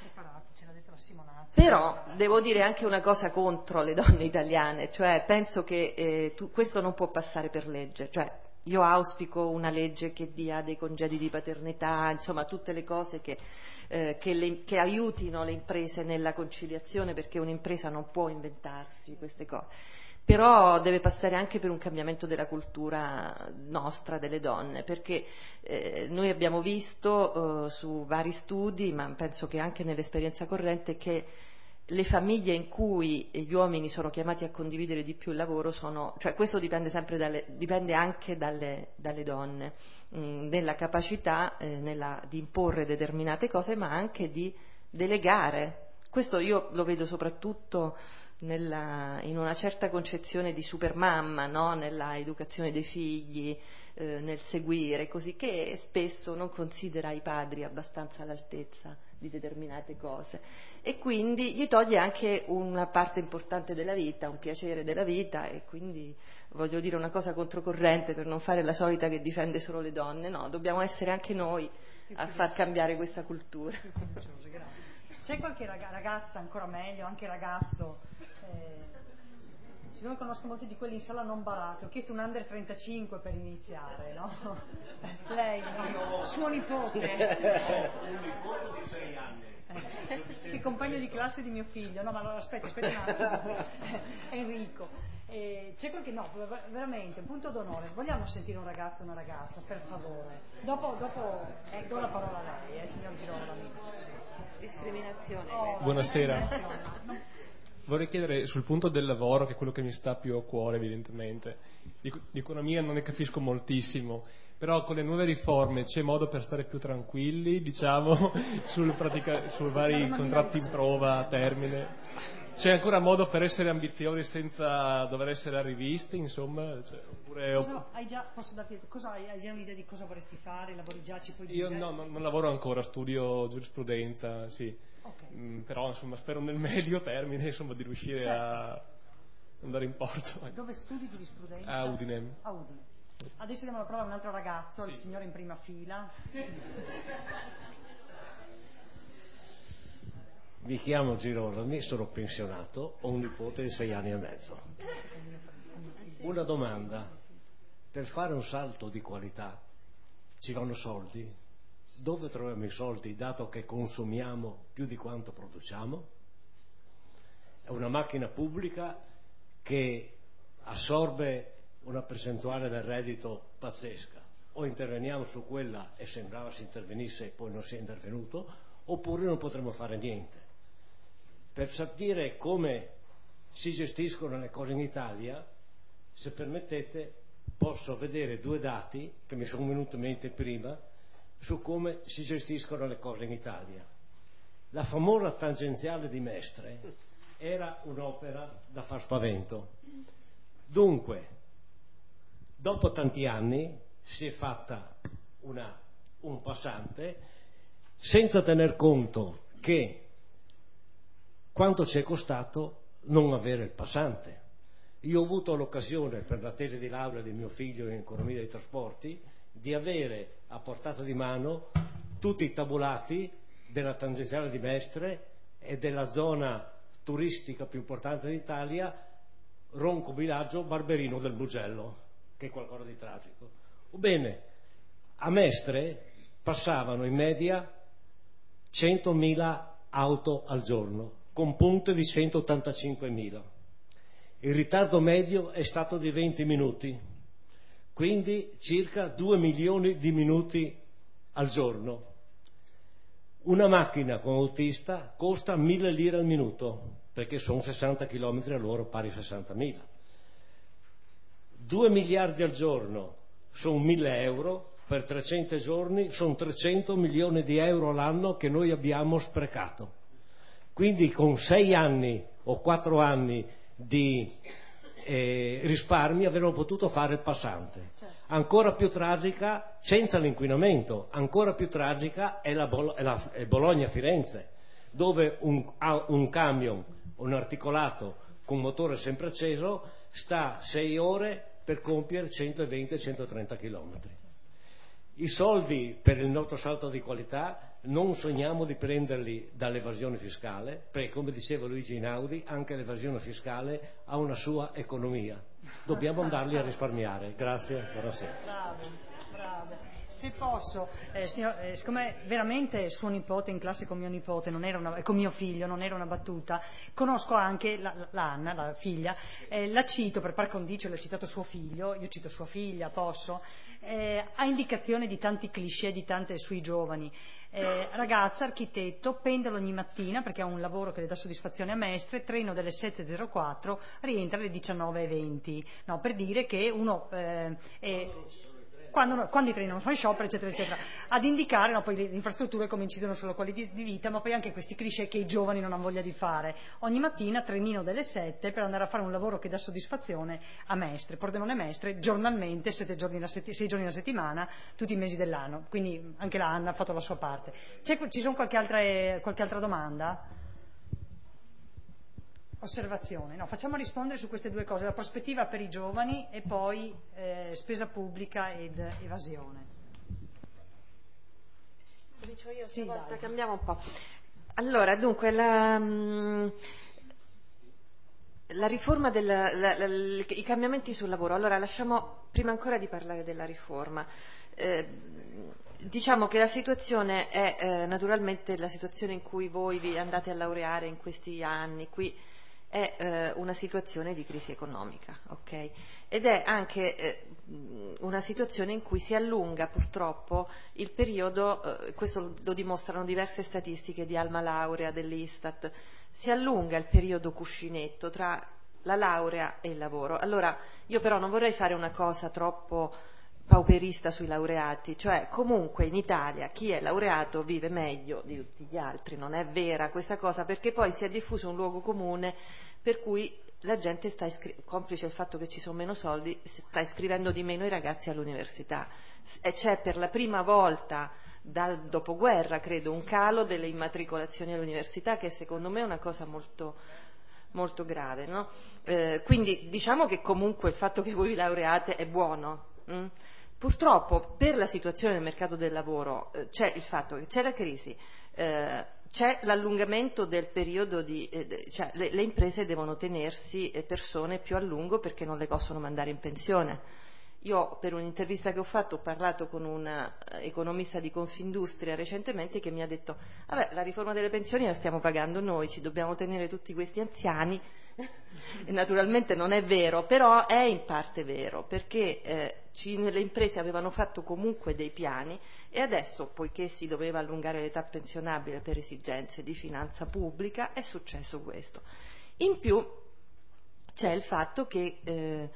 Però devo dire anche una cosa contro le donne italiane, cioè penso che eh, tu, questo non può passare per legge, cioè io auspico una legge che dia dei congedi di paternità, insomma tutte le cose che, eh, che, le, che aiutino le imprese nella conciliazione, perché un'impresa non può inventarsi queste cose. Però deve passare anche per un cambiamento della cultura nostra, delle donne, perché eh, noi abbiamo visto eh, su vari studi, ma penso che anche nell'esperienza corrente, che le famiglie in cui gli uomini sono chiamati a condividere di più il lavoro sono, cioè questo dipende sempre dalle, dipende anche dalle, dalle donne, mh, nella capacità eh, nella, di imporre determinate cose, ma anche di delegare. Questo io lo vedo soprattutto nella, in una certa concezione di supermamma, no? Nella educazione dei figli, eh, nel seguire, così, che spesso non considera i padri abbastanza all'altezza di determinate cose, e quindi gli toglie anche una parte importante della vita, un piacere della vita, e quindi voglio dire una cosa controcorrente per non fare la solita che difende solo le donne, no, dobbiamo essere anche noi a far cambiare questa cultura. C'è qualche ragazza, ancora meglio, anche ragazzo, eh, siccome conosco molti di quelli in sala non barate, ho chiesto un under trentacinque per iniziare, no? Lei, no? Suo nipote. Un nipote di sei anni. Eh, che compagno di classe di mio figlio. No, ma allora aspetta, aspetta un attimo. Enrico. Eh, c'è qualche, no, veramente, un punto d'onore. Vogliamo sentire un ragazzo o una ragazza, per favore. Dopo, dopo eh, do la parola a lei, eh, signor Girolami. Discriminazione. Oh, Buonasera. Vorrei chiedere sul punto del lavoro, che è quello che mi sta più a cuore evidentemente. Di, di economia non ne capisco moltissimo, però con le nuove riforme c'è modo per stare più tranquilli, diciamo, sul pratica, su vari contratti in prova a termine? C'è ancora modo per essere ambiziosi senza dover essere rivisti, insomma? Cioè, oppure... cosa, hai già, posso darti, cosa hai, hai già un'idea di cosa vorresti fare? Lavori già, ci puoi dire? Io no, non, non lavoro ancora, studio giurisprudenza, sì. Okay. Mm, però insomma spero nel medio termine insomma, di riuscire certo. a andare in porto. Dove studi giurisprudenza? A Udine. A Udine. Adesso diamo la parola a un altro ragazzo, sì. Il signore in prima fila. Mi chiamo Girolami, sono pensionato, ho un nipote di sei anni e mezzo. Una domanda: per fare un salto di qualità ci vanno soldi? Dove troviamo i soldi, dato che consumiamo più di quanto produciamo? È una macchina pubblica che assorbe una percentuale del reddito pazzesca. O interveniamo su quella e sembrava si intervenisse e poi non si è intervenuto, oppure non potremo fare niente. Per sapere come si gestiscono le cose in Italia, se permettete, posso vedere due dati che mi sono venuti in mente prima su come si gestiscono le cose in Italia. La famosa tangenziale di Mestre era un'opera da far spavento. Dunque, dopo tanti anni si è fatta una, un passante senza tener conto che quanto ci è costato non avere il passante. Io ho avuto l'occasione per la tesi di laurea di mio figlio in economia dei trasporti di avere a portata di mano tutti i tabulati della tangenziale di Mestre e della zona turistica più importante d'Italia, Ronco Biagio Barberino del Mugello, che è qualcosa di tragico. Bene, a Mestre passavano in media centomila auto al giorno, con punte di centottantacinquemila. Il ritardo medio è stato di venti minuti, quindi circa due milioni di minuti al giorno. Una macchina con autista costa mille lire al minuto, perché sono sessanta chilometri all'ora pari a sessantamila. due miliardi al giorno sono mille euro, per trecento giorni sono trecento milioni di euro l'anno che noi abbiamo sprecato. Quindi con sei anni o quattro anni di eh, risparmi avremmo potuto fare il passante. Ancora più tragica, senza l'inquinamento, ancora più tragica è, la Bolo- è, la, è Bologna-Firenze, dove un, un camion, un articolato con motore sempre acceso, sta sei ore per compiere centoventi centotrenta chilometri. I soldi per il nostro salto di qualità non sogniamo di prenderli dall'evasione fiscale, perché come diceva Luigi Einaudi, anche l'evasione fiscale ha una sua economia. Dobbiamo andarli a risparmiare. Grazie, buonasera. Bravo, bravo. Se posso, eh, signor, eh, siccome veramente suo nipote in classe con mio nipote, non era una, con mio figlio, non era una battuta, conosco anche la, la, la Anna, la figlia, eh, la cito per par condicio, l'ha citato suo figlio, io cito sua figlia, posso, eh, ha indicazione di tanti cliché, di tante sui giovani. Eh, ragazza, architetto, pendolo ogni mattina perché ha un lavoro che le dà soddisfazione a Mestre, treno delle sette e zero quattro, rientra alle diciannove e venti, no, per dire che uno eh, è... Quando, quando i treni non fanno sciopero, eccetera, eccetera, ad indicare, no, poi le infrastrutture come incidono sulla qualità di vita, ma poi anche questi cliché che i giovani non hanno voglia di fare. Ogni mattina trenino delle sette per andare a fare un lavoro che dà soddisfazione a Mestre, Pordenone Mestre, giornalmente, sette giorni alla setti, sei giorni alla settimana, tutti i mesi dell'anno. Quindi anche la Anna ha fatto la sua parte. C'è, ci sono qualche altra, qualche altra domanda? Osservazione, no, facciamo rispondere su queste due cose, la prospettiva per i giovani e poi eh, spesa pubblica ed evasione. Dico io, sì, stavolta cambiamo un po'. Allora, dunque, la, la riforma, del, la, la, i cambiamenti sul lavoro. Allora, lasciamo, prima ancora di parlare della riforma, eh, diciamo che la situazione è eh, naturalmente la situazione in cui voi vi andate a laureare in questi anni, qui è eh, una situazione di crisi economica, ok? Ed è anche eh, una situazione in cui si allunga purtroppo il periodo, eh, questo lo dimostrano diverse statistiche di Alma Laurea, dell'Istat, si allunga il periodo cuscinetto tra la laurea e il lavoro. Allora, io però non vorrei fare una cosa troppo pauperista sui laureati, cioè comunque in Italia chi è laureato vive meglio di tutti gli altri, non è vera questa cosa, perché poi si è diffuso un luogo comune per cui la gente sta iscri- complice il fatto che ci sono meno soldi, sta iscrivendo di meno i ragazzi all'università e c'è per la prima volta dal dopoguerra, credo, un calo delle immatricolazioni all'università che secondo me è una cosa molto molto grave, no? Eh, quindi diciamo che comunque il fatto che voi vi laureate è buono. Mm? Purtroppo per la situazione del mercato del lavoro eh, c'è il fatto che c'è la crisi, eh, c'è l'allungamento del periodo di, eh, cioè le, le imprese devono tenersi eh, persone più a lungo perché non le possono mandare in pensione. Io per un'intervista che ho fatto ho parlato con un uh, economista di Confindustria recentemente che mi ha detto vabbè, la riforma delle pensioni la stiamo pagando noi, ci dobbiamo tenere tutti questi anziani e naturalmente non è vero, però è in parte vero perché eh, ci, le imprese avevano fatto comunque dei piani e adesso, poiché si doveva allungare l'età pensionabile per esigenze di finanza pubblica, è successo questo. In più c'è il fatto che eh,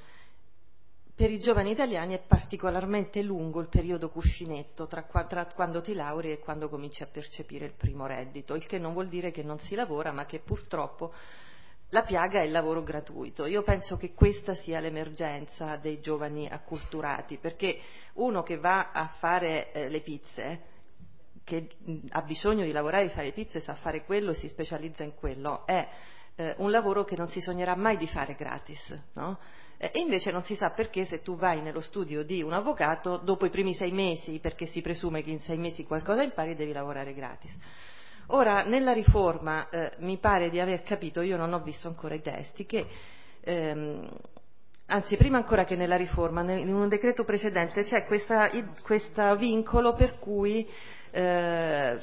per i giovani italiani è particolarmente lungo il periodo cuscinetto tra, tra quando ti laurei e quando cominci a percepire il primo reddito, il che non vuol dire che non si lavora, ma che purtroppo la piaga è il lavoro gratuito. Io penso che questa sia l'emergenza dei giovani acculturati, perché uno che va a fare eh, le pizze, che mh, ha bisogno di lavorare e fare le pizze, sa fare quello e si specializza in quello, è eh, un lavoro che non si sognerà mai di fare gratis, no? E invece non si sa perché se tu vai nello studio di un avvocato, dopo i primi sei mesi, perché si presume che in sei mesi qualcosa impari, devi lavorare gratis. Ora, nella riforma eh, mi pare di aver capito, io non ho visto ancora i testi, che ehm, anzi prima ancora che nella riforma, nel, in un decreto precedente c'è questo vincolo per cui eh,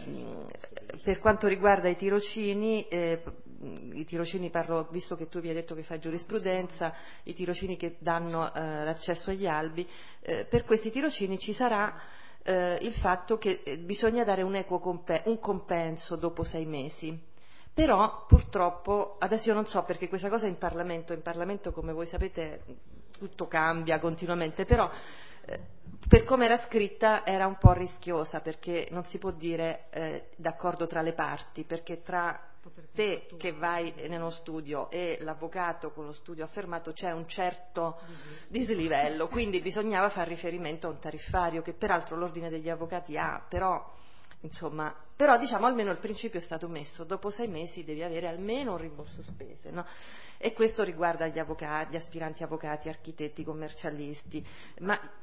per quanto riguarda i tirocini, eh, i tirocini parlo, visto che tu mi hai detto che fai giurisprudenza, i tirocini che danno eh, l'accesso agli albi, eh, per questi tirocini ci sarà eh, il fatto che eh, bisogna dare un equo compe- un compenso dopo sei mesi. Però purtroppo, adesso io non so perché questa cosa in Parlamento, in Parlamento come voi sapete tutto cambia continuamente, però eh, per come era scritta era un po' rischiosa perché non si può dire eh, d'accordo tra le parti, perché tra te che vai nello studio e l'avvocato con lo studio affermato c'è un certo dislivello, quindi bisognava far riferimento a un tariffario che peraltro l'ordine degli avvocati ha, però insomma, però diciamo almeno il principio è stato messo, dopo sei mesi devi avere almeno un rimborso spese, no? E questo riguarda gli avvocati, gli aspiranti avvocati, architetti, commercialisti, ma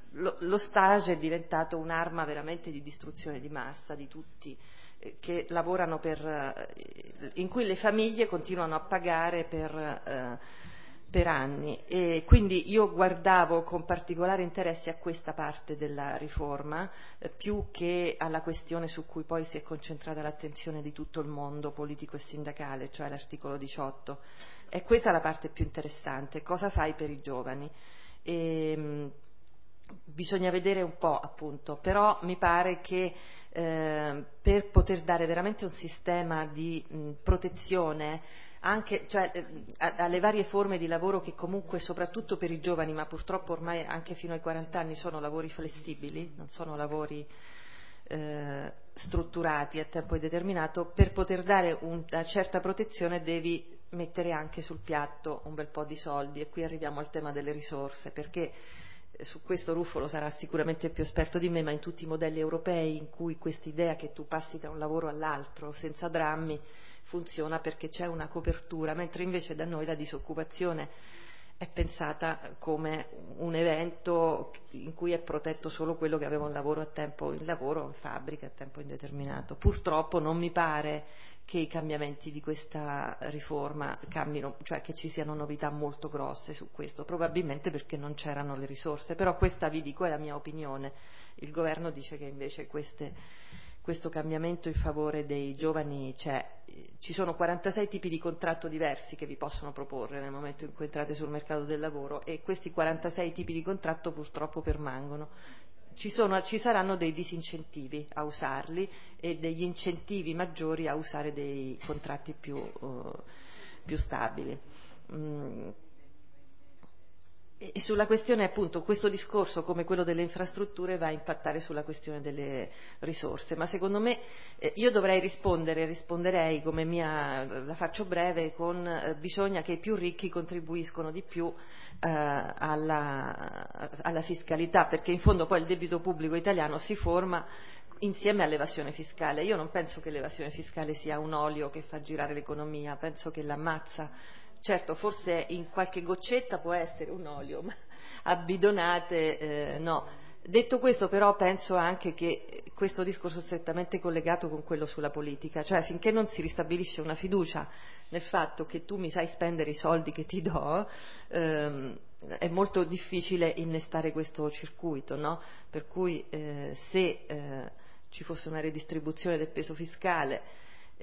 lo, lo stage è diventato un'arma veramente di distruzione di massa di tutti, eh, che lavorano per, eh, in cui le famiglie continuano a pagare per, eh, per anni, e quindi io guardavo con particolare interesse a questa parte della riforma, eh, più che alla questione su cui poi si è concentrata l'attenzione di tutto il mondo politico e sindacale, cioè l'articolo diciotto. È questa la parte più interessante: cosa fai per i giovani? E, mh, bisogna vedere un po', appunto, però mi pare che eh, per poter dare veramente un sistema di mh, protezione anche, cioè, eh, alle varie forme di lavoro che comunque soprattutto per i giovani, ma purtroppo ormai anche fino ai quaranta anni sono lavori flessibili, non sono lavori eh, strutturati a tempo indeterminato, per poter dare una certa protezione devi mettere anche sul piatto un bel po' di soldi, e qui arriviamo al tema delle risorse, perché su questo Ruffolo sarà sicuramente più esperto di me, ma in tutti i modelli europei in cui quest'idea che tu passi da un lavoro all'altro senza drammi funziona perché c'è una copertura, mentre invece da noi la disoccupazione è pensata come un evento in cui è protetto solo quello che aveva un lavoro a tempo in lavoro in fabbrica a tempo indeterminato. Purtroppo non mi pare che i cambiamenti di questa riforma cambino, cioè che ci siano novità molto grosse su questo, probabilmente perché non c'erano le risorse, però questa, vi dico, è la mia opinione. Il governo dice che invece queste, questo cambiamento in favore dei giovani c'è. Ci sono quarantasei tipi di contratto diversi che vi possono proporre nel momento in cui entrate sul mercato del lavoro, e questi quarantasei tipi di contratto purtroppo permangono. Ci, sono, ci saranno dei disincentivi a usarli e degli incentivi maggiori a usare dei contratti più, uh, più stabili. Mm. E sulla questione, appunto, questo discorso come quello delle infrastrutture va a impattare sulla questione delle risorse, ma secondo me eh, io dovrei rispondere, risponderei come mia, la faccio breve, con eh, bisogna che i più ricchi contribuiscono di più eh, alla, alla fiscalità, perché in fondo poi il debito pubblico italiano si forma insieme all'evasione fiscale. Io non penso che l'evasione fiscale sia un olio che fa girare l'economia, penso che l'ammazza. Certo, forse in qualche goccetta può essere un olio, ma a bidonate eh, no. Detto questo, però, penso anche che questo discorso è strettamente collegato con quello sulla politica, cioè finché non si ristabilisce una fiducia nel fatto che tu mi sai spendere i soldi che ti do, ehm, è molto difficile innestare questo circuito, no? Per cui eh, se eh, ci fosse una redistribuzione del peso fiscale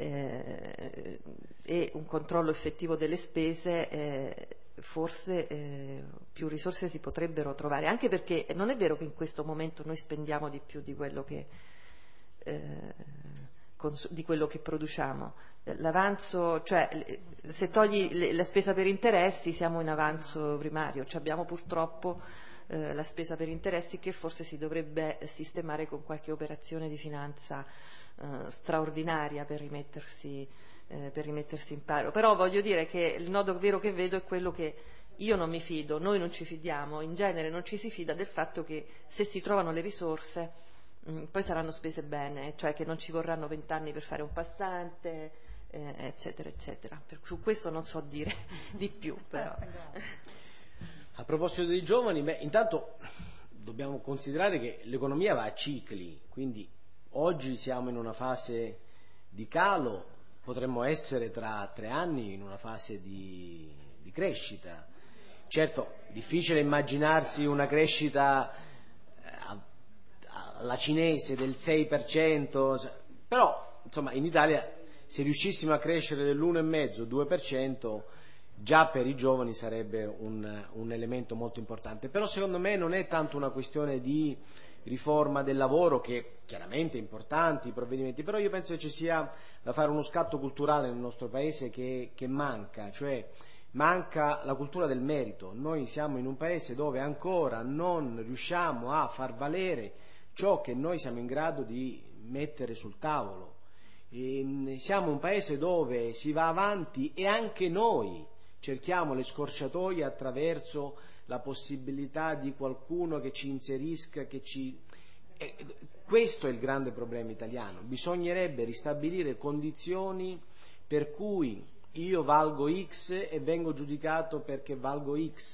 Eh, e un controllo effettivo delle spese, eh, forse eh, più risorse si potrebbero trovare, anche perché non è vero che in questo momento noi spendiamo di più di quello che, eh, cons- di quello che produciamo. L'avanzo, cioè se togli la spesa per interessi siamo in avanzo primario, cioè abbiamo purtroppo eh, la spesa per interessi che forse si dovrebbe sistemare con qualche operazione di finanza Uh, straordinaria per rimettersi, eh, per rimettersi in paro. Però voglio dire che il nodo vero che vedo è quello che io non mi fido, noi non ci fidiamo, in genere non ci si fida del fatto che se si trovano le risorse mh, poi saranno spese bene, cioè che non ci vorranno vent'anni per fare un passante, eh, eccetera eccetera. Per, su questo non so dire di più, però. A proposito dei giovani, beh, intanto dobbiamo considerare che l'economia va a cicli, quindi oggi siamo in una fase di calo, potremmo essere tra tre anni in una fase di, di crescita. Certo, difficile immaginarsi una crescita alla cinese del sei per cento, però insomma in Italia se riuscissimo a crescere dell'uno virgola cinque due per cento già per i giovani sarebbe un, un elemento molto importante. Però secondo me non è tanto una questione di riforma del lavoro, che chiaramente è importante, i provvedimenti, però io penso che ci sia da fare uno scatto culturale nel nostro paese che, che manca, cioè manca la cultura del merito. Noi siamo in un paese dove ancora non riusciamo a far valere ciò che noi siamo in grado di mettere sul tavolo. E siamo un paese dove si va avanti e anche noi cerchiamo le scorciatoie attraverso la possibilità di qualcuno che ci inserisca, che ci... Eh, questo è il grande problema italiano. Bisognerebbe ristabilire condizioni per cui io valgo X e vengo giudicato perché valgo X.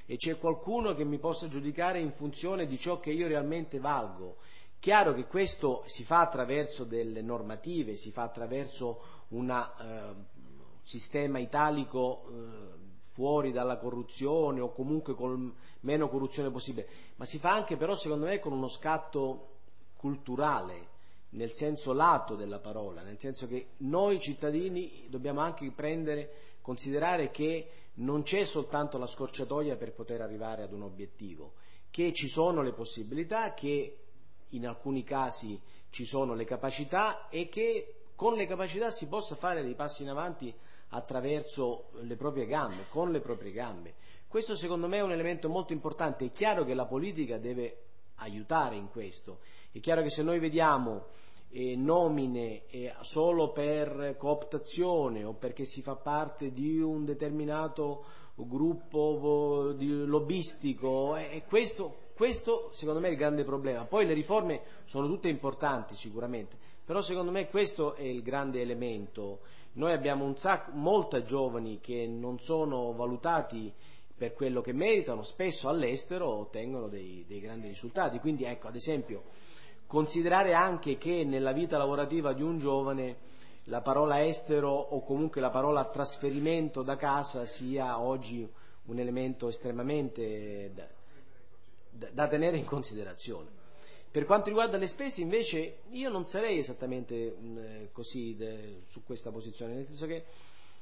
e c'è qualcuno che mi possa giudicare in funzione di ciò che io realmente valgo. Chiaro che questo si fa attraverso delle normative, si fa attraverso un eh, sistema italico eh, fuori dalla corruzione o comunque con meno corruzione possibile, ma si fa anche però secondo me con uno scatto culturale, nel senso lato della parola, nel senso che noi cittadini dobbiamo anche prendere, considerare che non c'è soltanto la scorciatoia per poter arrivare ad un obiettivo, che ci sono le possibilità, che in alcuni casi ci sono le capacità e che con le capacità si possa fare dei passi in avanti attraverso le proprie gambe, con le proprie gambe. Questo secondo me è un elemento molto importante. È chiaro che la politica deve aiutare in questo, è chiaro che se noi vediamo eh, nomine eh, solo per cooptazione o perché si fa parte di un determinato gruppo di lobbistico, eh, questo, questo secondo me è il grande problema. Poi le riforme sono tutte importanti sicuramente, però secondo me questo è il grande elemento. Noi abbiamo un sacco, molti giovani che non sono valutati per quello che meritano, spesso all'estero ottengono dei, dei grandi risultati. Quindi ecco, ad esempio, considerare anche che nella vita lavorativa di un giovane la parola estero o comunque la parola trasferimento da casa sia oggi un elemento estremamente da, da, da tenere in considerazione. Per quanto riguarda le spese invece io non sarei esattamente mh, così de, su questa posizione, nel senso che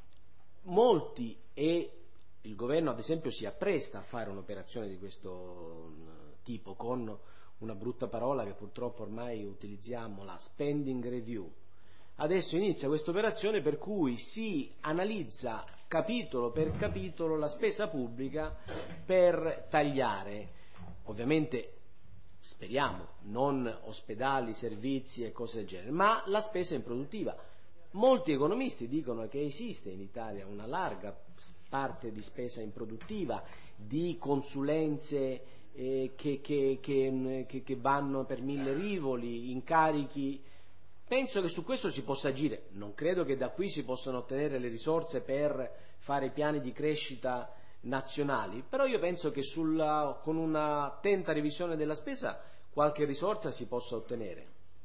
molti, e il governo ad esempio si appresta a fare un'operazione di questo mh, tipo con una brutta parola che purtroppo ormai utilizziamo, la spending review. Adesso inizia questa operazione per cui si analizza capitolo per capitolo la spesa pubblica per tagliare, ovviamente speriamo, non ospedali, servizi e cose del genere, ma la spesa improduttiva. Molti economisti dicono che esiste in Italia una larga parte di spesa improduttiva, di consulenze eh, che, che, che, che, che vanno per mille rivoli, incarichi. Penso che su questo si possa agire, non credo che da qui si possano ottenere le risorse per fare piani di crescita nazionali, però io penso che sulla, con una attenta revisione della spesa qualche risorsa si possa ottenere.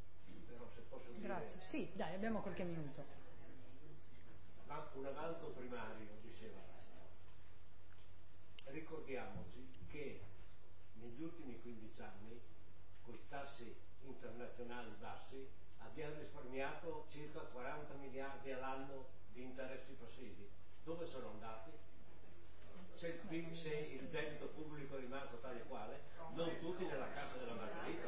Grazie. Sì, dai, abbiamo qualche minuto. Ma un avanzo primario, diceva. Ricordiamoci che negli ultimi quindici anni, con i tassi internazionali bassi, abbiamo risparmiato circa quaranta miliardi all'anno di interessi passivi. Dove sono andati? Se il, se il debito pubblico è rimasto tale e quale, non tutti nella cassa della Margherita.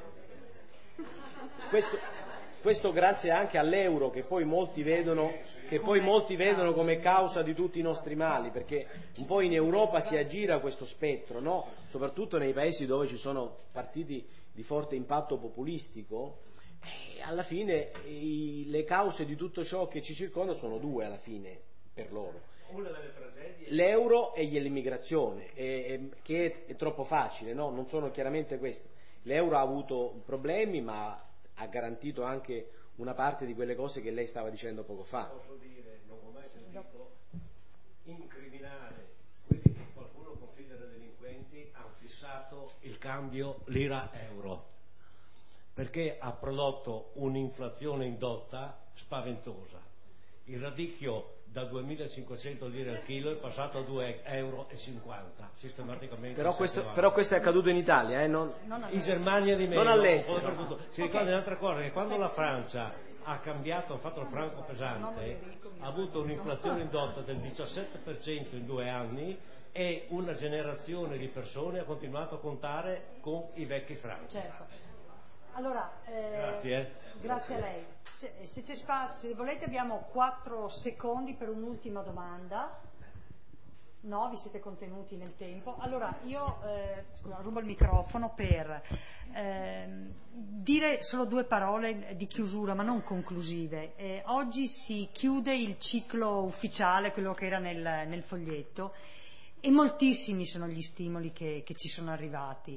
Questo, questo grazie anche all'euro che poi molti vedono, che poi molti vedono come causa di tutti i nostri mali, perché un po' in Europa si aggira questo spettro, no? Soprattutto nei paesi dove ci sono partiti di forte impatto populistico. E alla fine i, le cause di tutto ciò che ci circonda sono due alla fine per loro. Una delle tragedie... L'euro e l'immigrazione, e, e, che è, è troppo facile, no? Non sono chiaramente queste. L'euro ha avuto problemi, ma ha garantito anche una parte di quelle cose che lei stava dicendo poco fa. Posso dire, non ho mai sentito incriminare quelli che qualcuno considera delinquenti, hanno fissato il cambio lira-euro, perché ha prodotto un'inflazione indotta spaventosa. Il radicchio da duemilacinquecento lire al chilo è passato a due euro e cinquanta sistematicamente. Però questo, però questo è accaduto in Italia, eh? non, in Germania di meno, non all'estero. Si ricorda okay. Un'altra cosa, che quando la Francia ha cambiato, ha fatto il franco pesante, ha avuto un'inflazione indotta del diciassette per cento in due anni e una generazione di persone ha continuato a contare con i vecchi franchi. Certo. Allora, eh, grazie. Eh. Grazie a lei. Se, se, c'è spazio, se volete abbiamo quattro secondi per un'ultima domanda. No, vi siete contenuti nel tempo. Allora io eh, scusa, rubo il microfono per eh, dire solo due parole di chiusura, ma non conclusive. Eh, oggi si chiude il ciclo ufficiale, quello che era nel, nel foglietto, e moltissimi sono gli stimoli che, che ci sono arrivati.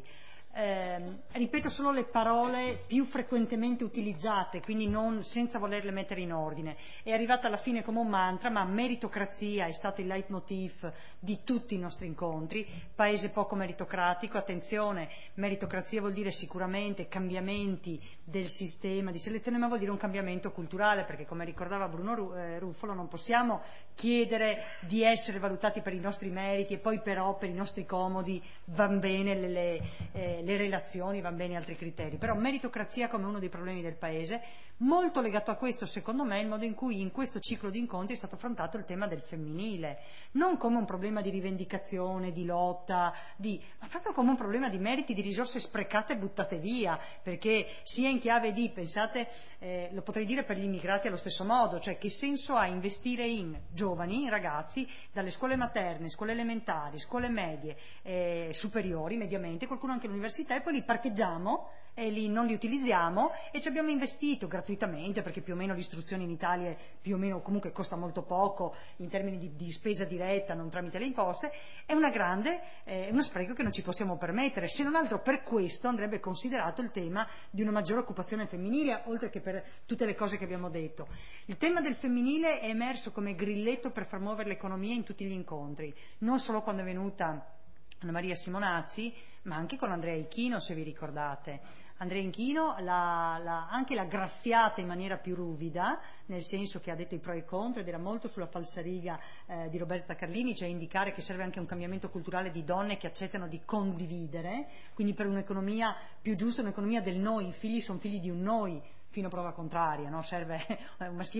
eh, ripeto solo le parole più frequentemente utilizzate, quindi non, senza volerle mettere in ordine. È arrivata alla fine come un mantra, ma meritocrazia è stato il leitmotiv di tutti i nostri incontri. Paese poco meritocratico, attenzione, meritocrazia vuol dire sicuramente cambiamenti del sistema di selezione, ma vuol dire un cambiamento culturale, perché come ricordava Bruno Ruffolo non possiamo chiedere di essere valutati per i nostri meriti e poi però per i nostri comodi van bene le, le, eh, le relazioni, van bene altri criteri. Però meritocrazia come uno dei problemi del Paese, molto legato a questo secondo me il modo in cui in questo ciclo di incontri è stato affrontato il tema del femminile, non come un problema di rivendicazione, di lotta, di, ma proprio come un problema di meriti, di risorse sprecate e buttate via, perché sia in chiave di, pensate, eh, lo potrei dire per gli immigrati allo stesso modo, cioè che senso ha investire in giovani, ragazzi, dalle scuole materne, scuole elementari, scuole medie, eh, superiori, mediamente, qualcuno anche all'università, e poi li parcheggiamo e li, non li utilizziamo e ci abbiamo investito gratuitamente, perché più o meno l'istruzione in Italia più o meno comunque costa molto poco in termini di, di spesa diretta, non tramite le imposte. È una grande, eh, uno spreco che non ci possiamo permettere. Se non altro per questo andrebbe considerato il tema di una maggiore occupazione femminile, oltre che per tutte le cose che abbiamo detto. Il tema del femminile è emerso come grilletto per far muovere l'economia in tutti gli incontri, non solo quando è venuta Anna Maria Simonazzi, ma anche con Andrea Ichino, se vi ricordate. Andrea Ichino la, la, anche l'ha graffiata in maniera più ruvida, nel senso che ha detto i pro e i contro, ed era molto sulla falsariga eh, di Roberta Carlini, cioè indicare che serve anche un cambiamento culturale di donne che accettano di condividere, quindi per un'economia più giusta, un'economia del noi. I figli sono figli di un noi, fino a prova contraria, no? Serve un maschile